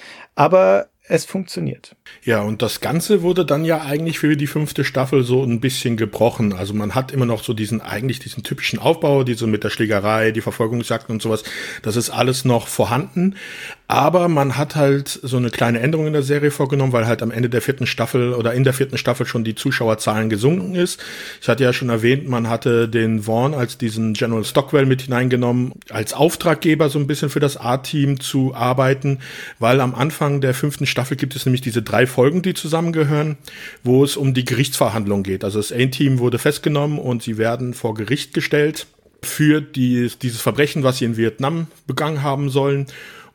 aber es funktioniert. Ja, und das Ganze wurde dann ja eigentlich für die fünfte Staffel so ein bisschen gebrochen. Also man hat immer noch so diesen, eigentlich diesen typischen Aufbau, diese mit der Schlägerei, die Verfolgungsjagden und sowas. Das ist alles noch vorhanden. Aber man hat halt so eine kleine Änderung in der Serie vorgenommen, weil halt am Ende der vierten Staffel oder in der vierten Staffel schon die Zuschauerzahlen gesunken ist. Ich hatte ja schon erwähnt, man hatte den Vaughn als diesen General Stockwell mit hineingenommen, als Auftraggeber so ein bisschen für das A-Team zu arbeiten, weil am Anfang der fünften Staffel gibt es nämlich diese drei Folgen, die zusammengehören, wo es um die Gerichtsverhandlung geht. Also das A-Team wurde festgenommen und sie werden vor Gericht gestellt für die, dieses Verbrechen, was sie in Vietnam begangen haben sollen.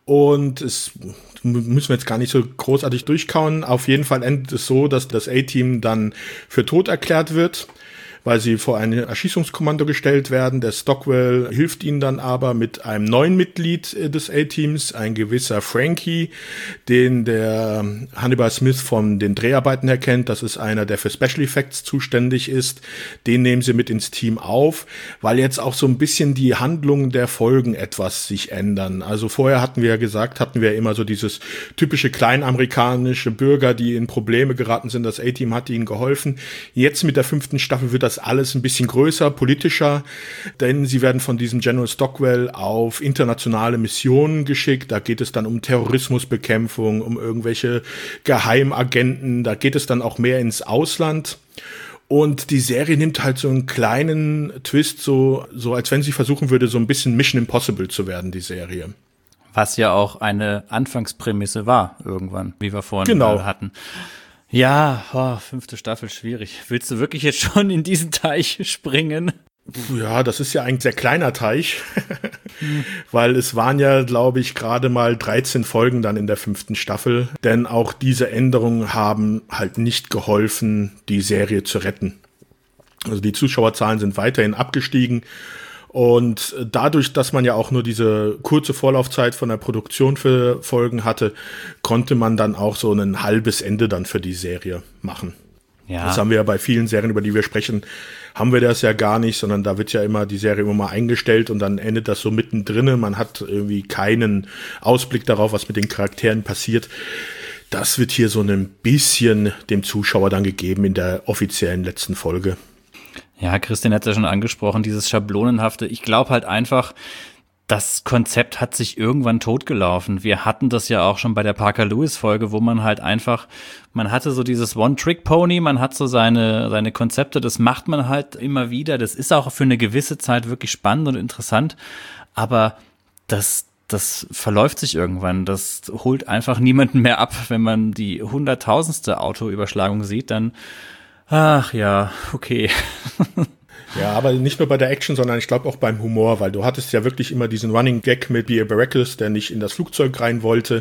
Und es müssen wir jetzt gar nicht so großartig durchkauen. Auf jeden Fall endet es so, dass das A-Team dann für tot erklärt wird, weil sie vor ein Erschießungskommando gestellt werden. Der Stockwell hilft ihnen dann aber mit einem neuen Mitglied des A-Teams, ein gewisser Frankie, den der Hannibal Smith von den Dreharbeiten her kennt. Das ist einer, der für Special Effects zuständig ist. Den nehmen sie mit ins Team auf, weil jetzt auch so ein bisschen die Handlung der Folgen etwas sich ändern. Also vorher hatten wir ja gesagt, hatten wir immer so dieses typische kleinamerikanische Bürger, die in Probleme geraten sind. Das A-Team hat ihnen geholfen. Jetzt mit der fünften Staffel wird das alles ein bisschen größer, politischer, denn sie werden von diesem General Stockwell auf internationale Missionen geschickt. Da geht es dann um Terrorismusbekämpfung, um irgendwelche Geheimagenten. Da geht es dann auch mehr ins Ausland. Und die Serie nimmt halt so einen kleinen Twist, so, so als wenn sie versuchen würde, so ein bisschen Mission Impossible zu werden, die Serie. Was ja auch eine Anfangsprämisse war, irgendwann, wie wir vorhin genau. hatten. Ja, oh, fünfte Staffel, schwierig. Willst du wirklich jetzt schon in diesen Teich springen? Ja, das ist ja ein sehr kleiner Teich, hm. weil es waren ja, glaube ich, gerade mal dreizehn Folgen dann in der fünften Staffel. Denn auch diese Änderungen haben halt nicht geholfen, die Serie zu retten. Also die Zuschauerzahlen sind weiterhin abgestiegen. Und dadurch, dass man ja auch nur diese kurze Vorlaufzeit von der Produktion für Folgen hatte, konnte man dann auch so ein halbes Ende dann für die Serie machen. Ja. Das haben wir ja bei vielen Serien, über die wir sprechen, haben wir das ja gar nicht, sondern da wird ja immer die Serie immer mal eingestellt und dann endet das so mittendrin. Man hat irgendwie keinen Ausblick darauf, was mit den Charakteren passiert. Das wird hier so ein bisschen dem Zuschauer dann gegeben in der offiziellen letzten Folge. Ja, Christian hat es ja schon angesprochen, dieses Schablonenhafte. Ich glaube halt einfach, das Konzept hat sich irgendwann totgelaufen. Wir hatten das ja auch schon bei der Parker-Lewis-Folge, wo man halt einfach, man hatte so dieses One-Trick-Pony, man hat so seine, seine Konzepte, das macht man halt immer wieder. Das ist auch für eine gewisse Zeit wirklich spannend und interessant, aber das, das verläuft sich irgendwann. Das holt einfach niemanden mehr ab. Wenn man die hunderttausendste Autoüberschlagung sieht, dann, ach ja, okay. Ja, aber nicht nur bei der Action, sondern ich glaube auch beim Humor, weil du hattest ja wirklich immer diesen Running Gag mit Beer Baracus, der nicht in das Flugzeug rein wollte.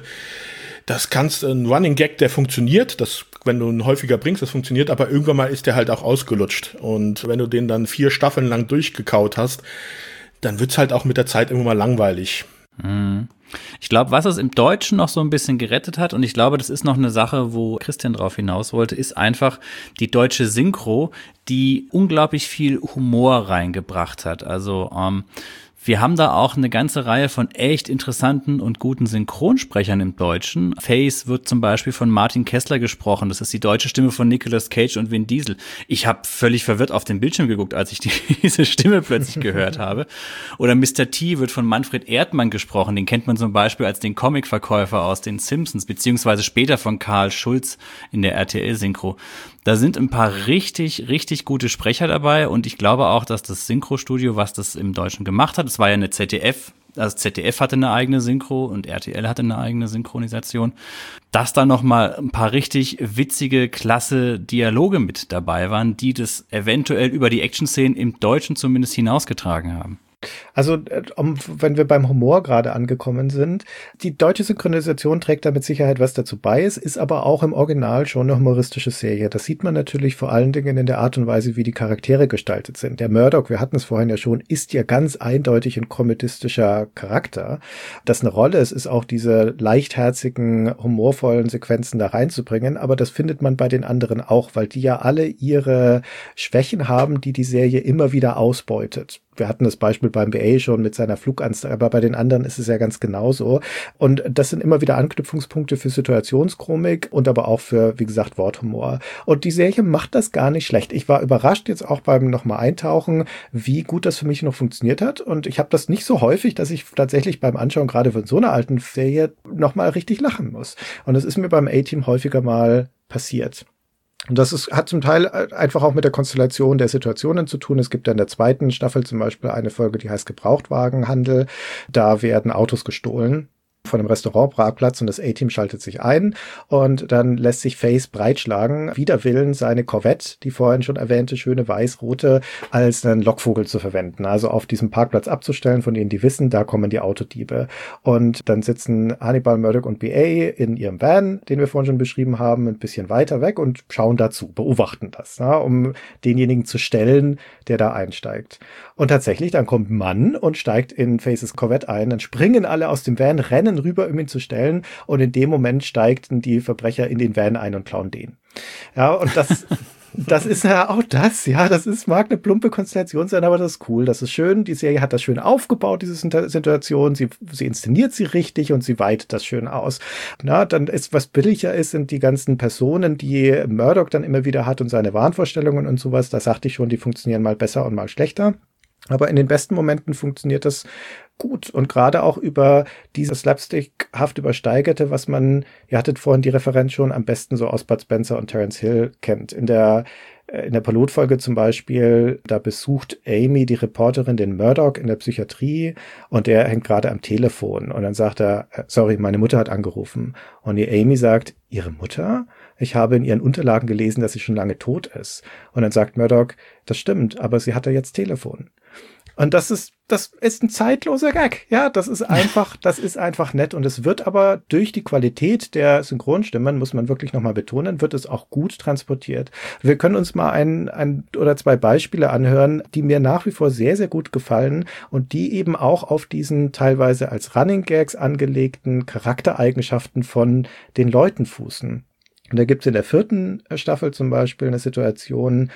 Das kannst, ein Running Gag, der funktioniert, das, wenn du ihn häufiger bringst, das funktioniert, aber irgendwann mal ist der halt auch ausgelutscht. Und wenn du den dann vier Staffeln lang durchgekaut hast, dann wird's halt auch mit der Zeit irgendwann mal langweilig. Mhm. Ich glaube, was es im Deutschen noch so ein bisschen gerettet hat, und ich glaube, das ist noch eine Sache, wo Christian drauf hinaus wollte, ist einfach die deutsche Synchro, die unglaublich viel Humor reingebracht hat. Also ähm, wir haben da auch eine ganze Reihe von echt interessanten und guten Synchronsprechern im Deutschen. Face wird zum Beispiel von Martin Kessler gesprochen. Das ist die deutsche Stimme von Nicolas Cage und Vin Diesel. Ich habe völlig verwirrt auf den Bildschirm geguckt, als ich die, diese Stimme plötzlich gehört habe. Oder Mister T wird von Manfred Erdmann gesprochen. Den kennt man zum Beispiel als den Comicverkäufer aus den Simpsons, beziehungsweise später von Karl Schulz in der R T L-Synchro. Da sind ein paar richtig, richtig gute Sprecher dabei und ich glaube auch, dass das Synchrostudio, was das im Deutschen gemacht hat, es war ja eine Z D F, also Z D F hatte eine eigene Synchro und R T L hatte eine eigene Synchronisation, dass da noch mal ein paar richtig witzige, klasse Dialoge mit dabei waren, die das eventuell über die Action-Szenen im Deutschen zumindest hinausgetragen haben. Also, um, wenn wir beim Humor gerade angekommen sind, die deutsche Synchronisation trägt da mit Sicherheit was dazu bei. Es ist aber auch im Original schon eine humoristische Serie. Das sieht man natürlich vor allen Dingen in der Art und Weise, wie die Charaktere gestaltet sind. Der Murdoch, wir hatten es vorhin ja schon, ist ja ganz eindeutig ein komödistischer Charakter. Das eine Rolle ist, ist auch diese leichtherzigen, humorvollen Sequenzen da reinzubringen. Aber das findet man bei den anderen auch, weil die ja alle ihre Schwächen haben, die die Serie immer wieder ausbeutet. Wir hatten das Beispiel beim B A schon mit seiner Flugangst, aber bei den anderen ist es ja ganz genauso. Und das sind immer wieder Anknüpfungspunkte für Situationskomik und aber auch für, wie gesagt, Worthumor. Und die Serie macht das gar nicht schlecht. Ich war überrascht jetzt auch beim nochmal Eintauchen, wie gut das für mich noch funktioniert hat. Und ich habe das nicht so häufig, dass ich tatsächlich beim Anschauen gerade von so einer alten Serie nochmal richtig lachen muss. Und das ist mir beim A-Team häufiger mal passiert. Und das ist, hat zum Teil einfach auch mit der Konstellation der Situationen zu tun. Es gibt ja in der zweiten Staffel zum Beispiel eine Folge, die heißt Gebrauchtwagenhandel. Da werden Autos gestohlen von einem Restaurantparkplatz und das A-Team schaltet sich ein und dann lässt sich Face breitschlagen, wider Willen seine Corvette, die vorhin schon erwähnte, schöne weiß-rote, als einen Lockvogel zu verwenden, also auf diesem Parkplatz abzustellen, von denen die wissen, da kommen die Autodiebe. Und dann sitzen Hannibal, Murdoch und B A in ihrem Van, den wir vorhin schon beschrieben haben, ein bisschen weiter weg und schauen dazu, beobachten das, na, um denjenigen zu stellen, der da einsteigt. Und tatsächlich, dann kommt ein Mann und steigt in Faces Corvette ein, dann springen alle aus dem Van, rennen rüber, um ihn zu stellen und in dem Moment steigten die Verbrecher in den Van ein und klauen den. Ja, und das das ist ja auch das, ja, das ist, mag eine plumpe Konstellation sein, aber das ist cool, das ist schön, die Serie hat das schön aufgebaut, diese Situation, sie, sie inszeniert sie richtig und sie weitet das schön aus. Na, dann ist, was billiger ist, sind die ganzen Personen, die Murdoch dann immer wieder hat und seine Wahnvorstellungen und sowas, da sagte ich schon, die funktionieren mal besser und mal schlechter. Aber in den besten Momenten funktioniert das gut und gerade auch über dieses slapstickhaft übersteigerte, was man, ihr hattet vorhin die Referenz schon, am besten so aus Bud Spencer und Terence Hill kennt. In der in der Pilotfolge zum Beispiel, da besucht Amy, die Reporterin, den Murdoch in der Psychiatrie und der hängt gerade am Telefon und dann sagt er, sorry, meine Mutter hat angerufen und die Amy sagt, ihre Mutter? Ich habe in ihren Unterlagen gelesen, dass sie schon lange tot ist. Und dann sagt Murdoch, das stimmt, aber sie hat ja jetzt Telefon. Und das ist, das ist ein zeitloser Gag. Ja, das ist einfach, das ist einfach nett. Und es wird aber durch die Qualität der Synchronstimmen, muss man wirklich nochmal betonen, wird es auch gut transportiert. Wir können uns mal ein, ein oder zwei Beispiele anhören, die mir nach wie vor sehr, sehr gut gefallen und die eben auch auf diesen teilweise als Running Gags angelegten Charaktereigenschaften von den Leuten fußen. Und da gibt's in der vierten Staffel zum Beispiel eine Situation,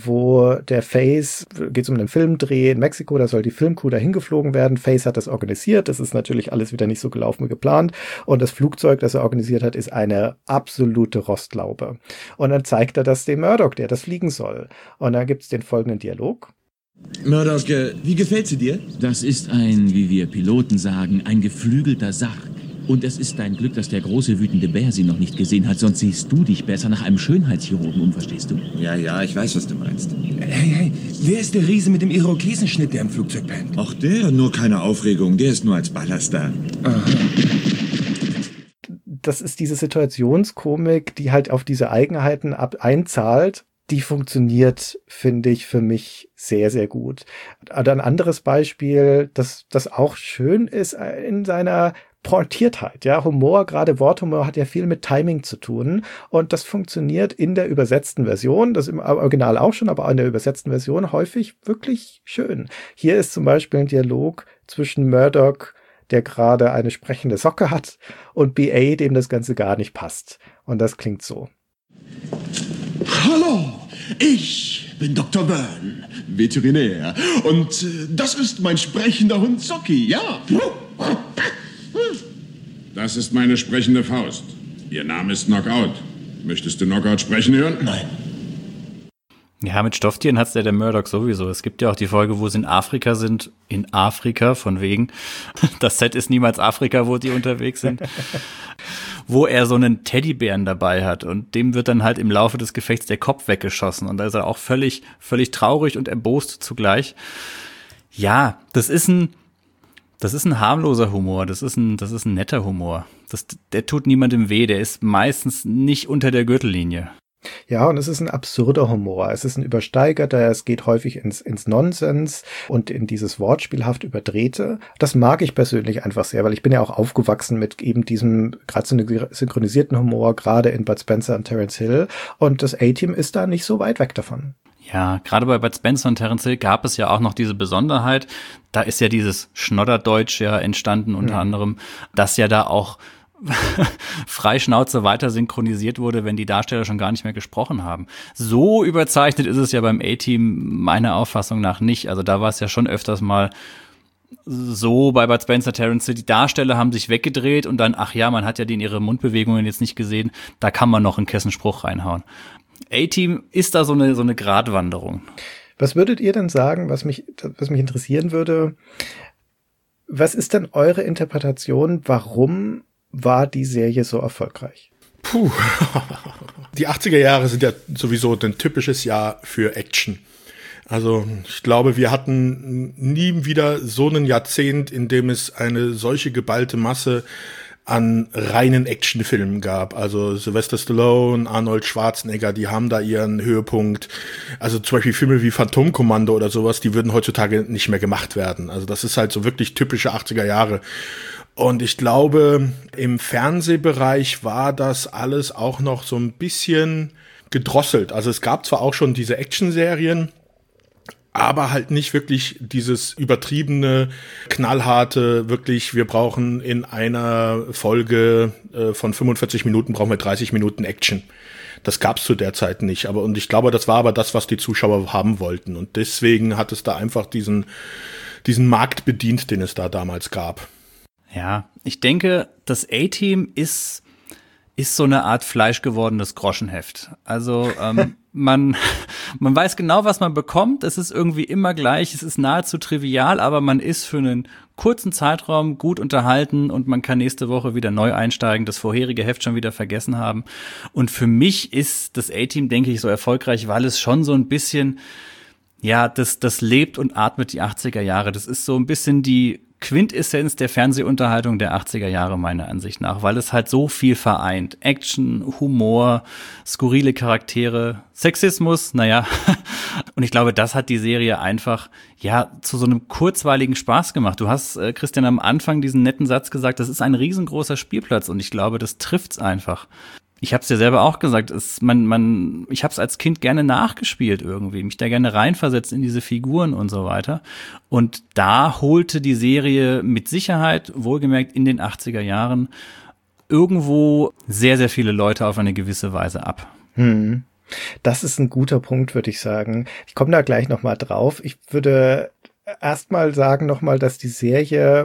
wo der Face, geht's um einen Filmdreh in Mexiko, da soll die Filmcrew dahin geflogen werden. Face hat das organisiert, das ist natürlich alles wieder nicht so gelaufen wie geplant. Und das Flugzeug, das er organisiert hat, ist eine absolute Rostlaube. Und dann zeigt er das dem Murdoch, der das fliegen soll. Und dann gibt's den folgenden Dialog. Murdoch, äh, wie gefällt sie dir? Das ist ein, wie wir Piloten sagen, ein geflügelter Sarg. Und es ist dein Glück, dass der große wütende Bär sie noch nicht gesehen hat, sonst siehst du dich besser nach einem Schönheitschirurgen um, verstehst du? Ja, ja, ich weiß, was du meinst. Hey, hey, wer ist der Riese mit dem Irokesenschnitt, der im Flugzeug pennt? Ach, der, nur keine Aufregung, der ist nur als Ballast da. Aha. Das ist diese Situationskomik, die halt auf diese Eigenheiten ab einzahlt. Die funktioniert, finde ich, für mich sehr, sehr gut. Ein anderes Beispiel, das, das auch schön ist in seiner Pointiertheit, ja, Humor, gerade Worthumor hat ja viel mit Timing zu tun und das funktioniert in der übersetzten Version, das im Original auch schon, aber in der übersetzten Version häufig wirklich schön. Hier ist zum Beispiel ein Dialog zwischen Murdoch, der gerade eine sprechende Socke hat, und B A, dem das Ganze gar nicht passt. Und das klingt so. Hallo, ich bin Doktor Byrne, Veterinär. Und äh, das ist mein sprechender Hund Zocki, ja. Das ist meine sprechende Faust. Ihr Name ist Knockout. Möchtest du Knockout sprechen hören? Nein. Ja, mit Stofftieren hat's ja der Murdoch sowieso. Es gibt ja auch die Folge, wo sie in Afrika sind. In Afrika, von wegen. Das Set ist niemals Afrika, wo die unterwegs sind. Wo er so einen Teddybären dabei hat. Und dem wird dann halt im Laufe des Gefechts der Kopf weggeschossen. Und da ist er auch völlig, völlig traurig und erbost zugleich. Ja, das ist ein, das ist ein harmloser Humor. Das ist ein, das ist ein netter Humor. Das, der tut niemandem weh. Der ist meistens nicht unter der Gürtellinie. Ja, und es ist ein absurder Humor. Es ist ein übersteigerter, es geht häufig ins, ins Nonsens und in dieses wortspielhaft Überdrehte. Das mag ich persönlich einfach sehr, weil ich bin ja auch aufgewachsen mit eben diesem gerade synchronisierten Humor, gerade in Bud Spencer und Terence Hill. Und das A-Team ist da nicht so weit weg davon. Ja, gerade bei Bud Spencer und Terence Hill gab es ja auch noch diese Besonderheit. Da ist ja dieses Schnodderdeutsch ja entstanden, unter mhm. anderem, dass ja da auch Freischnauze weiter synchronisiert wurde, wenn die Darsteller schon gar nicht mehr gesprochen haben. So überzeichnet ist es ja beim A-Team meiner Auffassung nach nicht. Also da war es ja schon öfters mal so bei Bud Spencer, Terence Hill, die Darsteller haben sich weggedreht und dann, ach ja, man hat ja die in ihre Mundbewegungen jetzt nicht gesehen, da kann man noch einen Kessenspruch reinhauen. A-Team ist da so eine, so eine Gratwanderung. Was würdet ihr denn sagen, was mich, was mich interessieren würde? Was ist denn eure Interpretation, warum war die Serie so erfolgreich? Puh, die achtziger Jahre sind ja sowieso ein typisches Jahr für Action. Also ich glaube, wir hatten nie wieder so ein Jahrzehnt, in dem es eine solche geballte Masse an reinen Actionfilmen gab. Also Sylvester Stallone, Arnold Schwarzenegger, die haben da ihren Höhepunkt. Also zum Beispiel Filme wie Phantomkommando oder sowas, die würden heutzutage nicht mehr gemacht werden. Also das ist halt so wirklich typische achtziger Jahre. Und ich glaube, im Fernsehbereich war das alles auch noch so ein bisschen gedrosselt. Also es gab zwar auch schon diese Actionserien, aber halt nicht wirklich dieses übertriebene, knallharte, wirklich, wir brauchen in einer Folge äh, von fünfundvierzig Minuten, brauchen wir dreißig Minuten Action. Das gab's zu der Zeit nicht. Aber und ich glaube, das war aber das, was die Zuschauer haben wollten. Und deswegen hat es da einfach diesen, diesen Markt bedient, den es da damals gab. Ja, ich denke, das A-Team ist, ist so eine Art fleischgewordenes Groschenheft. Also ähm, man, man weiß genau, was man bekommt. Es ist irgendwie immer gleich. Es ist nahezu trivial, aber man ist für einen kurzen Zeitraum gut unterhalten und man kann nächste Woche wieder neu einsteigen, das vorherige Heft schon wieder vergessen haben. Und für mich ist das A-Team, denke ich, so erfolgreich, weil es schon so ein bisschen, ja, das, das lebt und atmet die achtziger Jahre. Das ist so ein bisschen die Quintessenz der Fernsehunterhaltung der achtziger Jahre meiner Ansicht nach, weil es halt so viel vereint. Action, Humor, skurrile Charaktere, Sexismus, naja. Und ich glaube, das hat die Serie einfach, ja, zu so einem kurzweiligen Spaß gemacht. Du hast, äh, Christian, am Anfang diesen netten Satz gesagt, das ist ein riesengroßer Spielplatz und ich glaube, das trifft's einfach. Ich habe es dir selber auch gesagt, es, man, man, ich habe es als Kind gerne nachgespielt irgendwie, mich da gerne reinversetzt in diese Figuren und so weiter. Und da holte die Serie mit Sicherheit, wohlgemerkt in den achtziger Jahren, irgendwo sehr, sehr viele Leute auf eine gewisse Weise ab. Hm. Das ist ein guter Punkt, würde ich sagen. Ich komme da gleich noch mal drauf. Ich würde erstmal sagen nochmal, dass die Serie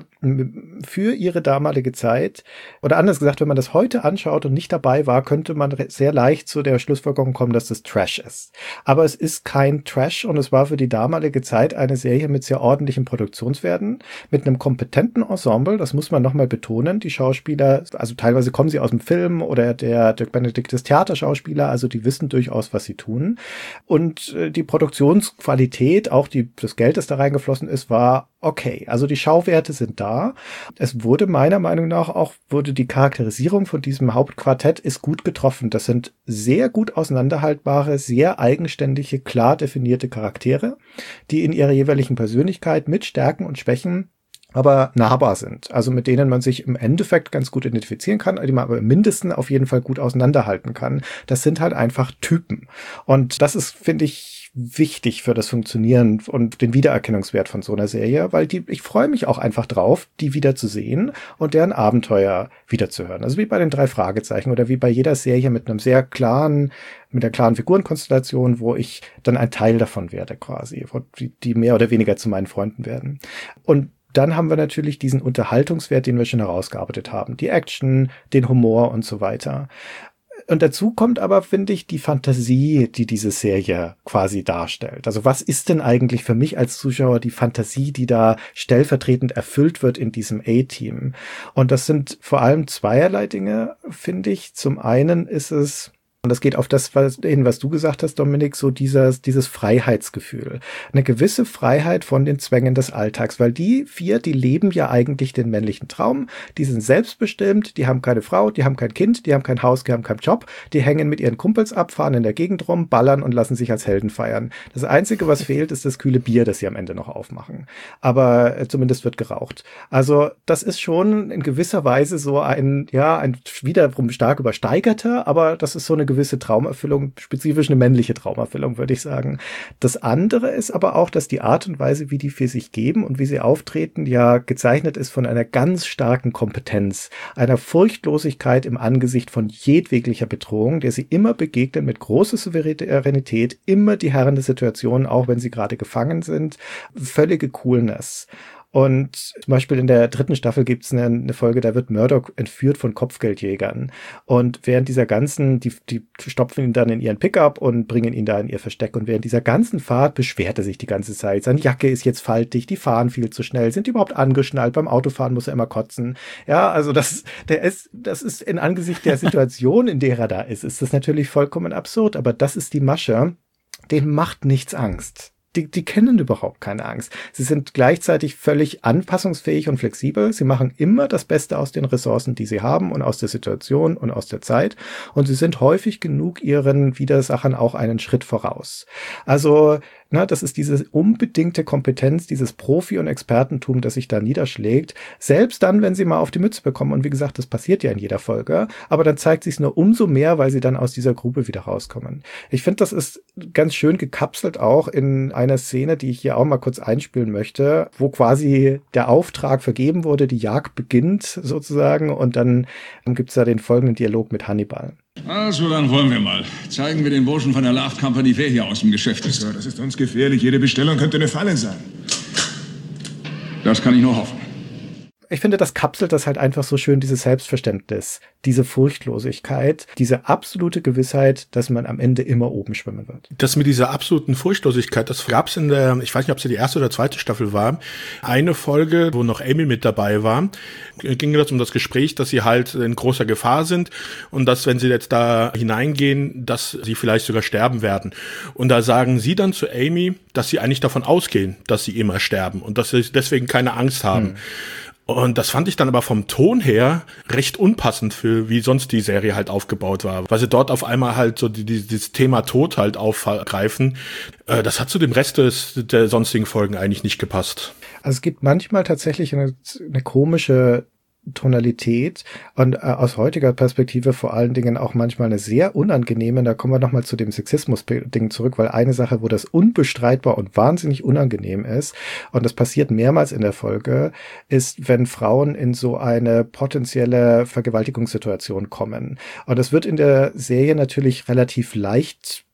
für ihre damalige Zeit, oder anders gesagt, wenn man das heute anschaut und nicht dabei war, könnte man sehr leicht zu der Schlussfolgerung kommen, dass das Trash ist. Aber es ist kein Trash und es war für die damalige Zeit eine Serie mit sehr ordentlichen Produktionswerten, mit einem kompetenten Ensemble, das muss man nochmal betonen. Die Schauspieler, also teilweise kommen sie aus dem Film oder der Dirk Benedict ist Theaterschauspieler, also die wissen durchaus, was sie tun. Und äh, die Produktionsqualität, auch die, das Geld, das da reingeflossen ist, war okay. Also die Schauwerte sind da. Es wurde meiner Meinung nach auch, wurde die Charakterisierung von diesem Hauptquartett ist gut getroffen. Das sind sehr gut auseinanderhaltbare, sehr eigenständige, klar definierte Charaktere, die in ihrer jeweiligen Persönlichkeit mit Stärken und Schwächen aber nahbar sind. Also mit denen man sich im Endeffekt ganz gut identifizieren kann, die man aber im Mindesten auf jeden Fall gut auseinanderhalten kann. Das sind halt einfach Typen. Und das ist, finde ich, wichtig für das Funktionieren und den Wiedererkennungswert von so einer Serie, weil die, ich freue mich auch einfach drauf, die wieder zu sehen und deren Abenteuer wiederzuhören. Also wie bei den drei Fragezeichen oder wie bei jeder Serie mit einem sehr klaren, mit einer klaren Figurenkonstellation, wo ich dann ein Teil davon werde quasi, die, die mehr oder weniger zu meinen Freunden werden. Und dann haben wir natürlich diesen Unterhaltungswert, den wir schon herausgearbeitet haben. Die Action, den Humor und so weiter. Und dazu kommt aber, finde ich, die Fantasie, die diese Serie quasi darstellt. Also was ist denn eigentlich für mich als Zuschauer die Fantasie, die da stellvertretend erfüllt wird in diesem A-Team? Und das sind vor allem zweierlei Dinge, finde ich. Zum einen ist es, und das geht auf das hin, was du gesagt hast, Dominik, so dieses, dieses Freiheitsgefühl. Eine gewisse Freiheit von den Zwängen des Alltags, weil die vier, die leben ja eigentlich den männlichen Traum, die sind selbstbestimmt, die haben keine Frau, die haben kein Kind, die haben kein Haus, die haben keinen Job, die hängen mit ihren Kumpels ab, fahren in der Gegend rum, ballern und lassen sich als Helden feiern. Das Einzige, was fehlt, ist das kühle Bier, das sie am Ende noch aufmachen. Aber äh, zumindest wird geraucht. Also das ist schon in gewisser Weise so ein, ja, ein wiederum stark übersteigerter, aber das ist so eine gewisse Traumerfüllung, spezifisch eine männliche Traumerfüllung, würde ich sagen. Das andere ist aber auch, dass die Art und Weise, wie die für sich geben und wie sie auftreten, ja gezeichnet ist von einer ganz starken Kompetenz, einer Furchtlosigkeit im Angesicht von jedweglicher Bedrohung, der sie immer begegnen mit großer Souveränität, immer die Herren der Situation, auch wenn sie gerade gefangen sind, völlige Coolness. Und zum Beispiel in der dritten Staffel gibt es eine, eine Folge, da wird Murdoch entführt von Kopfgeldjägern. Und während dieser ganzen, die, die stopfen ihn dann in ihren Pickup und bringen ihn da in ihr Versteck. Und während dieser ganzen Fahrt beschwert er sich die ganze Zeit. Seine Jacke ist jetzt faltig, die fahren viel zu schnell, sind die überhaupt angeschnallt? Beim Autofahren muss er immer kotzen. Ja, also das, der ist, das ist in Angesicht der Situation, in der er da ist, ist das natürlich vollkommen absurd. Aber das ist die Masche. Denen macht nichts Angst. Die, die kennen überhaupt keine Angst. Sie sind gleichzeitig völlig anpassungsfähig und flexibel. Sie machen immer das Beste aus den Ressourcen, die sie haben und aus der Situation und aus der Zeit. Und sie sind häufig genug ihren Widersachern auch einen Schritt voraus. Also, na, das ist diese unbedingte Kompetenz, dieses Profi- und Expertentum, das sich da niederschlägt. Selbst dann, wenn sie mal auf die Mütze bekommen. Und wie gesagt, das passiert ja in jeder Folge. Aber dann zeigt sich es nur umso mehr, weil sie dann aus dieser Grube wieder rauskommen. Ich finde, das ist ganz schön gekapselt auch in einer Szene, die ich hier auch mal kurz einspielen möchte, wo quasi der Auftrag vergeben wurde, die Jagd beginnt sozusagen. Und dann gibt es da den folgenden Dialog mit Hannibal. Also, dann wollen wir mal. Zeigen wir den Burschen von der Laugh Company, wer hier aus dem Geschäft ist. So, das ist uns gefährlich. Jede Bestellung könnte eine Falle sein. Das kann ich nur hoffen. Ich finde, das kapselt das halt einfach so schön, dieses Selbstverständnis, diese Furchtlosigkeit, diese absolute Gewissheit, dass man am Ende immer oben schwimmen wird. Das mit dieser absoluten Furchtlosigkeit, das gab's in der, ich weiß nicht, ob es die erste oder zweite Staffel war, eine Folge, wo noch Amy mit dabei war, ging es um das Gespräch, dass sie halt in großer Gefahr sind und dass, wenn sie jetzt da hineingehen, dass sie vielleicht sogar sterben werden. Und da sagen sie dann zu Amy, dass sie eigentlich davon ausgehen, dass sie immer sterben und dass sie deswegen keine Angst haben. Hm. Und das fand ich dann aber vom Ton her recht unpassend für, wie sonst die Serie halt aufgebaut war. Weil sie dort auf einmal halt so die, die, dieses Thema Tod halt aufgreifen. Äh, das hat zu dem Rest des, der sonstigen Folgen eigentlich nicht gepasst. Also es gibt manchmal tatsächlich eine, eine komische Tonalität und äh, aus heutiger Perspektive vor allen Dingen auch manchmal eine sehr unangenehme, da kommen wir nochmal zu dem Sexismus-Ding zurück, weil eine Sache, wo das unbestreitbar und wahnsinnig unangenehm ist, und das passiert mehrmals in der Folge, ist, wenn Frauen in so eine potenzielle Vergewaltigungssituation kommen. Und das wird in der Serie natürlich relativ leicht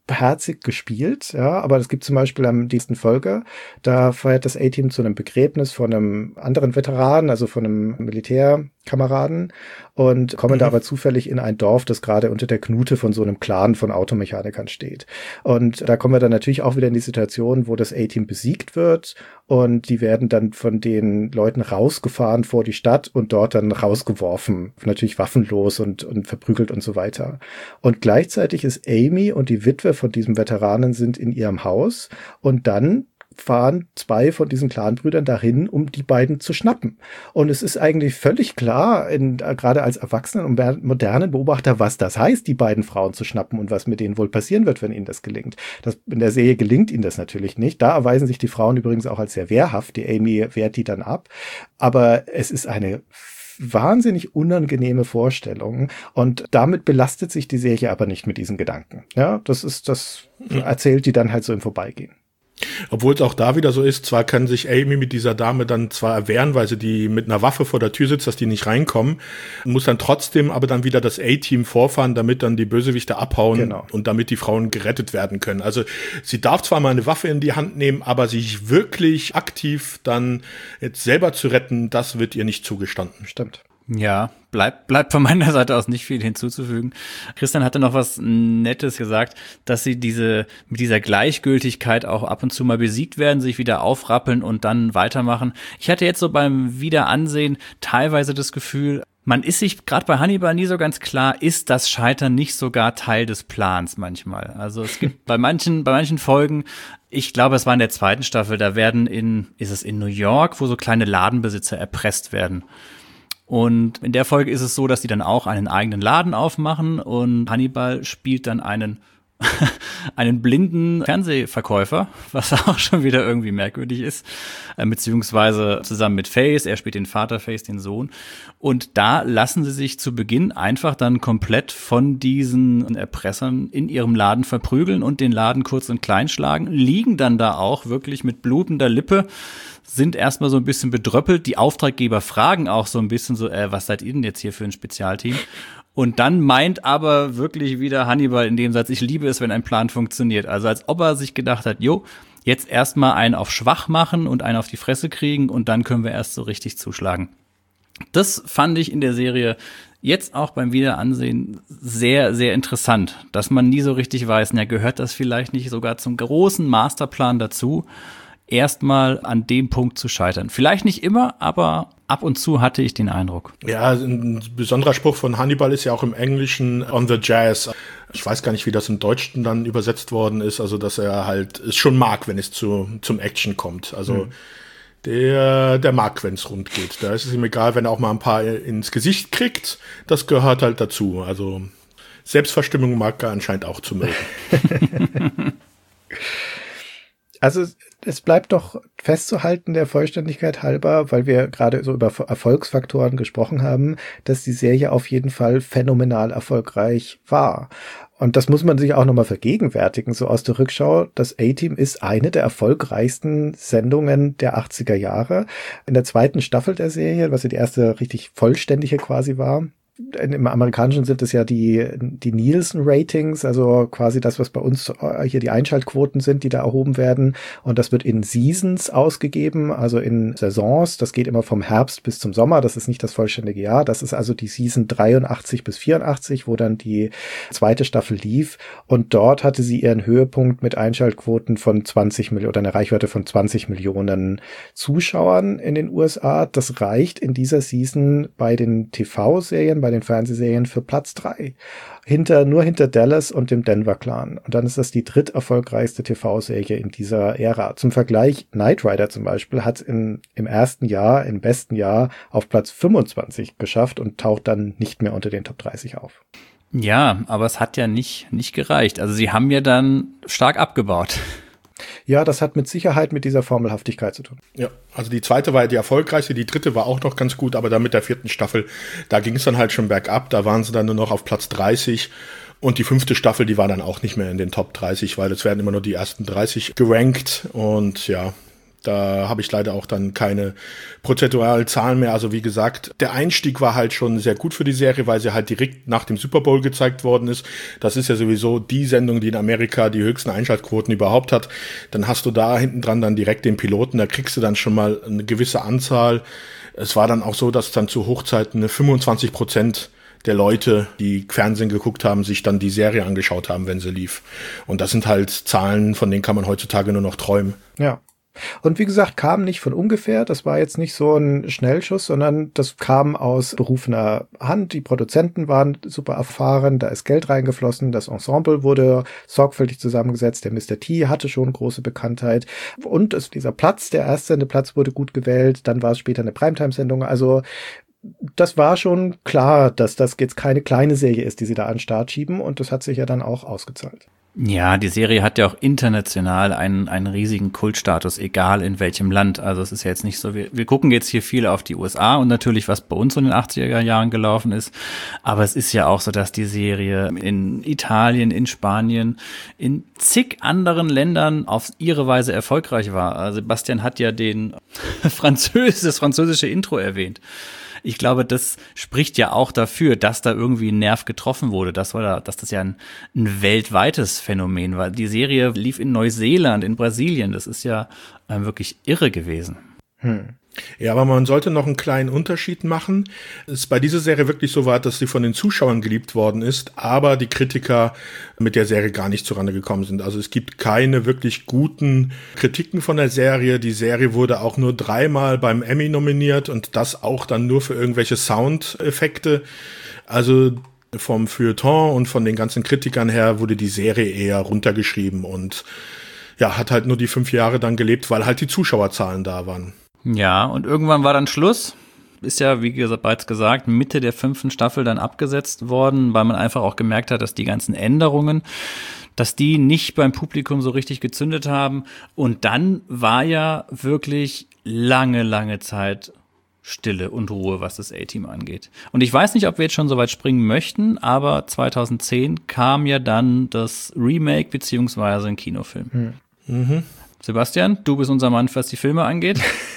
herzig gespielt, ja, aber es gibt zum Beispiel am nächsten Folge, da feiert das A-Team zu einem Begräbnis von einem anderen Veteran, also von einem Militärkameraden und kommen mhm. da aber zufällig in ein Dorf, das gerade unter der Knute von so einem Clan von Automechanikern steht. Und da kommen wir dann natürlich auch wieder in die Situation, wo das A-Team besiegt wird und die werden dann von den Leuten rausgefahren vor die Stadt und dort dann rausgeworfen, natürlich waffenlos und, und verprügelt und so weiter. Und gleichzeitig ist Amy und die Witwe von diesem Veteranen sind in ihrem Haus und dann fahren zwei von diesen Clanbrüdern dahin, um die beiden zu schnappen. Und es ist eigentlich völlig klar, in, gerade als Erwachsenen und modernen Beobachter, was das heißt, die beiden Frauen zu schnappen und was mit denen wohl passieren wird, wenn ihnen das gelingt. Das, in der Serie gelingt ihnen das natürlich nicht. Da erweisen sich die Frauen übrigens auch als sehr wehrhaft. Die Amy wehrt die dann ab. Aber es ist eine wahnsinnig unangenehme Vorstellung und damit belastet sich die Serie aber nicht mit diesen Gedanken. Ja, das ist, das erzählt die dann halt so im Vorbeigehen. Obwohl es auch da wieder so ist, zwar kann sich Amy mit dieser Dame dann zwar erwehren, weil sie die mit einer Waffe vor der Tür sitzt, dass die nicht reinkommen, muss dann trotzdem aber dann wieder das A-Team vorfahren, damit dann die Bösewichte abhauen genau. und damit die Frauen gerettet werden können. Also sie darf zwar mal eine Waffe in die Hand nehmen, aber sich wirklich aktiv dann jetzt selber zu retten, das wird ihr nicht zugestanden. Stimmt. Ja, bleibt bleibt von meiner Seite aus nicht viel hinzuzufügen. Christian hatte noch was Nettes gesagt, dass sie diese mit dieser Gleichgültigkeit auch ab und zu mal besiegt werden, sich wieder aufrappeln und dann weitermachen. Ich hatte jetzt so beim Wiederansehen teilweise das Gefühl, man ist sich gerade bei Hannibal nie so ganz klar, ist das Scheitern nicht sogar Teil des Plans manchmal? Also es gibt bei manchen bei manchen Folgen, ich glaube, es war in der zweiten Staffel, da werden in, ist es in New York, wo so kleine Ladenbesitzer erpresst werden. Und in der Folge ist es so, dass die dann auch einen eigenen Laden aufmachen und Hannibal spielt dann einen einen blinden Fernsehverkäufer, was auch schon wieder irgendwie merkwürdig ist, äh, beziehungsweise zusammen mit Face, er spielt den Vater, Face den Sohn. Und da lassen sie sich zu Beginn einfach dann komplett von diesen Erpressern in ihrem Laden verprügeln und den Laden kurz und klein schlagen, liegen dann da auch wirklich mit blutender Lippe, sind erstmal so ein bisschen bedröppelt. Die Auftraggeber fragen auch so ein bisschen so, äh, was seid ihr denn jetzt hier für ein Spezialteam? Und dann meint aber wirklich wieder Hannibal in dem Satz, ich liebe es, wenn ein Plan funktioniert. Also als ob er sich gedacht hat, jo, jetzt erstmal einen auf schwach machen und einen auf die Fresse kriegen und dann können wir erst so richtig zuschlagen. Das fand ich in der Serie jetzt auch beim Wiederansehen sehr, sehr interessant, dass man nie so richtig weiß, na, gehört das vielleicht nicht sogar zum großen Masterplan dazu, erstmal an dem Punkt zu scheitern. Vielleicht nicht immer, aber ab und zu hatte ich den Eindruck. Ja, ein besonderer Spruch von Hannibal ist ja auch im Englischen on the jazz. Ich weiß gar nicht, wie das im Deutschen dann übersetzt worden ist, also dass er halt es schon mag, wenn es zu zum Action kommt. Also hm. der der mag, wenn es rund geht. Da ist es ihm egal, wenn er auch mal ein paar ins Gesicht kriegt. Das gehört halt dazu. Also Selbstverstimmung mag er anscheinend auch zu mögen. Also es bleibt doch festzuhalten, der Vollständigkeit halber, weil wir gerade so über Erfolgsfaktoren gesprochen haben, dass die Serie auf jeden Fall phänomenal erfolgreich war. Und das muss man sich auch nochmal vergegenwärtigen, so aus der Rückschau. Das A-Team ist eine der erfolgreichsten Sendungen der achtziger Jahre. In der zweiten Staffel der Serie, was ja die erste richtig vollständige quasi war, im Amerikanischen sind es ja die, die Nielsen-Ratings, also quasi das, was bei uns hier die Einschaltquoten sind, die da erhoben werden. Und das wird in Seasons ausgegeben, also in Saisons. Das geht immer vom Herbst bis zum Sommer. Das ist nicht das vollständige Jahr. Das ist also die Season dreiundachtzig bis vierundachtzig, wo dann die zweite Staffel lief. Und dort hatte sie ihren Höhepunkt mit Einschaltquoten von zwanzig Millionen oder einer Reichweite von zwanzig Millionen Zuschauern in den U S A. Das reicht in dieser Season bei den T V-Serien, bei den Fernsehserien für Platz drei. Hinter, nur hinter Dallas und dem Denver Clan. Und dann ist das die dritterfolgreichste T V-Serie in dieser Ära. Zum Vergleich, Knight Rider zum Beispiel hat in, im ersten Jahr, im besten Jahr, auf Platz fünfundzwanzig geschafft und taucht dann nicht mehr unter den Top dreißig auf. Ja, aber es hat ja nicht, nicht gereicht. Also sie haben ja dann stark abgebaut. Ja, das hat mit Sicherheit mit dieser Formelhaftigkeit zu tun. Ja, also die zweite war die erfolgreichste, die dritte war auch noch ganz gut, aber dann mit der vierten Staffel, da ging es dann halt schon bergab, da waren sie dann nur noch auf Platz dreißig und die fünfte Staffel, die war dann auch nicht mehr in den Top dreißig, weil es werden immer nur die ersten dreißig gerankt und ja, Da habe ich leider auch dann keine prozentualen Zahlen mehr. Also wie gesagt, der Einstieg war halt schon sehr gut für die Serie, weil sie halt direkt nach dem Super Bowl gezeigt worden ist. Das ist ja sowieso die Sendung, die in Amerika die höchsten Einschaltquoten überhaupt hat. Dann hast du da hinten dran dann direkt den Piloten, da kriegst du dann schon mal eine gewisse Anzahl. Es war dann auch so, dass dann zu Hochzeiten fünfundzwanzig Prozent der Leute, die Fernsehen geguckt haben, sich dann die Serie angeschaut haben, wenn sie lief. Und das sind halt Zahlen, von denen kann man heutzutage nur noch träumen. Ja. Und wie gesagt, kam nicht von ungefähr. Das war jetzt nicht so ein Schnellschuss, sondern das kam aus berufener Hand. Die Produzenten waren super erfahren, da ist Geld reingeflossen, das Ensemble wurde sorgfältig zusammengesetzt, der Mister T hatte schon große Bekanntheit und es, dieser Platz, der Erstsendeplatz wurde gut gewählt, dann war es später eine Primetime-Sendung, also das war schon klar, dass das jetzt keine kleine Serie ist, die sie da an den Start schieben und das hat sich ja dann auch ausgezahlt. Ja, die Serie hat ja auch international einen, einen riesigen Kultstatus, egal in welchem Land. Also es ist ja jetzt nicht so, wir, wir gucken jetzt hier viel auf die U S A und natürlich, was bei uns in den achtziger Jahren gelaufen ist. Aber es ist ja auch so, dass die Serie in Italien, in Spanien, in zig anderen Ländern auf ihre Weise erfolgreich war. Also Sebastian hat ja den Französ, das französische Intro erwähnt. Ich glaube, das spricht ja auch dafür, dass da irgendwie ein Nerv getroffen wurde. Das war da, dass das ja ein, ein weltweites Phänomen war. Die Serie lief in Neuseeland, in Brasilien. Das ist ja äh, wirklich irre gewesen. Hm. Ja, aber man sollte noch einen kleinen Unterschied machen. Es bei dieser Serie wirklich so war, dass sie von den Zuschauern geliebt worden ist, aber die Kritiker mit der Serie gar nicht zurande gekommen sind. Also es gibt keine wirklich guten Kritiken von der Serie. Die Serie wurde auch nur dreimal beim Emmy nominiert und das auch dann nur für irgendwelche Soundeffekte. Also vom Feuilleton und von den ganzen Kritikern her wurde die Serie eher runtergeschrieben und ja, hat halt nur die fünf Jahre dann gelebt, weil halt die Zuschauerzahlen da waren. Ja, und irgendwann war dann Schluss. Ist ja, wie bereits gesagt, Mitte der fünften Staffel dann abgesetzt worden, weil man einfach auch gemerkt hat, dass die ganzen Änderungen, dass die nicht beim Publikum so richtig gezündet haben. Und dann war ja wirklich lange, lange Zeit Stille und Ruhe, was das A-Team angeht. Und ich weiß nicht, ob wir jetzt schon so weit springen möchten, aber zweitausendzehn kam ja dann das Remake beziehungsweise ein Kinofilm. Hm. Mhm. Sebastian, du bist unser Mann, was die Filme angeht.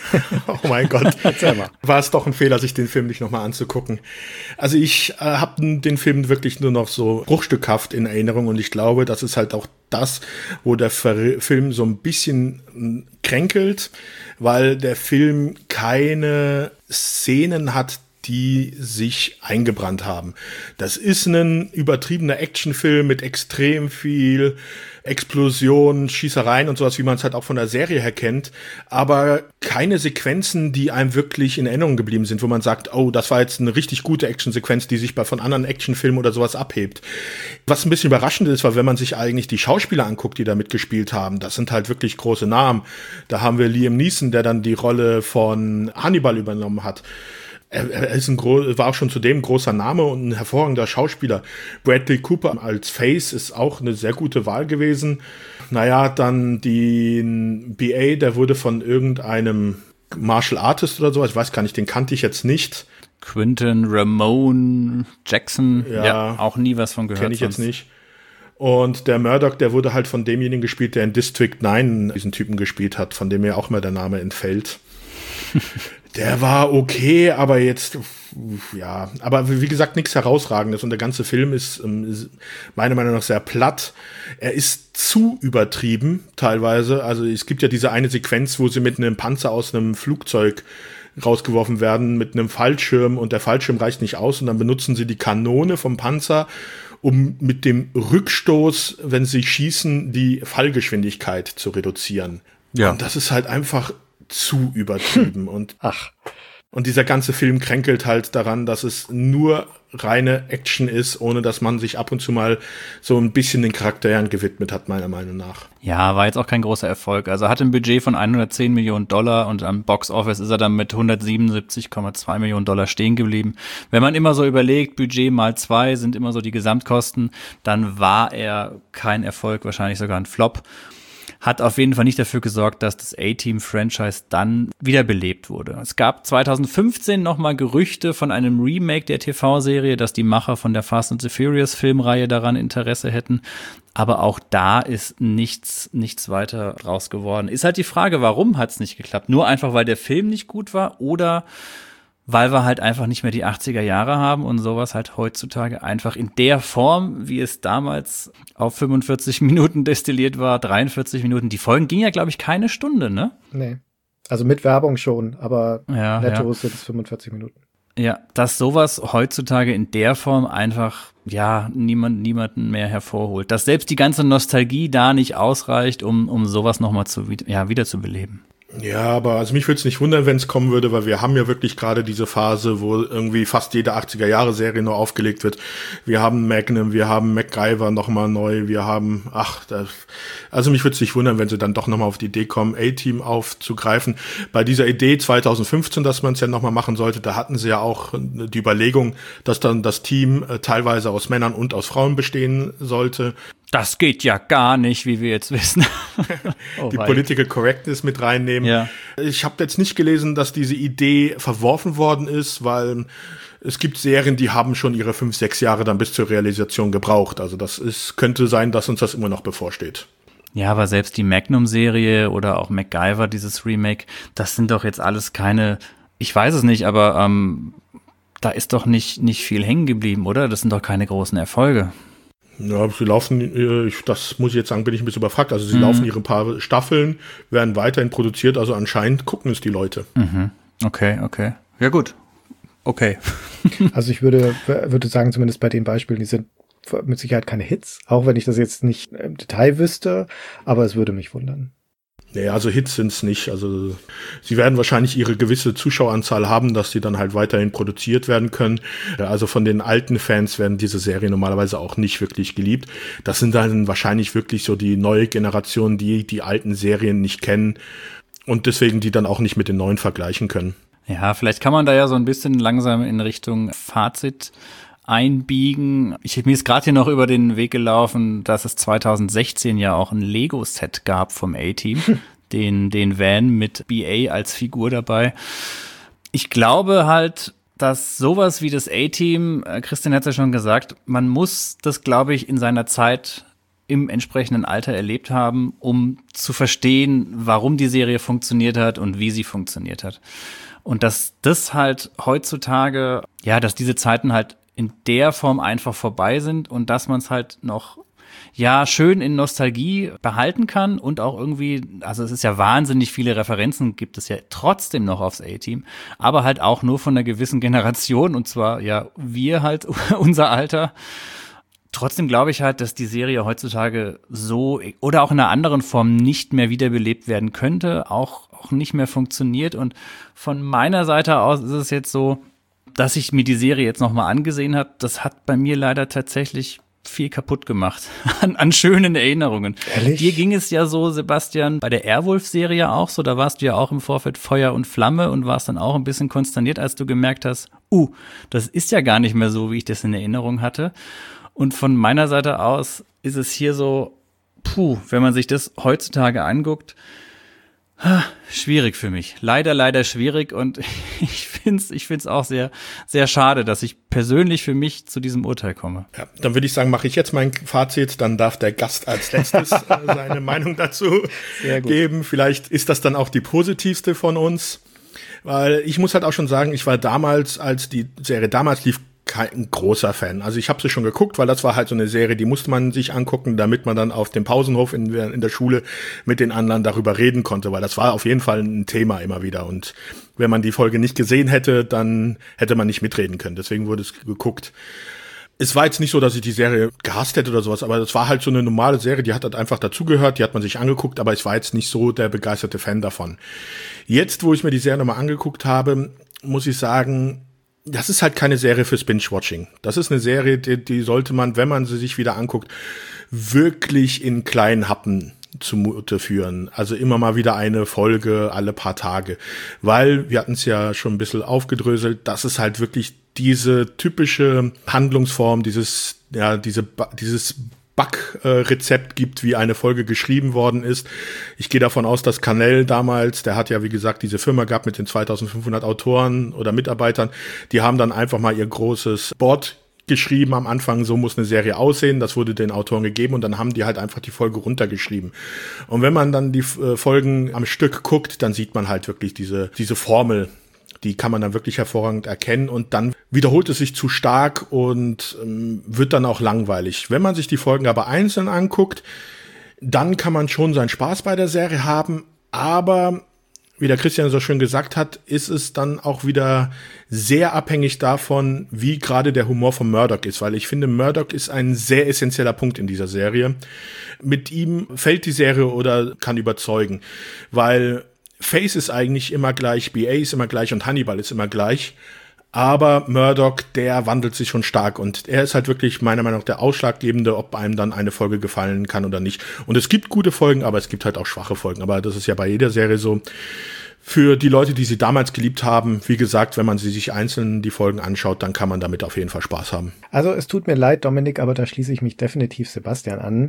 Oh mein Gott, war es doch ein Fehler, sich den Film nicht nochmal anzugucken. Also ich äh, habe den Film wirklich nur noch so bruchstückhaft in Erinnerung und ich glaube, das ist halt auch das, wo der Ver- Film so ein bisschen kränkelt, weil der Film keine Szenen hat, die sich eingebrannt haben. Das ist ein übertriebener Actionfilm mit extrem viel Explosionen, Schießereien und sowas, wie man es halt auch von der Serie her kennt, aber keine Sequenzen, die einem wirklich in Erinnerung geblieben sind, wo man sagt, oh, das war jetzt eine richtig gute Actionsequenz, die sich bei von anderen Actionfilmen oder sowas abhebt. Was ein bisschen überraschend ist, war, wenn man sich eigentlich die Schauspieler anguckt, die da mitgespielt haben, das sind halt wirklich große Namen. Da haben wir Liam Neeson, der dann die Rolle von Hannibal übernommen hat. Er ist ein gro- war auch schon zudem ein großer Name und ein hervorragender Schauspieler. Bradley Cooper als Face ist auch eine sehr gute Wahl gewesen. Naja, dann den B A, der wurde von irgendeinem Martial Artist oder so, ich weiß gar nicht, den kannte ich jetzt nicht. Quentin Ramon Jackson, ja, ja auch nie was von gehört. Kenne ich sonst. Jetzt nicht. Und der Murdoch, der wurde halt von demjenigen gespielt, der in District neun diesen Typen gespielt hat, von dem mir auch mal der Name entfällt. Der war okay, aber jetzt, ja, aber wie gesagt, nichts Herausragendes. Und der ganze Film ist, ist meiner Meinung nach sehr platt. Er ist zu übertrieben, teilweise. Also es gibt ja diese eine Sequenz, wo sie mit einem Panzer aus einem Flugzeug rausgeworfen werden, mit einem Fallschirm. Und der Fallschirm reicht nicht aus. Und dann benutzen sie die Kanone vom Panzer, um mit dem Rückstoß, wenn sie schießen, die Fallgeschwindigkeit zu reduzieren. Ja. Und das ist halt einfach zu übertrieben und ach und dieser ganze Film kränkelt halt daran, dass es nur reine Action ist, ohne dass man sich ab und zu mal so ein bisschen den Charakteren gewidmet hat, meiner Meinung nach. Ja, war jetzt auch kein großer Erfolg. Also er hat ein Budget von hundertzehn Millionen Dollar und am Box Office ist er dann mit hundertsiebenundsiebzig Komma zwei Millionen Dollar stehen geblieben. Wenn man immer so überlegt, Budget mal zwei sind immer so die Gesamtkosten, dann war er kein Erfolg, wahrscheinlich sogar ein Flop. hat auf jeden Fall nicht dafür gesorgt, dass das A-Team-Franchise dann wiederbelebt wurde. Es gab zwanzig fünfzehn nochmal Gerüchte von einem Remake der T V-Serie, dass die Macher von der Fast and the Furious-Filmreihe daran Interesse hätten. Aber auch da ist nichts, nichts weiter draus geworden. Ist halt die Frage, warum hat es nicht geklappt? Nur einfach, weil der Film nicht gut war oder weil wir halt einfach nicht mehr die achtziger Jahre haben und sowas halt heutzutage einfach in der Form, wie es damals auf fünfundvierzig Minuten destilliert war, dreiundvierzig Minuten. Die Folgen gingen ja, glaube ich, keine Stunde, ne? Nee. Also mit Werbung schon, aber ja, netto ja. sind es fünfundvierzig Minuten. Ja, dass sowas heutzutage in der Form einfach, ja, niemand, niemanden mehr hervorholt. Dass selbst die ganze Nostalgie da nicht ausreicht, um, um sowas nochmal zu, ja, wiederzubeleben. Ja, aber also mich würde es nicht wundern, wenn es kommen würde, weil wir haben ja wirklich gerade diese Phase, wo irgendwie fast jede achtziger-Jahre-Serie neu aufgelegt wird. Wir haben Magnum, wir haben MacGyver nochmal neu, wir haben, ach, das, also mich würde es nicht wundern, wenn sie dann doch nochmal auf die Idee kommen, A-Team aufzugreifen. Bei dieser Idee zwanzig fünfzehn, dass man es ja nochmal machen sollte, da hatten sie ja auch die Überlegung, dass dann das Team äh, teilweise aus Männern und aus Frauen bestehen sollte. Das geht ja gar nicht, wie wir jetzt wissen. oh, die Political Correctness mit reinnehmen. Ja. Ich habe jetzt nicht gelesen, dass diese Idee verworfen worden ist, weil es gibt Serien, die haben schon ihre fünf, sechs Jahre dann bis zur Realisation gebraucht. Also das ist, könnte sein, dass uns das immer noch bevorsteht. Ja, aber selbst die Magnum-Serie oder auch MacGyver, dieses Remake, das sind doch jetzt alles keine, ich weiß es nicht, aber ähm, da ist doch nicht, nicht viel hängen geblieben, oder? Das sind doch keine großen Erfolge. Ja, sie laufen, das muss ich jetzt sagen, bin ich ein bisschen überfragt. Also sie mhm. laufen ihre paar Staffeln, werden weiterhin produziert, also anscheinend gucken es die Leute. Mhm. Okay, okay. Ja gut. Okay. Also ich würde, würde sagen, zumindest bei den Beispielen, die sind mit Sicherheit keine Hits, auch wenn ich das jetzt nicht im Detail wüsste, aber es würde mich wundern. Nee, also Hits sind's nicht. Also sie werden wahrscheinlich ihre gewisse Zuschaueranzahl haben, dass sie dann halt weiterhin produziert werden können. Also von den alten Fans werden diese Serien normalerweise auch nicht wirklich geliebt. Das sind dann wahrscheinlich wirklich so die neue Generation, die die alten Serien nicht kennen und deswegen die dann auch nicht mit den neuen vergleichen können. Ja, vielleicht kann man da ja so ein bisschen langsam in Richtung Fazit einbiegen. Ich, mir ist gerade hier noch über den Weg gelaufen, dass es zwanzig sechzehn ja auch ein Lego-Set gab vom A-Team, hm. den, den Van mit B A als Figur dabei. Ich glaube halt, dass sowas wie das A-Team, Christian hat es ja schon gesagt, man muss das, glaube ich, in seiner Zeit im entsprechenden Alter erlebt haben, um zu verstehen, warum die Serie funktioniert hat und wie sie funktioniert hat. Und dass das halt heutzutage, ja, dass diese Zeiten halt in der Form einfach vorbei sind und dass man es halt noch, ja, schön in Nostalgie behalten kann und auch irgendwie, also es ist ja wahnsinnig viele Referenzen gibt es ja trotzdem noch aufs A-Team, aber halt auch nur von einer gewissen Generation und zwar, ja, wir halt, unser Alter. Trotzdem glaube ich halt, dass die Serie heutzutage so oder auch in einer anderen Form nicht mehr wiederbelebt werden könnte, auch, auch nicht mehr funktioniert und von meiner Seite aus ist es jetzt so, dass ich mir die Serie jetzt nochmal angesehen habe, das hat bei mir leider tatsächlich viel kaputt gemacht an, an schönen Erinnerungen. Ehrlich? Dir ging es ja so, Sebastian, bei der Airwolf-Serie auch so, da warst du ja auch im Vorfeld Feuer und Flamme und warst dann auch ein bisschen konsterniert, als du gemerkt hast, uh, das ist ja gar nicht mehr so, wie ich das in Erinnerung hatte. Und von meiner Seite aus ist es hier so, puh, wenn man sich das heutzutage anguckt, schwierig für mich. Leider, leider schwierig und ich finde es ich find's auch sehr, sehr schade, dass ich persönlich für mich zu diesem Urteil komme. Ja, dann würde ich sagen, mache ich jetzt mein Fazit, dann darf der Gast als letztes äh, seine Meinung dazu geben. Vielleicht ist das dann auch die positivste von uns, weil ich muss halt auch schon sagen, ich war damals, als die Serie damals lief, kein großer Fan. Also ich habe sie schon geguckt, weil das war halt so eine Serie, die musste man sich angucken, damit man dann auf dem Pausenhof in, in der Schule mit den anderen darüber reden konnte, weil das war auf jeden Fall ein Thema immer wieder. Und wenn man die Folge nicht gesehen hätte, dann hätte man nicht mitreden können. Deswegen wurde es geguckt. Es war jetzt nicht so, dass ich die Serie gehasst hätte oder sowas, aber es war halt so eine normale Serie, die hat halt einfach dazugehört, die hat man sich angeguckt, aber ich war jetzt nicht so der begeisterte Fan davon. Jetzt, wo ich mir die Serie nochmal angeguckt habe, muss ich sagen, das ist halt keine Serie fürs Binge-Watching. Das ist eine Serie, die, die sollte man, wenn man sie sich wieder anguckt, wirklich in kleinen Happen zumute führen. Also immer mal wieder eine Folge alle paar Tage. Weil, wir hatten es ja schon ein bisschen aufgedröselt, das ist halt wirklich diese typische Handlungsform, dieses, ja, diese, dieses Backrezept äh, gibt, wie eine Folge geschrieben worden ist. Ich gehe davon aus, dass Cannell damals, der hat ja wie gesagt diese Firma gehabt mit den zweitausendfünfhundert Autoren oder Mitarbeitern, die haben dann einfach mal ihr großes Board geschrieben am Anfang, so muss eine Serie aussehen, das wurde den Autoren gegeben und dann haben die halt einfach die Folge runtergeschrieben. Und wenn man dann die äh, Folgen am Stück guckt, dann sieht man halt wirklich diese diese Formel, die kann man dann wirklich hervorragend erkennen und dann wiederholt es sich zu stark und ähm, wird dann auch langweilig. Wenn man sich die Folgen aber einzeln anguckt, dann kann man schon seinen Spaß bei der Serie haben, aber wie der Christian so schön gesagt hat, ist es dann auch wieder sehr abhängig davon, wie gerade der Humor von Murdoch ist, weil ich finde, Murdoch ist ein sehr essentieller Punkt in dieser Serie. Mit ihm fällt die Serie oder kann überzeugen, weil Face ist eigentlich immer gleich, B A ist immer gleich und Hannibal ist immer gleich. Aber Murdoch, der wandelt sich schon stark und er ist halt wirklich meiner Meinung nach der Ausschlaggebende, ob einem dann eine Folge gefallen kann oder nicht. Und es gibt gute Folgen, aber es gibt halt auch schwache Folgen. Aber das ist ja bei jeder Serie so. Für die Leute, die sie damals geliebt haben, wie gesagt, wenn man sie sich einzeln die Folgen anschaut, dann kann man damit auf jeden Fall Spaß haben. Also es tut mir leid, Dominik, aber da schließe ich mich definitiv Sebastian an.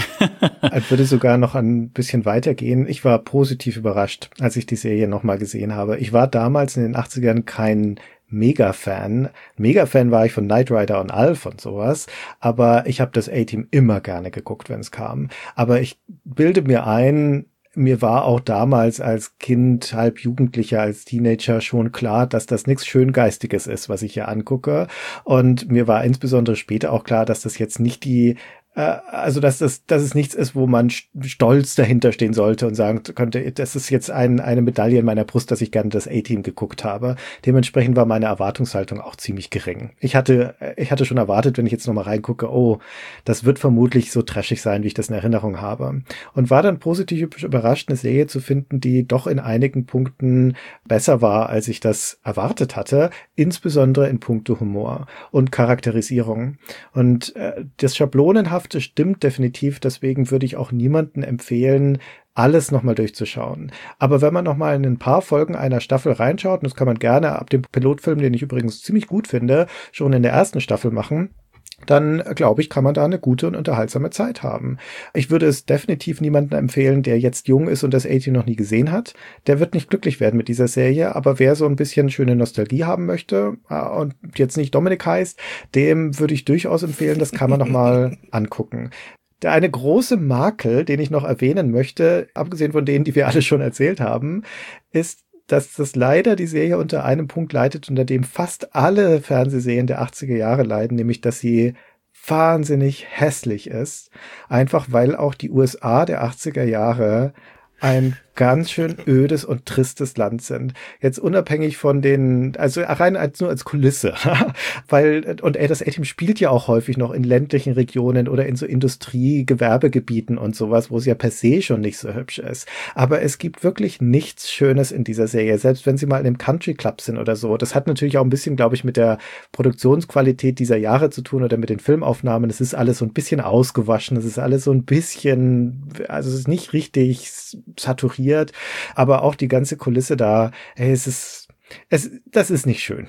Ich würde sogar noch ein bisschen weitergehen. Ich war positiv überrascht, als ich die Serie nochmal gesehen habe. Ich war damals in den achtzigern kein Mega-Fan. Mega-Fan war ich von Knight Rider und Alf und sowas, aber ich habe das A-Team immer gerne geguckt, wenn es kam. Aber ich bilde mir ein, mir war auch damals als Kind, halb Jugendlicher, als Teenager schon klar, dass das nichts Schöngeistiges ist, was ich hier angucke. Und mir war insbesondere später auch klar, dass das jetzt nicht die also dass das, dass es nichts ist, wo man stolz dahinter stehen sollte und sagen könnte, das ist jetzt ein, eine Medaille in meiner Brust, dass ich gerne das A-Team geguckt habe. Dementsprechend war meine Erwartungshaltung auch ziemlich gering. Ich hatte, ich hatte schon erwartet, wenn ich jetzt nochmal reingucke, oh, das wird vermutlich so trashig sein, wie ich das in Erinnerung habe. Und war dann positiv überrascht, eine Serie zu finden, die doch in einigen Punkten besser war, als ich das erwartet hatte, insbesondere in puncto Humor und Charakterisierung. Und äh, das Schablonenhafte stimmt definitiv, deswegen würde ich auch niemanden empfehlen, alles nochmal durchzuschauen. Aber wenn man nochmal in ein paar Folgen einer Staffel reinschaut, und das kann man gerne ab dem Pilotfilm, den ich übrigens ziemlich gut finde, schon in der ersten Staffel machen, dann, glaube ich, kann man da eine gute und unterhaltsame Zeit haben. Ich würde es definitiv niemandem empfehlen, der jetzt jung ist und das A-Team noch nie gesehen hat. Der wird nicht glücklich werden mit dieser Serie, aber wer so ein bisschen schöne Nostalgie haben möchte und jetzt nicht Dominik heißt, dem würde ich durchaus empfehlen, das kann man noch mal angucken. Der eine große Makel, den ich noch erwähnen möchte, abgesehen von denen, die wir alle schon erzählt haben, ist, dass das leider die Serie unter einem Punkt leidet, unter dem fast alle Fernsehserien der achtziger Jahre leiden, nämlich dass sie wahnsinnig hässlich ist. Einfach weil auch die U S A der achtziger Jahre ein ganz schön ödes und tristes Land sind. Jetzt unabhängig von den, also rein als nur als Kulisse. Weil, und ey, das A-Team spielt ja auch häufig noch in ländlichen Regionen oder in so Industrie-, Gewerbegebieten und sowas, wo es ja per se schon nicht so hübsch ist. Aber es gibt wirklich nichts Schönes in dieser Serie, selbst wenn sie mal in einem Country Club sind oder so. Das hat natürlich auch ein bisschen, glaube ich, mit der Produktionsqualität dieser Jahre zu tun oder mit den Filmaufnahmen. Es ist alles so ein bisschen ausgewaschen, es ist alles so ein bisschen, also es ist nicht richtig saturiert, aber auch die ganze Kulisse da, ey, es ist, es, das ist nicht schön.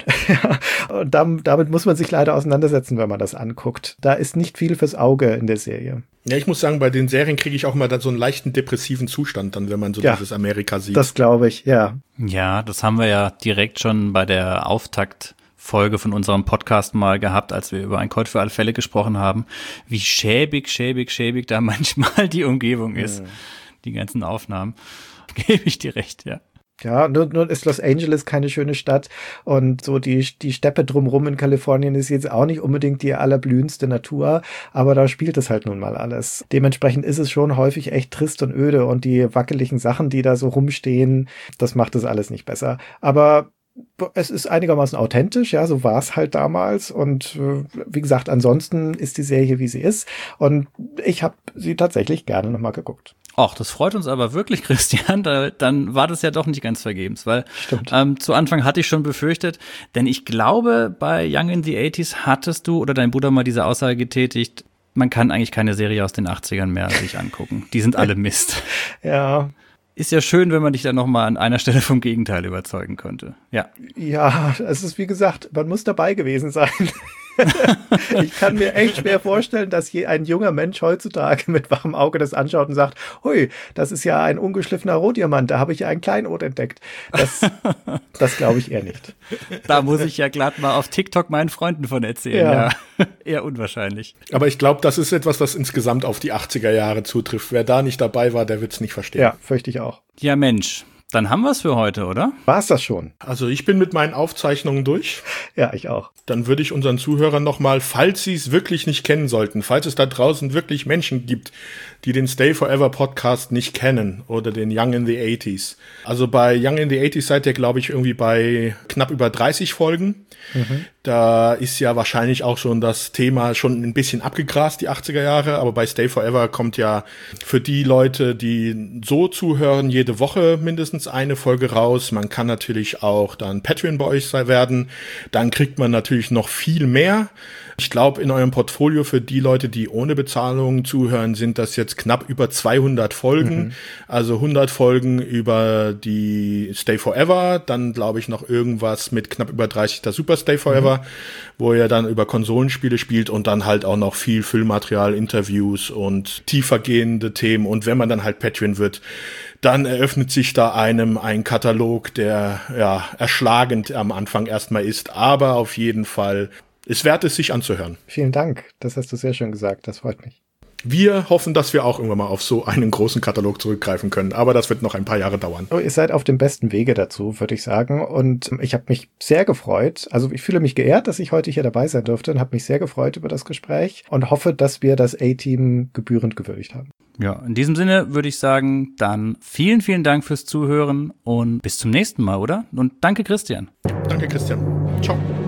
Und damit, damit muss man sich leider auseinandersetzen, wenn man das anguckt. Da ist nicht viel fürs Auge in der Serie. Ja, ich muss sagen, bei den Serien kriege ich auch mal dann so einen leichten depressiven Zustand dann, wenn man so ja, dieses Amerika sieht. Das glaube ich, ja. Ja, das haben wir ja direkt schon bei der Auftakt-Folge von unserem Podcast mal gehabt, als wir über Ein Colt für alle Fälle gesprochen haben, wie schäbig, schäbig, schäbig da manchmal die Umgebung ist. Mhm. Die ganzen Aufnahmen. Gebe ich dir recht, ja. Ja, nur, nur ist Los Angeles keine schöne Stadt und so die, die Steppe drumrum in Kalifornien ist jetzt auch nicht unbedingt die allerblühendste Natur, aber da spielt es halt nun mal alles. Dementsprechend ist es schon häufig echt trist und öde und die wackeligen Sachen, die da so rumstehen, das macht das alles nicht besser. Aber es ist einigermaßen authentisch, ja, so war es halt damals und äh, wie gesagt, ansonsten ist die Serie, wie sie ist und ich habe sie tatsächlich gerne nochmal geguckt. Ach, das freut uns aber wirklich, Christian. Da, dann war das ja doch nicht ganz vergebens, weil ähm, zu Anfang hatte ich schon befürchtet, denn ich glaube, bei Young in the eighties hattest du oder dein Bruder mal diese Aussage getätigt, man kann eigentlich keine Serie aus den achtzigern mehr sich angucken. Die sind alle Mist. Ja. Ist ja schön, wenn man dich dann noch mal an einer Stelle vom Gegenteil überzeugen könnte. Ja. Ja, es ist wie gesagt, man muss dabei gewesen sein. Ich kann mir echt schwer vorstellen, dass je ein junger Mensch heutzutage mit wachem Auge das anschaut und sagt, hui, das ist ja ein ungeschliffener Rohdiamant, da habe ich ja ein Kleinod entdeckt. Das, das glaube ich eher nicht. Da muss ich ja glatt mal auf TikTok meinen Freunden von erzählen. Ja, ja. Eher unwahrscheinlich. Aber ich glaube, das ist etwas, das insgesamt auf die achtziger Jahre zutrifft. Wer da nicht dabei war, der wird es nicht verstehen. Ja, fürchte ich auch. Ja, Mensch. Dann haben wir es für heute, oder? War's das schon? Also ich bin mit meinen Aufzeichnungen durch. Ja, ich auch. Dann würde ich unseren Zuhörern nochmal, falls sie es wirklich nicht kennen sollten, falls es da draußen wirklich Menschen gibt, die den Stay Forever Podcast nicht kennen oder den Young in the eighties. Also bei Young in the eighties seid ihr, glaube ich, irgendwie bei knapp über dreißig Folgen. Mhm. Da ist ja wahrscheinlich auch schon das Thema schon ein bisschen abgegrast, die achtziger Jahre. Aber bei Stay Forever kommt ja für die Leute, die so zuhören, jede Woche mindestens eine Folge raus. Man kann natürlich auch dann Patreon bei euch werden. Dann kriegt man natürlich noch viel mehr. Ich glaube, in eurem Portfolio für die Leute, die ohne Bezahlung zuhören, sind das jetzt knapp über zweihundert Folgen. Mhm. Also hundert Folgen über die Stay Forever, dann glaube ich noch irgendwas mit knapp über dreißig der Super Stay Forever, mhm. wo ihr dann über Konsolenspiele spielt und dann halt auch noch viel Füllmaterial, Interviews und tiefergehende Themen. Und wenn man dann halt Patreon wird, dann eröffnet sich da einem ein Katalog, der ja erschlagend am Anfang erstmal ist, aber auf jeden Fall ist wert es, sich anzuhören. Vielen Dank, das hast du sehr schön gesagt, das freut mich. Wir hoffen, dass wir auch irgendwann mal auf so einen großen Katalog zurückgreifen können, aber das wird noch ein paar Jahre dauern. Oh, ihr seid auf dem besten Wege dazu, würde ich sagen, und ich habe mich sehr gefreut, also ich fühle mich geehrt, dass ich heute hier dabei sein durfte und habe mich sehr gefreut über das Gespräch und hoffe, dass wir das A-Team gebührend gewürdigt haben. Ja, in diesem Sinne würde ich sagen, dann vielen, vielen Dank fürs Zuhören und bis zum nächsten Mal, oder? Und danke, Christian. Danke, Christian. Ciao.